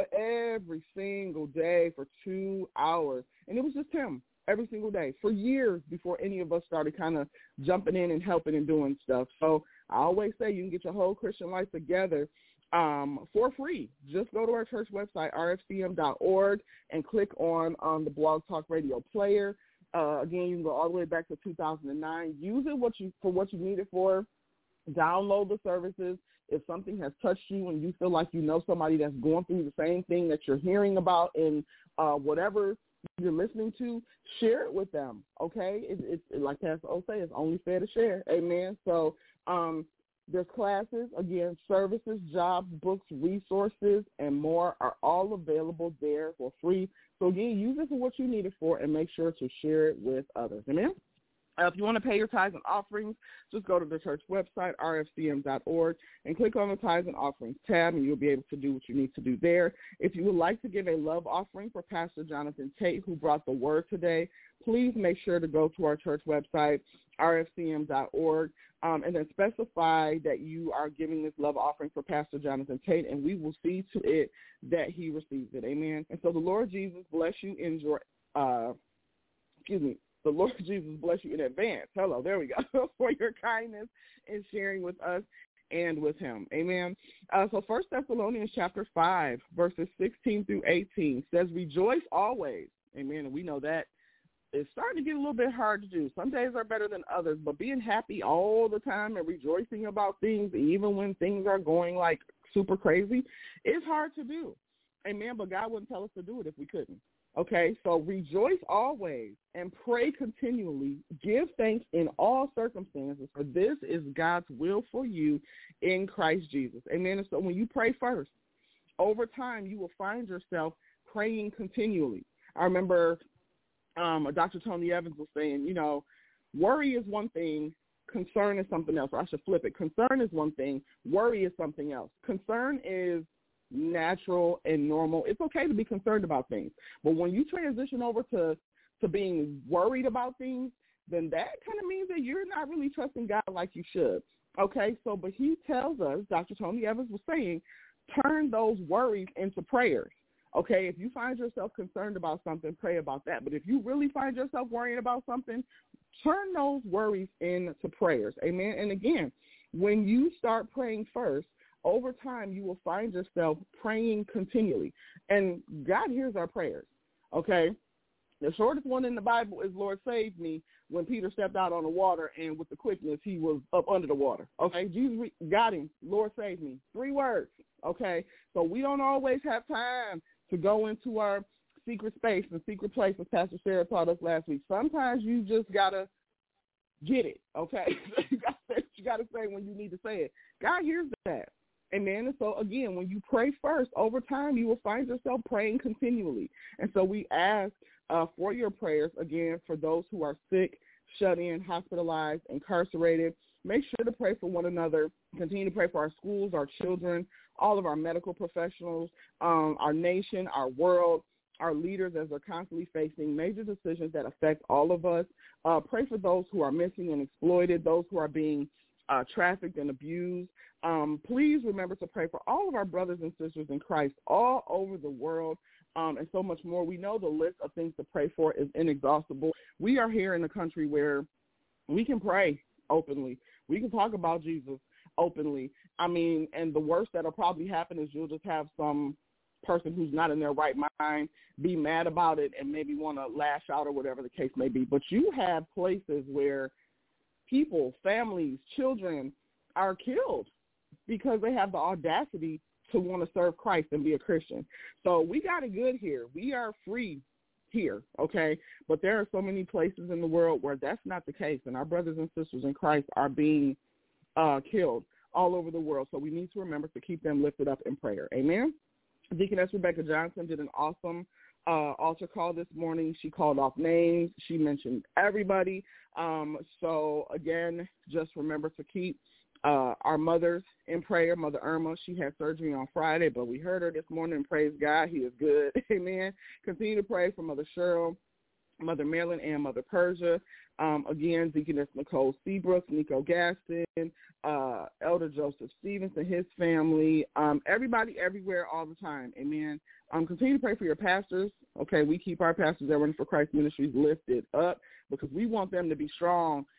every single day for two hours. And it was just him. Every single day for years before any of us started kind of jumping in and helping and doing stuff. So I always say you can get your whole Christian life together um, for free. Just go to our church website, r f c m dot org, and click on um, the Blog Talk Radio player. Uh, again, you can go all the way back to two thousand nine. Use it what you for what you need it for. Download the services. If something has touched you and you feel like you know somebody that's going through the same thing that you're hearing about in uh, whatever you're listening to, share it with them, okay? It's it, it, like Pastor O say, it's only fair to share, amen? So um, there's classes, again, services, jobs, books, resources, and more are all available there for free. So, again, use it for what you need it for and make sure to share it with others, amen? Uh, if you want to pay your tithes and offerings, just go to the church website, r f c m dot org, and click on the tithes and offerings tab, and you'll be able to do what you need to do there. If you would like to give a love offering for Pastor Jonathan Tate, who brought the word today, please make sure to go to our church website, r f c m dot org, um, and then specify that you are giving this love offering for Pastor Jonathan Tate, and we will see to it that he receives it. Amen. And so the Lord Jesus bless you in your, uh, excuse me, the Lord Jesus bless you in advance. Hello, there we go, for your kindness in sharing with us and with him. Amen. Uh, so First Thessalonians chapter five, verses sixteen through eighteen says, rejoice always. Amen. And we know that it's starting to get a little bit hard to do. Some days are better than others, but being happy all the time and rejoicing about things, even when things are going like super crazy, is hard to do. Amen. But God wouldn't tell us to do it if we couldn't. Okay, so rejoice always and pray continually. Give thanks in all circumstances, for this is God's will for you in Christ Jesus. Amen. And so when you pray first, over time you will find yourself praying continually. I remember um, Doctor Tony Evans was saying, you know, worry is one thing, concern is something else. Or I should flip it. Concern is one thing, worry is something else. Concern is natural and normal. It's okay to be concerned about things, but when you transition over to to being worried about things, then that kind of means that you're not really trusting God like you should. Okay, so but he tells us, Doctor Tony Evans was saying, turn those worries into prayers. Okay, if you find yourself concerned about something, pray about that. But if you really find yourself worrying about something, turn those worries into prayers. Amen. And again, when you start praying first, over time, you will find yourself praying continually. And God hears our prayers, okay? The shortest one in the Bible is, Lord, save me, when Peter stepped out on the water, and with the quickness, he was up under the water, okay? Jesus got him, Lord, save me. Three words, okay? So we don't always have time to go into our secret space and secret place, as Pastor Sarah taught us last week. Sometimes you just got to get it, okay? You got to say when you need to say it. God hears that. Amen. And so, again, when you pray first, over time you will find yourself praying continually. And so we ask uh, for your prayers, again, for those who are sick, shut in, hospitalized, incarcerated. Make sure to pray for one another. Continue to pray for our schools, our children, all of our medical professionals, um, our nation, our world, our leaders as they're constantly facing major decisions that affect all of us. Uh, pray for those who are missing and exploited, those who are being uh, trafficked and abused. Um, please remember to pray for all of our brothers and sisters in Christ all over the world, um, and so much more. We know the list of things to pray for is inexhaustible. We are here in a country where we can pray openly. We can talk about Jesus openly. I mean, and the worst that'll probably happen is you'll just have some person who's not in their right mind be mad about it and maybe want to lash out or whatever the case may be. But you have places where people, families, children are killed because they have the audacity to want to serve Christ and be a Christian. So we got it good here. We are free here, okay? But there are so many places in the world where that's not the case, and our brothers and sisters in Christ are being uh, killed all over the world. So we need to remember to keep them lifted up in prayer. Amen? Deaconess Rebecca Johnson did an awesome uh, altar call this morning. She called off names. She mentioned everybody. Um, so, again, just remember to keep Uh, our mothers in prayer. Mother Irma, she had surgery on Friday, but we heard her this morning. Praise God, he is good. Amen. Continue to pray for Mother Cheryl, Mother Marilyn, and Mother Persia. Um, again, Deaconess Nicole Seabrooks, Nico Gaston, uh, Elder Joseph Stevens and his family, um, everybody everywhere all the time. Amen. Um, continue to pray for your pastors. Okay, we keep our pastors that run for Christ Ministries lifted up because we want them to be strong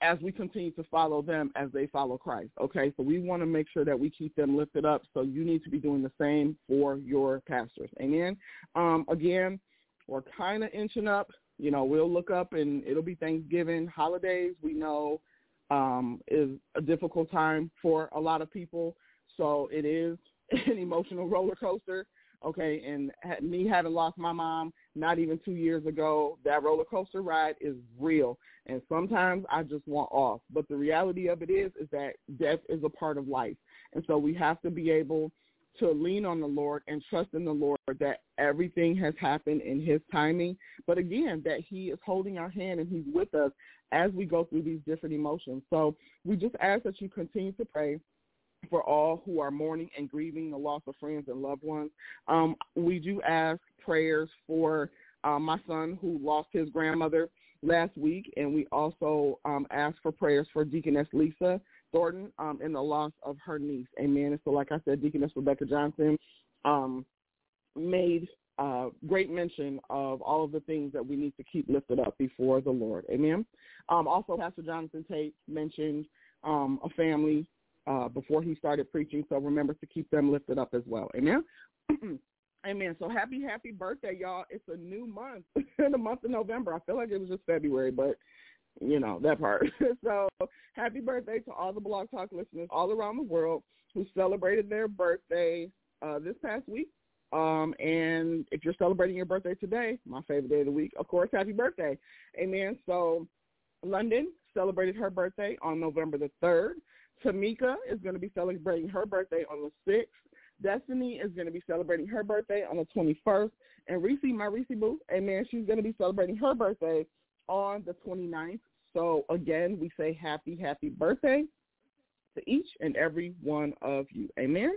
as we continue to follow them as they follow Christ, okay? So we want to make sure that we keep them lifted up, so you need to be doing the same for your pastors, amen? Um, again, we're kind of inching up. You know, we'll look up and it'll be Thanksgiving. Holidays, we know, um, is a difficult time for a lot of people, so it is an emotional roller coaster. Okay, and me having lost my mom not even two years ago, that roller coaster ride is real. And sometimes I just want off. But the reality of it is, is that death is a part of life. And so we have to be able to lean on the Lord and trust in the Lord that everything has happened in his timing. But again, that he is holding our hand and he's with us as we go through these different emotions. So we just ask that you continue to pray for all who are mourning and grieving the loss of friends and loved ones. Um, we do ask prayers for uh, my son who lost his grandmother last week, and we also um, ask for prayers for Deaconess Lisa Thornton um, in the loss of her niece. Amen. And so, like I said, Deaconess Rebecca Johnson um, made uh, great mention of all of the things that we need to keep lifted up before the Lord. Amen. Um, also, Pastor Jonathan Tate mentioned um, a family Uh, before he started preaching, so remember to keep them lifted up as well. Amen? Amen. So happy, happy birthday, y'all. It's a new month, in the month of November. I feel like it was just February, but, you know, that part. So happy birthday to all the Blog Talk listeners all around the world who celebrated their birthday uh, this past week. Um, and if you're celebrating your birthday today, my favorite day of the week, of course, happy birthday. Amen. So London celebrated her birthday on November the third. Tamika is going to be celebrating her birthday on the sixth. Destiny is going to be celebrating her birthday on the twenty-first. And Reese, my Reese Boo, amen, she's going to be celebrating her birthday on the twenty-ninth. So, again, we say happy, happy birthday to each and every one of you. Amen?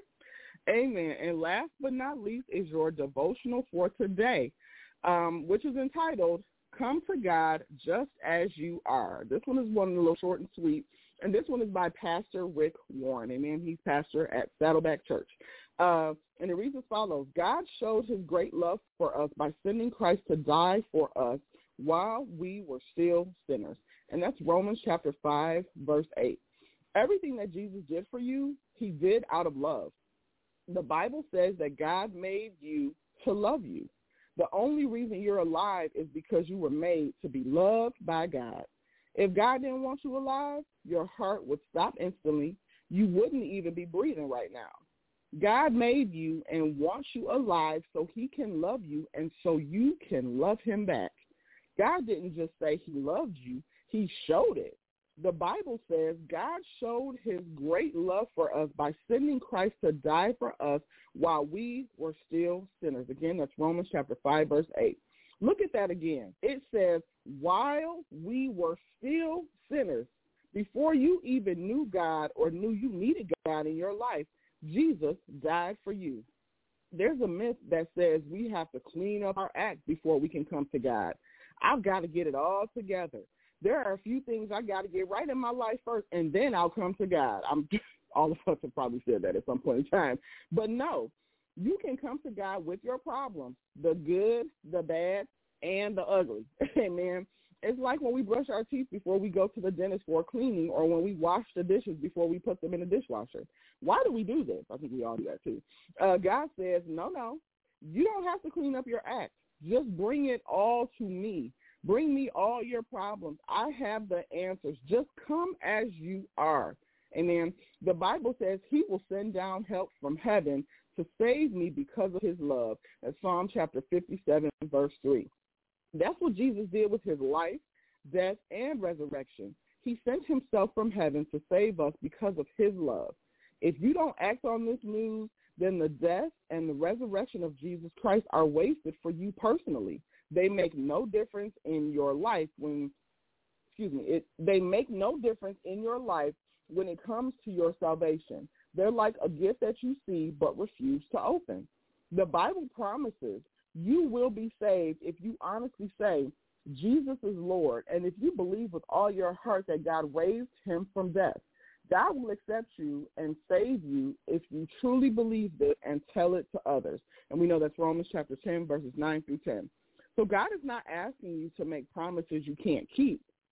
Amen. And last but not least is your devotional for today, um, which is entitled, Come to God Just As You Are. This one is one a little short and sweet. And this one is by Pastor Rick Warren. Amen. He's pastor at Saddleback Church. Uh, and it reads as follows. God showed his great love for us by sending Christ to die for us while we were still sinners. And that's Romans chapter five, verse eight. Everything that Jesus did for you, he did out of love. The Bible says that God made you to love you. The only reason you're alive is because you were made to be loved by God. If God didn't want you alive, your heart would stop instantly. You wouldn't even be breathing right now. God made you and wants you alive so he can love you and so you can love him back. God didn't just say he loved you. He showed it. The Bible says God showed his great love for us by sending Christ to die for us while we were still sinners. Again, that's Romans chapter five, verse eight. Look at that again. It says, while we were still sinners, before you even knew God or knew you needed God in your life, Jesus died for you. There's a myth that says we have to clean up our act before we can come to God. I've got to get it all together. There are a few things I got to get right in my life first, and then I'll come to God. I'm all of us have probably said that at some point in time. But no, you can come to God with your problems, the good, the bad, and the ugly. Amen. It's like when we brush our teeth before we go to the dentist for cleaning, or when we wash the dishes before we put them in the dishwasher. Why do we do this? I think we all do that too. Uh, God says, no, no, you don't have to clean up your act. Just bring it all to me. Bring me all your problems. I have the answers. Just come as you are. Amen. The Bible says he will send down help from heaven to save me because of his love. That's Psalm chapter fifty-seven, verse three. That's what Jesus did with his life, death, and resurrection. He sent himself from heaven to save us because of his love. If you don't act on this news, then the death and the resurrection of Jesus Christ are wasted for you personally. They make no difference in your life when, excuse me, it, they make no difference in your life when it comes to your salvation. They're like a gift that you see but refuse to open. The Bible promises you will be saved if you honestly say, Jesus is Lord, and if you believe with all your heart that God raised him from death. God will accept you and save you if you truly believe this and tell it to others. And we know that's Romans chapter ten, verses nine through ten. So God is not asking you to make promises you can't keep.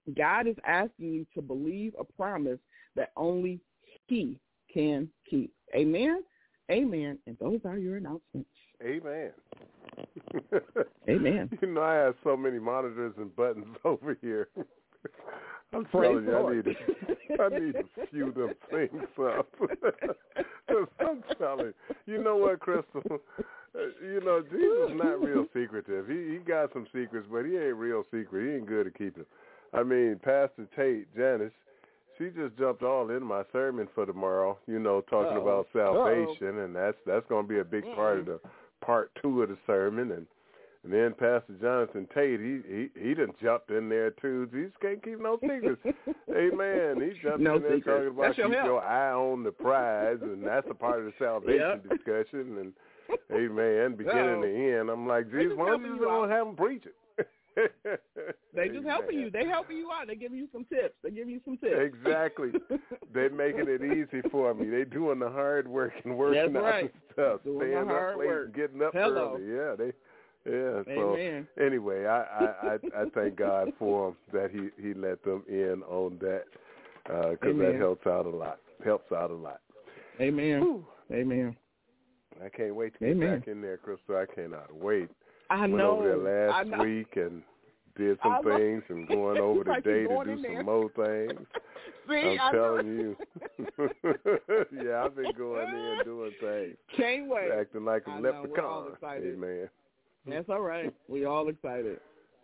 God is asking you to believe a promise that only he can keep. Amen? Amen. And those are your announcements. Amen. Amen. You know, I have so many monitors and buttons over here. I'm Praise telling you, I Lord. need to, I need to few them things up. I'm telling you. You know what, Crystal? Uh, you know, Jesus is not real secretive. He he got some secrets, but he ain't real secret. He ain't good at keeping them. I mean, Pastor Tate, Janice, she just jumped all in my sermon for tomorrow, you know, talking Uh-oh. about salvation, Uh-oh. and that's that's going to be a big mm-hmm. part of the part two of the sermon. And, and then Pastor Jonathan Tate, he he he done jumped in there too. He just can't keep no secrets. Amen. He jumped no in there secrets. talking about that's keep your, your eye on the prize, and that's a part of the salvation yep. discussion. And amen, beginning to end. I'm like, geez, why don't you don't have them preach it? They just helping you. They helping you out. They giving you some tips. They give you some tips. Exactly. They're making it easy for me. They doing the hard work and working That's out right. the stuff. Doing Staying the hard up late work. and getting up Hello. early. Yeah, they. Yeah. Amen. So anyway, I, I, I, I thank God for him that he, he let them in on that because uh, that helps out a lot. Helps out a lot. Amen. Whew. Amen. I can't wait to get Amen. back in there, Crystal. I cannot wait. I Went know. over there last I know. week and did some things and going over like today going to do some there. more things. See, I'm I telling know. you. Yeah, I've been going in doing things. Can't wait. Acting like a I know. leprechaun. We're all excited. Amen. That's all right. We all excited.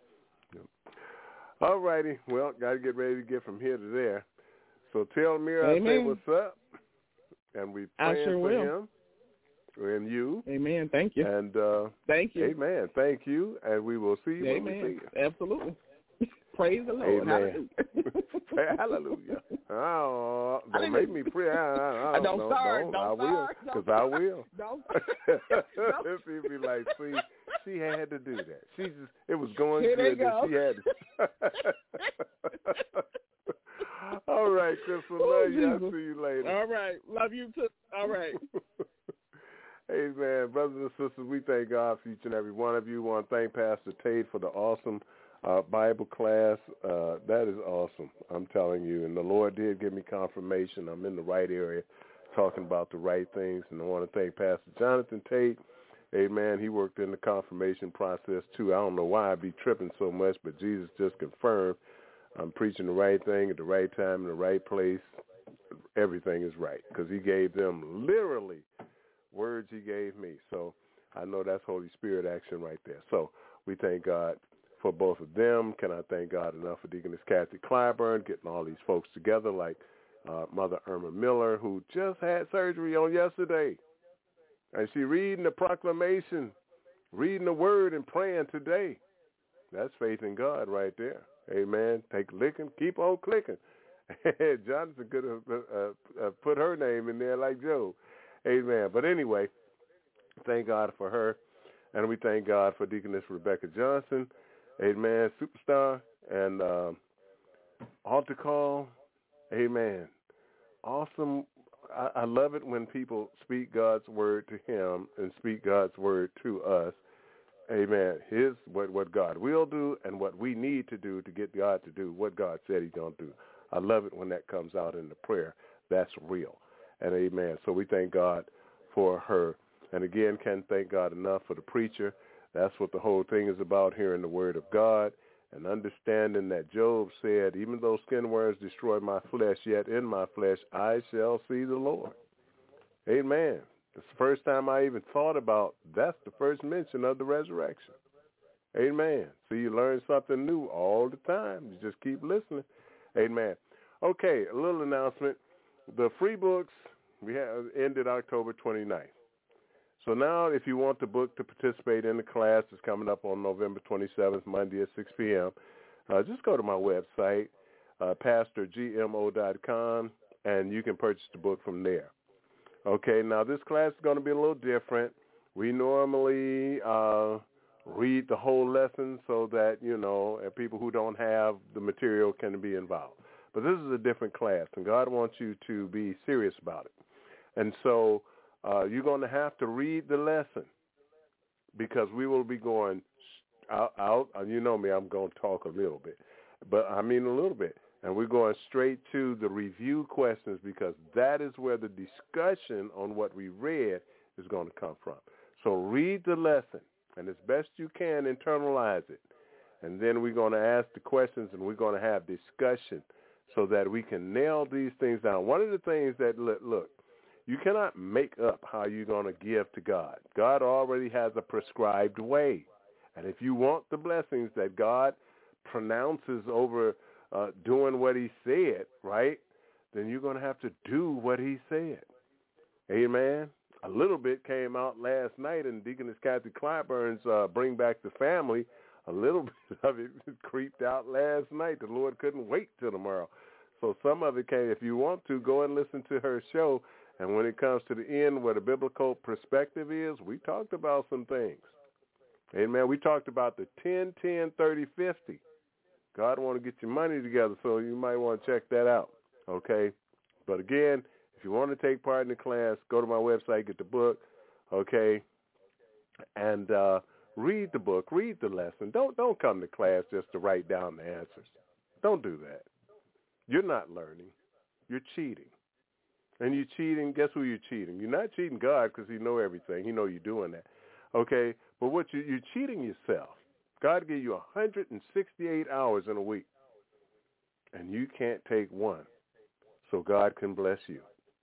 All righty. Well, got to get ready to get from here to there. So tell Amir I say what's up. And we praying I sure for will. him. And you. Amen. Thank you. And uh, thank you. Amen. Thank you. And we will see you Amen. when we see you. Absolutely. Praise the Lord. Amen. Hallelujah. Hallelujah. Oh, don't make me pray. I, I, I don't don't start. Don't. Don't I will. Because I will. Don't. She'd be like, see, she had to do that. She just, it was going Here good they go. and she had to. All right, Crystal. Love you. I'll see you later. All right. Love you too. All right. Hey, man, brothers and sisters, we thank God for each and every one of you. We want to thank Pastor Tate for the awesome uh, Bible class. Uh, that is awesome, I'm telling you. And the Lord did give me confirmation. I'm in the right area talking about the right things. And I want to thank Pastor Jonathan Tate. Amen. He worked in the confirmation process, too. I don't know why I be tripping so much, but Jesus just confirmed I'm preaching the right thing at the right time in the right place. Everything is right because he gave them literally words he gave me. So I know that's Holy Spirit action right there. So we thank God for both of them. Can I thank God enough for Deaconess Kathy Clyburn, getting all these folks together like uh, Mother Irma Miller, who just had surgery on yesterday. And she reading the proclamation, reading the word and praying today. That's faith in God right there. Amen. Take licking, keep on clicking. Jonathan could have uh, uh, put her name in there like Job. Amen. But anyway, thank God for her. And we thank God for Deaconess Rebecca Johnson. Amen. Superstar. And um, altar call. Amen. Awesome. I, I love it when people speak God's word to him and speak God's word to us. Amen. His what what God will do and what we need to do to get God to do what God said he's going to do. I love it when that comes out in the prayer. That's real. And amen. So we thank God for her. And again, can't thank God enough for the preacher. That's what the whole thing is about, hearing the word of God and understanding that Job said, even though skin worms destroy my flesh, yet in my flesh I shall see the Lord. Amen. It's the first time I even thought about, that's the first mention of the resurrection. Amen. So you learn something new all the time. You just keep listening. Amen. Okay, a little announcement. The free books we have ended October twenty-ninth. So now if you want the book to participate in the class, it's coming up on November twenty-seventh, Monday at six p.m., uh, just go to my website, uh, pastor g m o dot com, and you can purchase the book from there. Okay, now this class is going to be a little different. We normally uh, read the whole lesson so that, you know, and people who don't have the material can be involved. But this is a different class, and God wants you to be serious about it. And so uh, you're going to have to read the lesson because we will be going, I'll, I'll, you know me, I'm going to talk a little bit, but I mean a little bit. And we're going straight to the review questions because that is where the discussion on what we read is going to come from. So read the lesson, and as best you can, internalize it. And then we're going to ask the questions, and we're going to have discussion so that we can nail these things down. One of the things that, look, you cannot make up how you're going to give to God. God already has a prescribed way. And if you want the blessings that God pronounces over uh, doing what he said, right, then you're going to have to do what he said. Amen. A little bit came out last night in Deaconess Kathy Clyburn's uh, Bring Back the Family. A little bit of it creeped out last night. The Lord couldn't wait till tomorrow. So some of it came. If you want to, go and listen to her show. And when it comes to the end where the biblical perspective is, we talked about some things. Amen. We talked about the ten, ten, thirty, fifty. God want to get your money together, so you might want to check that out, okay? But again, if you want to take part in the class, go to my website, get the book, okay, and uh, read the book, read the lesson. Don't don't come to class just to write down the answers. Don't do that. You're not learning. You're cheating. And you're cheating, guess who you're cheating? You're not cheating God because he know everything. He know you're doing that, okay? But what you, you're cheating yourself. God gave you one hundred sixty-eight hours in a week, and you can't take one, so God can bless you.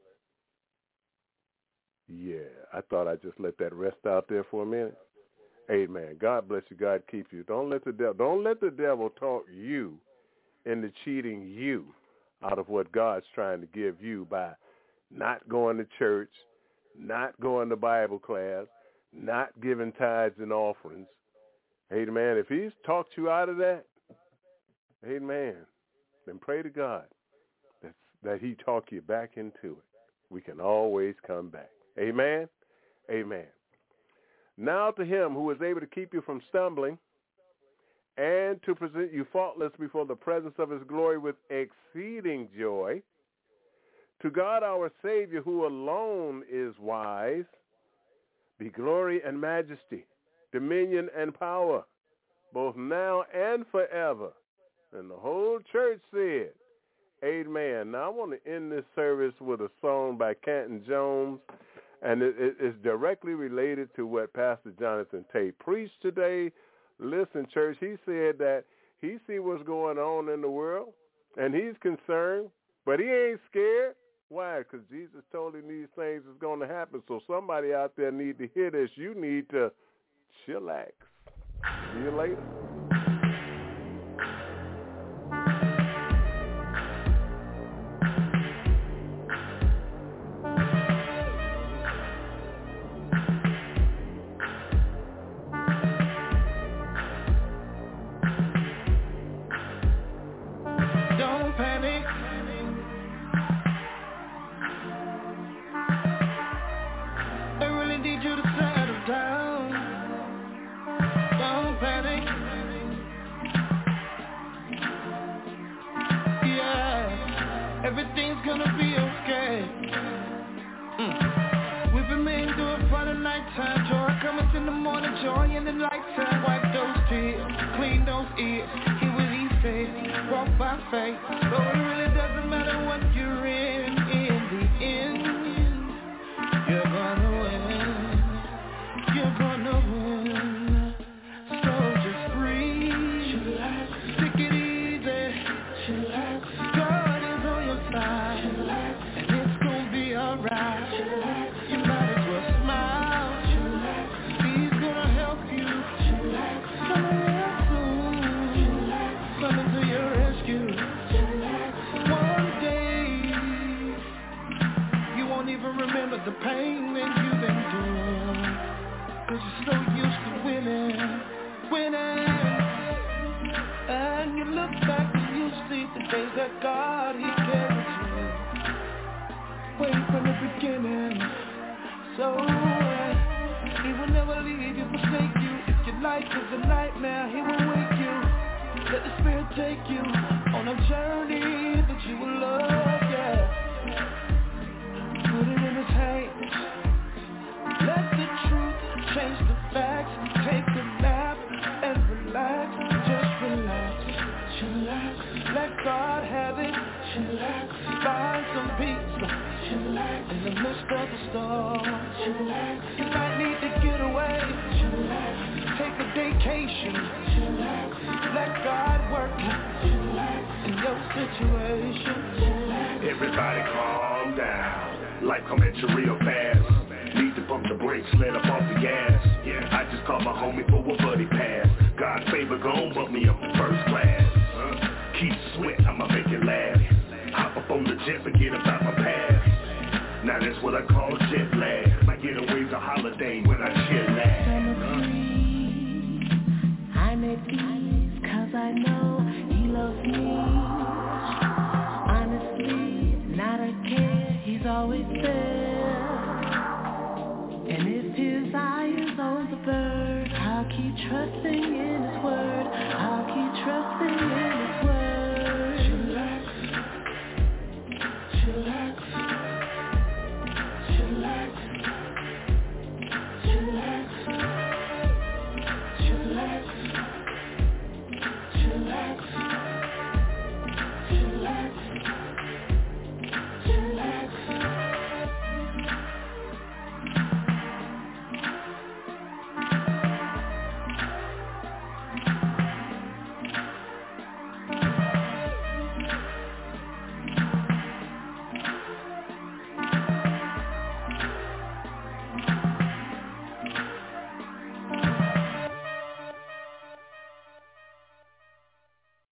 Yeah, I thought I'd just let that rest out there for a minute. Amen. God bless you. God keep you. Don't let the devil, don't let the devil talk you into cheating you out of what God's trying to give you by not going to church, not going to Bible class, not giving tithes and offerings. Amen. If he's talked you out of that, amen, then pray to God that, that he talk you back into it. We can always come back. Amen. Amen. Now to him who is able to keep you from stumbling and to present you faultless before the presence of his glory with exceeding joy, to God our Savior, who alone is wise, be glory and majesty, dominion and power, both now and forever. And the whole church said, amen. Now I want to end this service with a song by Canton Jones, and it, it, it's directly related to what Pastor Jonathan Tate preached today. Listen, church, he said that he see what's going on in the world, and he's concerned, but he ain't scared. Why? Because Jesus told him these things is going to happen. So somebody out there need to hear this. You need to chillax. See you later. Don't panic. I really need you to settle down. Don't panic. Yeah, everything's gonna be okay. Mm. We've been made through it for the nighttime. Joy coming in the morning, joy in the nighttime. Wipe those tears, clean those ears. Hear what he says, walk by faith. So it really doesn't matter what you're in. In the end, you're gonna win. You're gonna win. So just breathe. Chillax. Take it easy. Chillax. God is on your side. Chillax. And it's gonna be alright. Chillax. You might as well smile. Chillax. He's gonna help you. Chillax. Coming real soon. Chillax. Coming to your rescue. Chillax. One day you won't even remember the pain that you've been through, 'cause you're so used to winning, winning. And you look back and you see the days that God, he carried you way from the beginning. So uh, he will never leave you, forsake you. If your life is a nightmare, he will wake you. Let the Spirit take you on a journey that you will love, yeah. Put it in his hands. Let the truth change the facts. Take a nap and relax. Let God have it. Find some peace in the midst of the storm. You might need to get away. Take a vacation. Let God work in your situation. Everybody calm down. Life come at you real fast. Need to bump the brakes, let up off the gas. Yeah, I just called my homie for a buddy pass. God's favor gon' bump me up to first class. Uh, keep sweat, I'ma make it laugh. Hop up on the jet, forget about my past. Now that's what I call jet lag. My getaway's a holiday when I jet lag. I'm at peace, cause I know